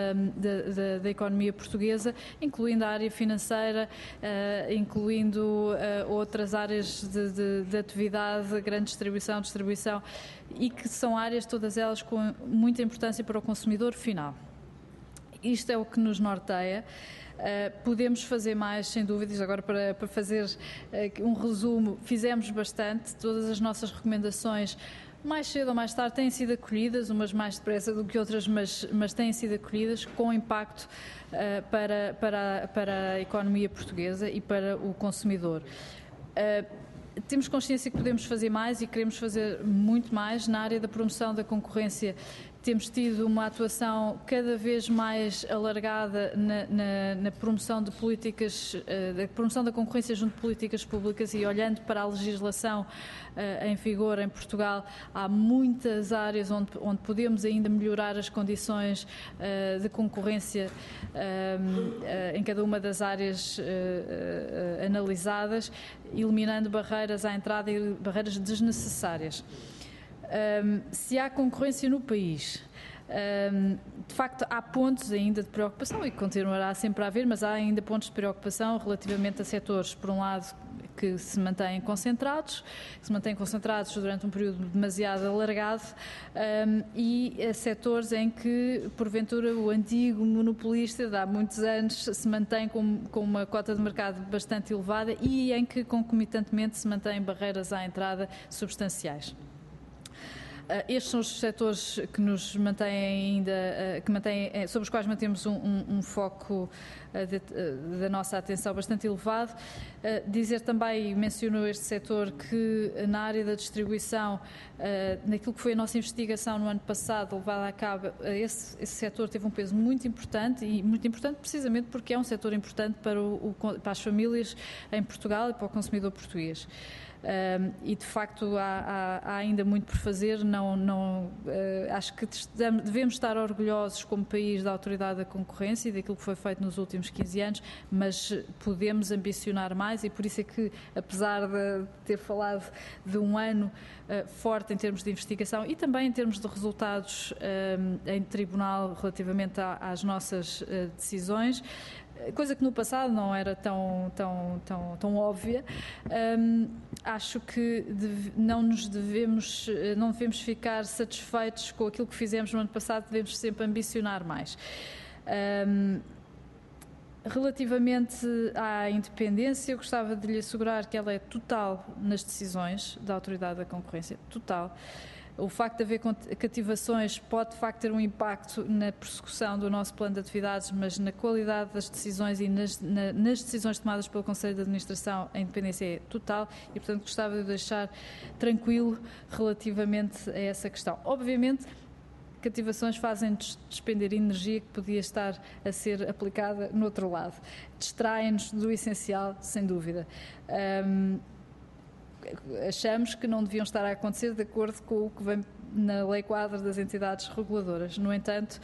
da economia portuguesa, incluindo a área financeira, incluindo outras áreas de atividade, grande distribuição, e que são áreas, todas elas, com muita importância para o consumidor final. Isto é o que nos norteia. Podemos fazer mais, sem dúvidas. Agora, para fazer um resumo, fizemos bastante. Todas as nossas recomendações, mais cedo ou mais tarde, têm sido acolhidas, umas mais depressa do que outras, mas têm sido acolhidas com impacto para a economia portuguesa e para o consumidor. Temos consciência que podemos fazer mais e queremos fazer muito mais na área da promoção da concorrência. Temos tido uma atuação cada vez mais alargada na promoção de políticas, da promoção da concorrência junto de políticas públicas, e olhando para a legislação em vigor em Portugal, há muitas áreas onde podemos ainda melhorar as condições de concorrência em cada uma das áreas analisadas, eliminando barreiras à entrada e barreiras desnecessárias. Se há concorrência no país, de facto há pontos ainda de preocupação, e continuará sempre a haver, mas há ainda pontos de preocupação relativamente a setores, por um lado, que se mantêm concentrados durante um período demasiado alargado, e setores em que, porventura, o antigo monopolista de há muitos anos se mantém com uma cota de mercado bastante elevada e em que, concomitantemente, se mantêm barreiras à entrada substanciais. Estes são os setores que nos mantêm ainda, sobre os quais mantemos um foco da nossa atenção bastante elevado. Dizer também, mencionou este setor, que na área da distribuição, naquilo que foi a nossa investigação no ano passado, levada a cabo, esse setor teve um peso muito importante, e muito importante precisamente porque é um setor importante para as famílias em Portugal e para o consumidor português. E de facto há ainda muito por fazer. Acho que devemos estar orgulhosos como país da Autoridade da Concorrência e daquilo que foi feito nos últimos 15 anos, mas podemos ambicionar mais, e por isso é que, apesar de ter falado de um ano forte em termos de investigação e também em termos de resultados em tribunal relativamente às nossas decisões, coisa que no passado não era tão óbvia, acho que não devemos ficar satisfeitos com aquilo que fizemos no ano passado, devemos sempre ambicionar mais. Relativamente à independência, eu gostava de lhe assegurar que ela é total nas decisões da Autoridade da Concorrência, total. O facto de haver cativações pode, de facto, ter um impacto na prossecução do nosso plano de atividades, mas na qualidade das decisões e nas decisões tomadas pelo Conselho de Administração, a independência é total e, portanto, gostava de deixar tranquilo relativamente a essa questão. Obviamente, cativações fazem-nos despender energia que podia estar a ser aplicada no outro lado. Distraem-nos do essencial, sem dúvida. Achamos que não deviam estar a acontecer de acordo com o que vem na Lei Quadro das Entidades Reguladoras. No entanto,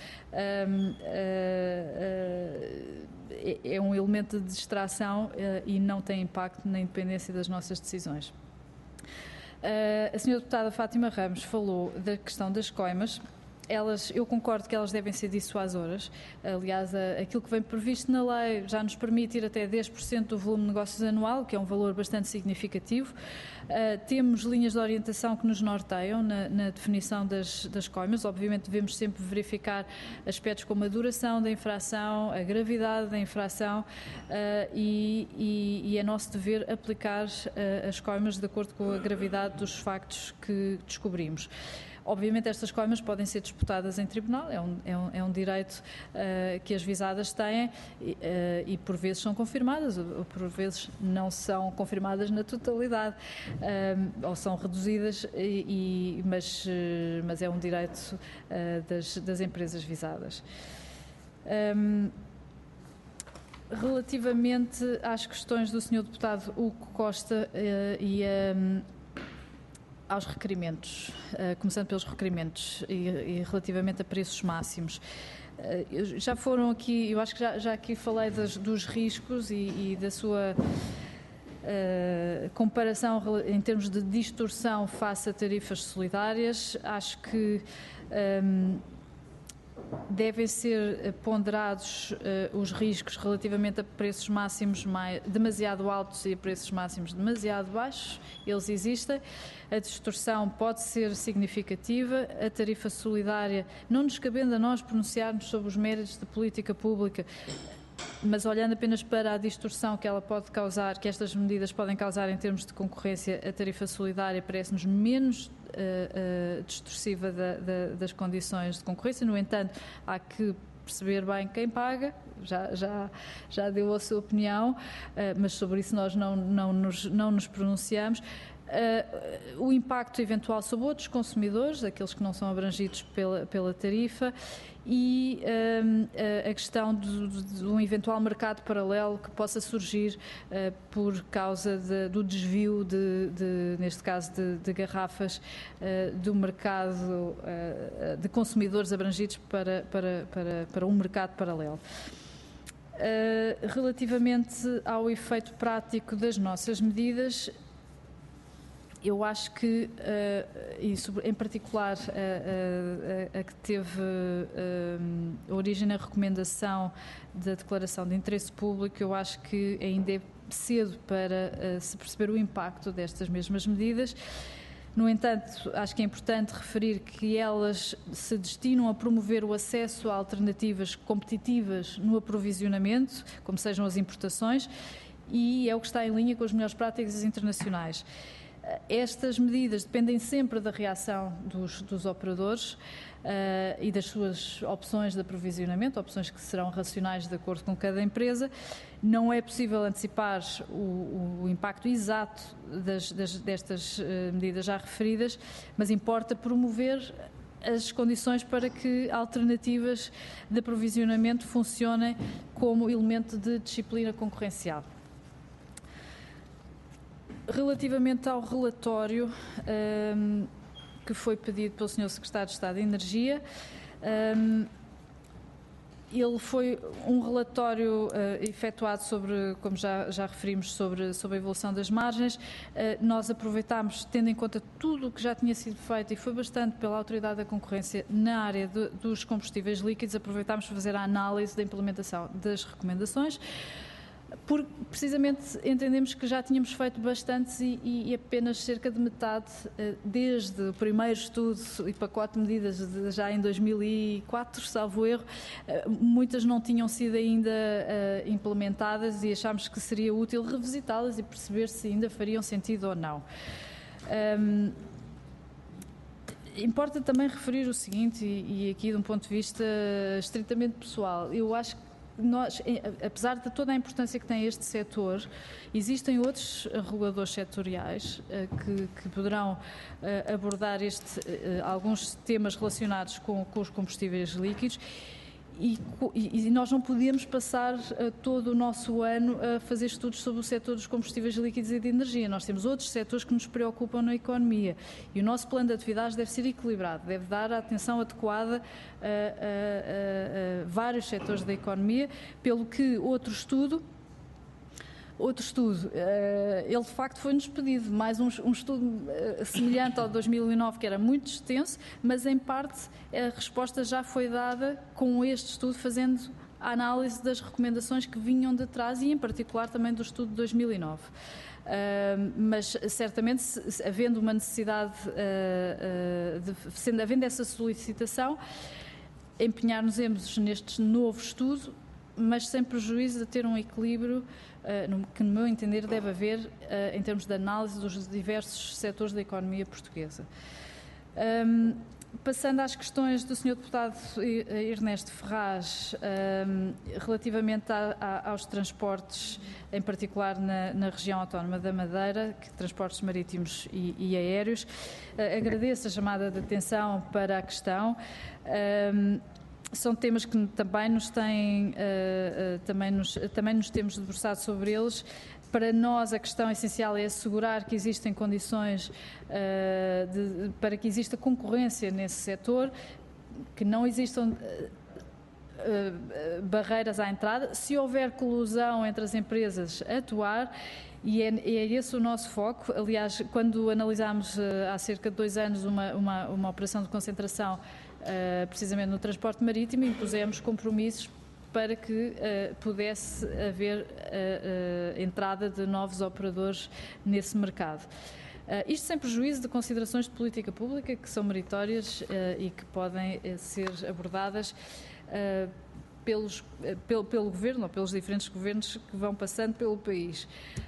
é um elemento de distração e não tem impacto na independência das nossas decisões. A senhora deputada Fátima Ramos falou da questão das coimas. Eu concordo que elas devem ser dissuasoras. Aliás, aquilo que vem previsto na lei já nos permite ir até 10% do volume de negócios anual, que é um valor bastante significativo. Temos linhas de orientação que nos norteiam na definição das coimas. Obviamente devemos sempre verificar aspectos como a duração da infração, a gravidade da infração, e é nosso dever aplicar as coimas de acordo com a gravidade dos factos que descobrimos. Obviamente estas coimas podem ser disputadas em tribunal, é um direito que as visadas têm, e por vezes são confirmadas, ou por vezes não são confirmadas na totalidade, ou são reduzidas, mas é um direito das empresas visadas. Relativamente às questões do Sr. Deputado Hugo Costa e aos requerimentos, começando pelos requerimentos e relativamente a preços máximos. Já foram aqui, eu acho que já aqui falei dos riscos e da sua comparação em termos de distorção face a tarifas solidárias. Acho que devem ser ponderados os riscos relativamente a preços máximos demasiado altos e a preços máximos demasiado baixos. Eles existem. A distorção pode ser significativa. A tarifa solidária, não nos cabendo a nós pronunciarmos sobre os méritos da política pública, mas olhando apenas para a distorção que ela pode causar, que estas medidas podem causar em termos de concorrência, a tarifa solidária parece-nos menos distorsiva das condições de concorrência. No entanto, há que perceber bem quem paga, já deu a sua opinião, mas sobre isso nós não nos pronunciamos. O impacto eventual sobre outros consumidores, aqueles que não são abrangidos pela tarifa, e a questão de um eventual mercado paralelo que possa surgir por causa do desvio, neste caso, de garrafas do mercado de consumidores abrangidos para um mercado paralelo. Relativamente ao efeito prático das nossas medidas, eu acho que, em particular, a que teve origem na recomendação da declaração de interesse público, eu acho que ainda é cedo para se perceber o impacto destas mesmas medidas. No entanto, acho que é importante referir que elas se destinam a promover o acesso a alternativas competitivas no aprovisionamento, como sejam as importações, e é o que está em linha com as melhores práticas internacionais. Estas medidas dependem sempre da reação dos operadores e das suas opções de aprovisionamento, opções que serão racionais de acordo com cada empresa. Não é possível antecipar o impacto exato destas medidas já referidas, mas importa promover as condições para que alternativas de aprovisionamento funcionem como elemento de disciplina concorrencial. Relativamente ao relatório que foi pedido pelo Sr. Secretário de Estado de Energia, ele foi um relatório efetuado sobre, como já referimos, sobre a evolução das margens. Nós aproveitámos, tendo em conta tudo o que já tinha sido feito, e foi bastante pela Autoridade da Concorrência na área dos combustíveis líquidos, aproveitámos para fazer a análise da implementação das recomendações, porque precisamente entendemos que já tínhamos feito bastantes e apenas cerca de metade, desde o primeiro estudo e pacote de medidas já em 2004, salvo erro, muitas não tinham sido ainda implementadas e achámos que seria útil revisitá-las e perceber se ainda fariam sentido ou não. Importa também referir o seguinte, e aqui de um ponto de vista estritamente pessoal, eu acho que nós, apesar de toda a importância que tem este setor, existem outros reguladores setoriais que poderão abordar alguns temas relacionados com os combustíveis líquidos e nós não podemos passar todo o nosso ano a fazer estudos sobre o setor dos combustíveis líquidos e de energia. Nós temos outros setores que nos preocupam na economia e o nosso plano de atividades deve ser equilibrado, deve dar a atenção adequada a vários setores da economia, pelo que outro estudo, ele de facto foi-nos pedido, mais um estudo semelhante ao de 2009, que era muito extenso, mas em parte a resposta já foi dada com este estudo, fazendo a análise das recomendações que vinham de trás e em particular também do estudo de 2009. Mas certamente, havendo uma necessidade, havendo essa solicitação, empenhar-nos-emos neste novo estudo, mas sem prejuízo de ter um equilíbrio que, no meu entender, deve haver em termos de análise dos diversos setores da economia portuguesa. Passando às questões do Sr. Deputado Ernesto Ferraz, relativamente aos transportes, em particular na região autónoma da Madeira, transportes marítimos e aéreos, agradeço a chamada de atenção para a questão. São temas que também nos temos debruçado sobre eles. Para nós, a questão essencial é assegurar que existem condições para que exista concorrência nesse setor, que não existam barreiras à entrada. Se houver colusão entre as empresas, atuar. E é esse o nosso foco. Aliás, quando analisámos há cerca de 2 anos uma operação de concentração precisamente no transporte marítimo, impusemos compromissos para que pudesse haver entrada de novos operadores nesse mercado. Isto sem prejuízo de considerações de política pública que são meritórias e que podem ser abordadas pelo Governo ou pelos diferentes governos que vão passando pelo país.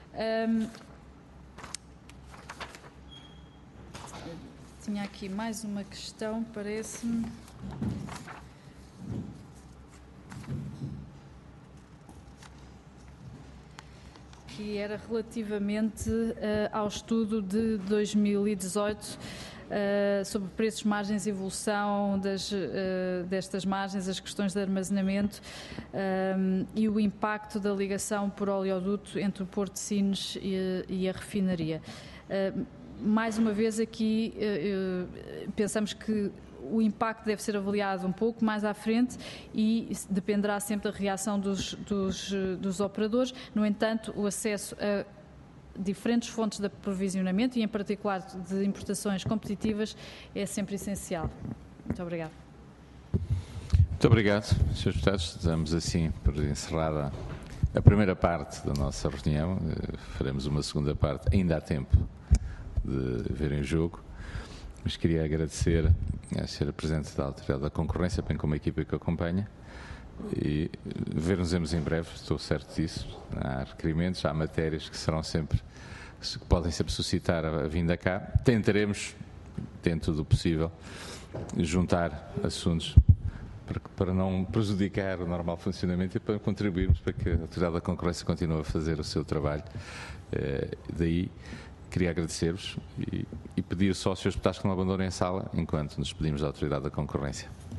Tinha aqui mais uma questão, parece-me. Que era relativamente ao estudo de 2018 sobre preços, margens e evolução destas margens, as questões de armazenamento e o impacto da ligação por oleoduto entre o Porto de Sines e a refinaria. Mais uma vez aqui pensamos que o impacto deve ser avaliado um pouco mais à frente e dependerá sempre da reação dos operadores. No entanto, o acesso a diferentes fontes de aprovisionamento e, em particular, de importações competitivas é sempre essencial. Muito obrigada. Muito obrigado, Srs. Deputados. Damos assim por encerrada a primeira parte da nossa reunião. Faremos uma segunda parte, ainda há tempo de verem o jogo, mas queria agradecer a Sra. Presidente da Autoridade da Concorrência, bem como a equipa que acompanha, e ver-nos em breve, estou certo disso. Há requerimentos, há matérias que serão sempre, que podem sempre suscitar a vinda cá. Tentaremos, dentro do possível, juntar assuntos para não prejudicar o normal funcionamento e para contribuirmos para que a Autoridade da Concorrência continue a fazer o seu trabalho. Daí queria agradecer-vos e pedir só aos senhores deputados que não abandonem a sala enquanto nos despedimos da Autoridade da Concorrência.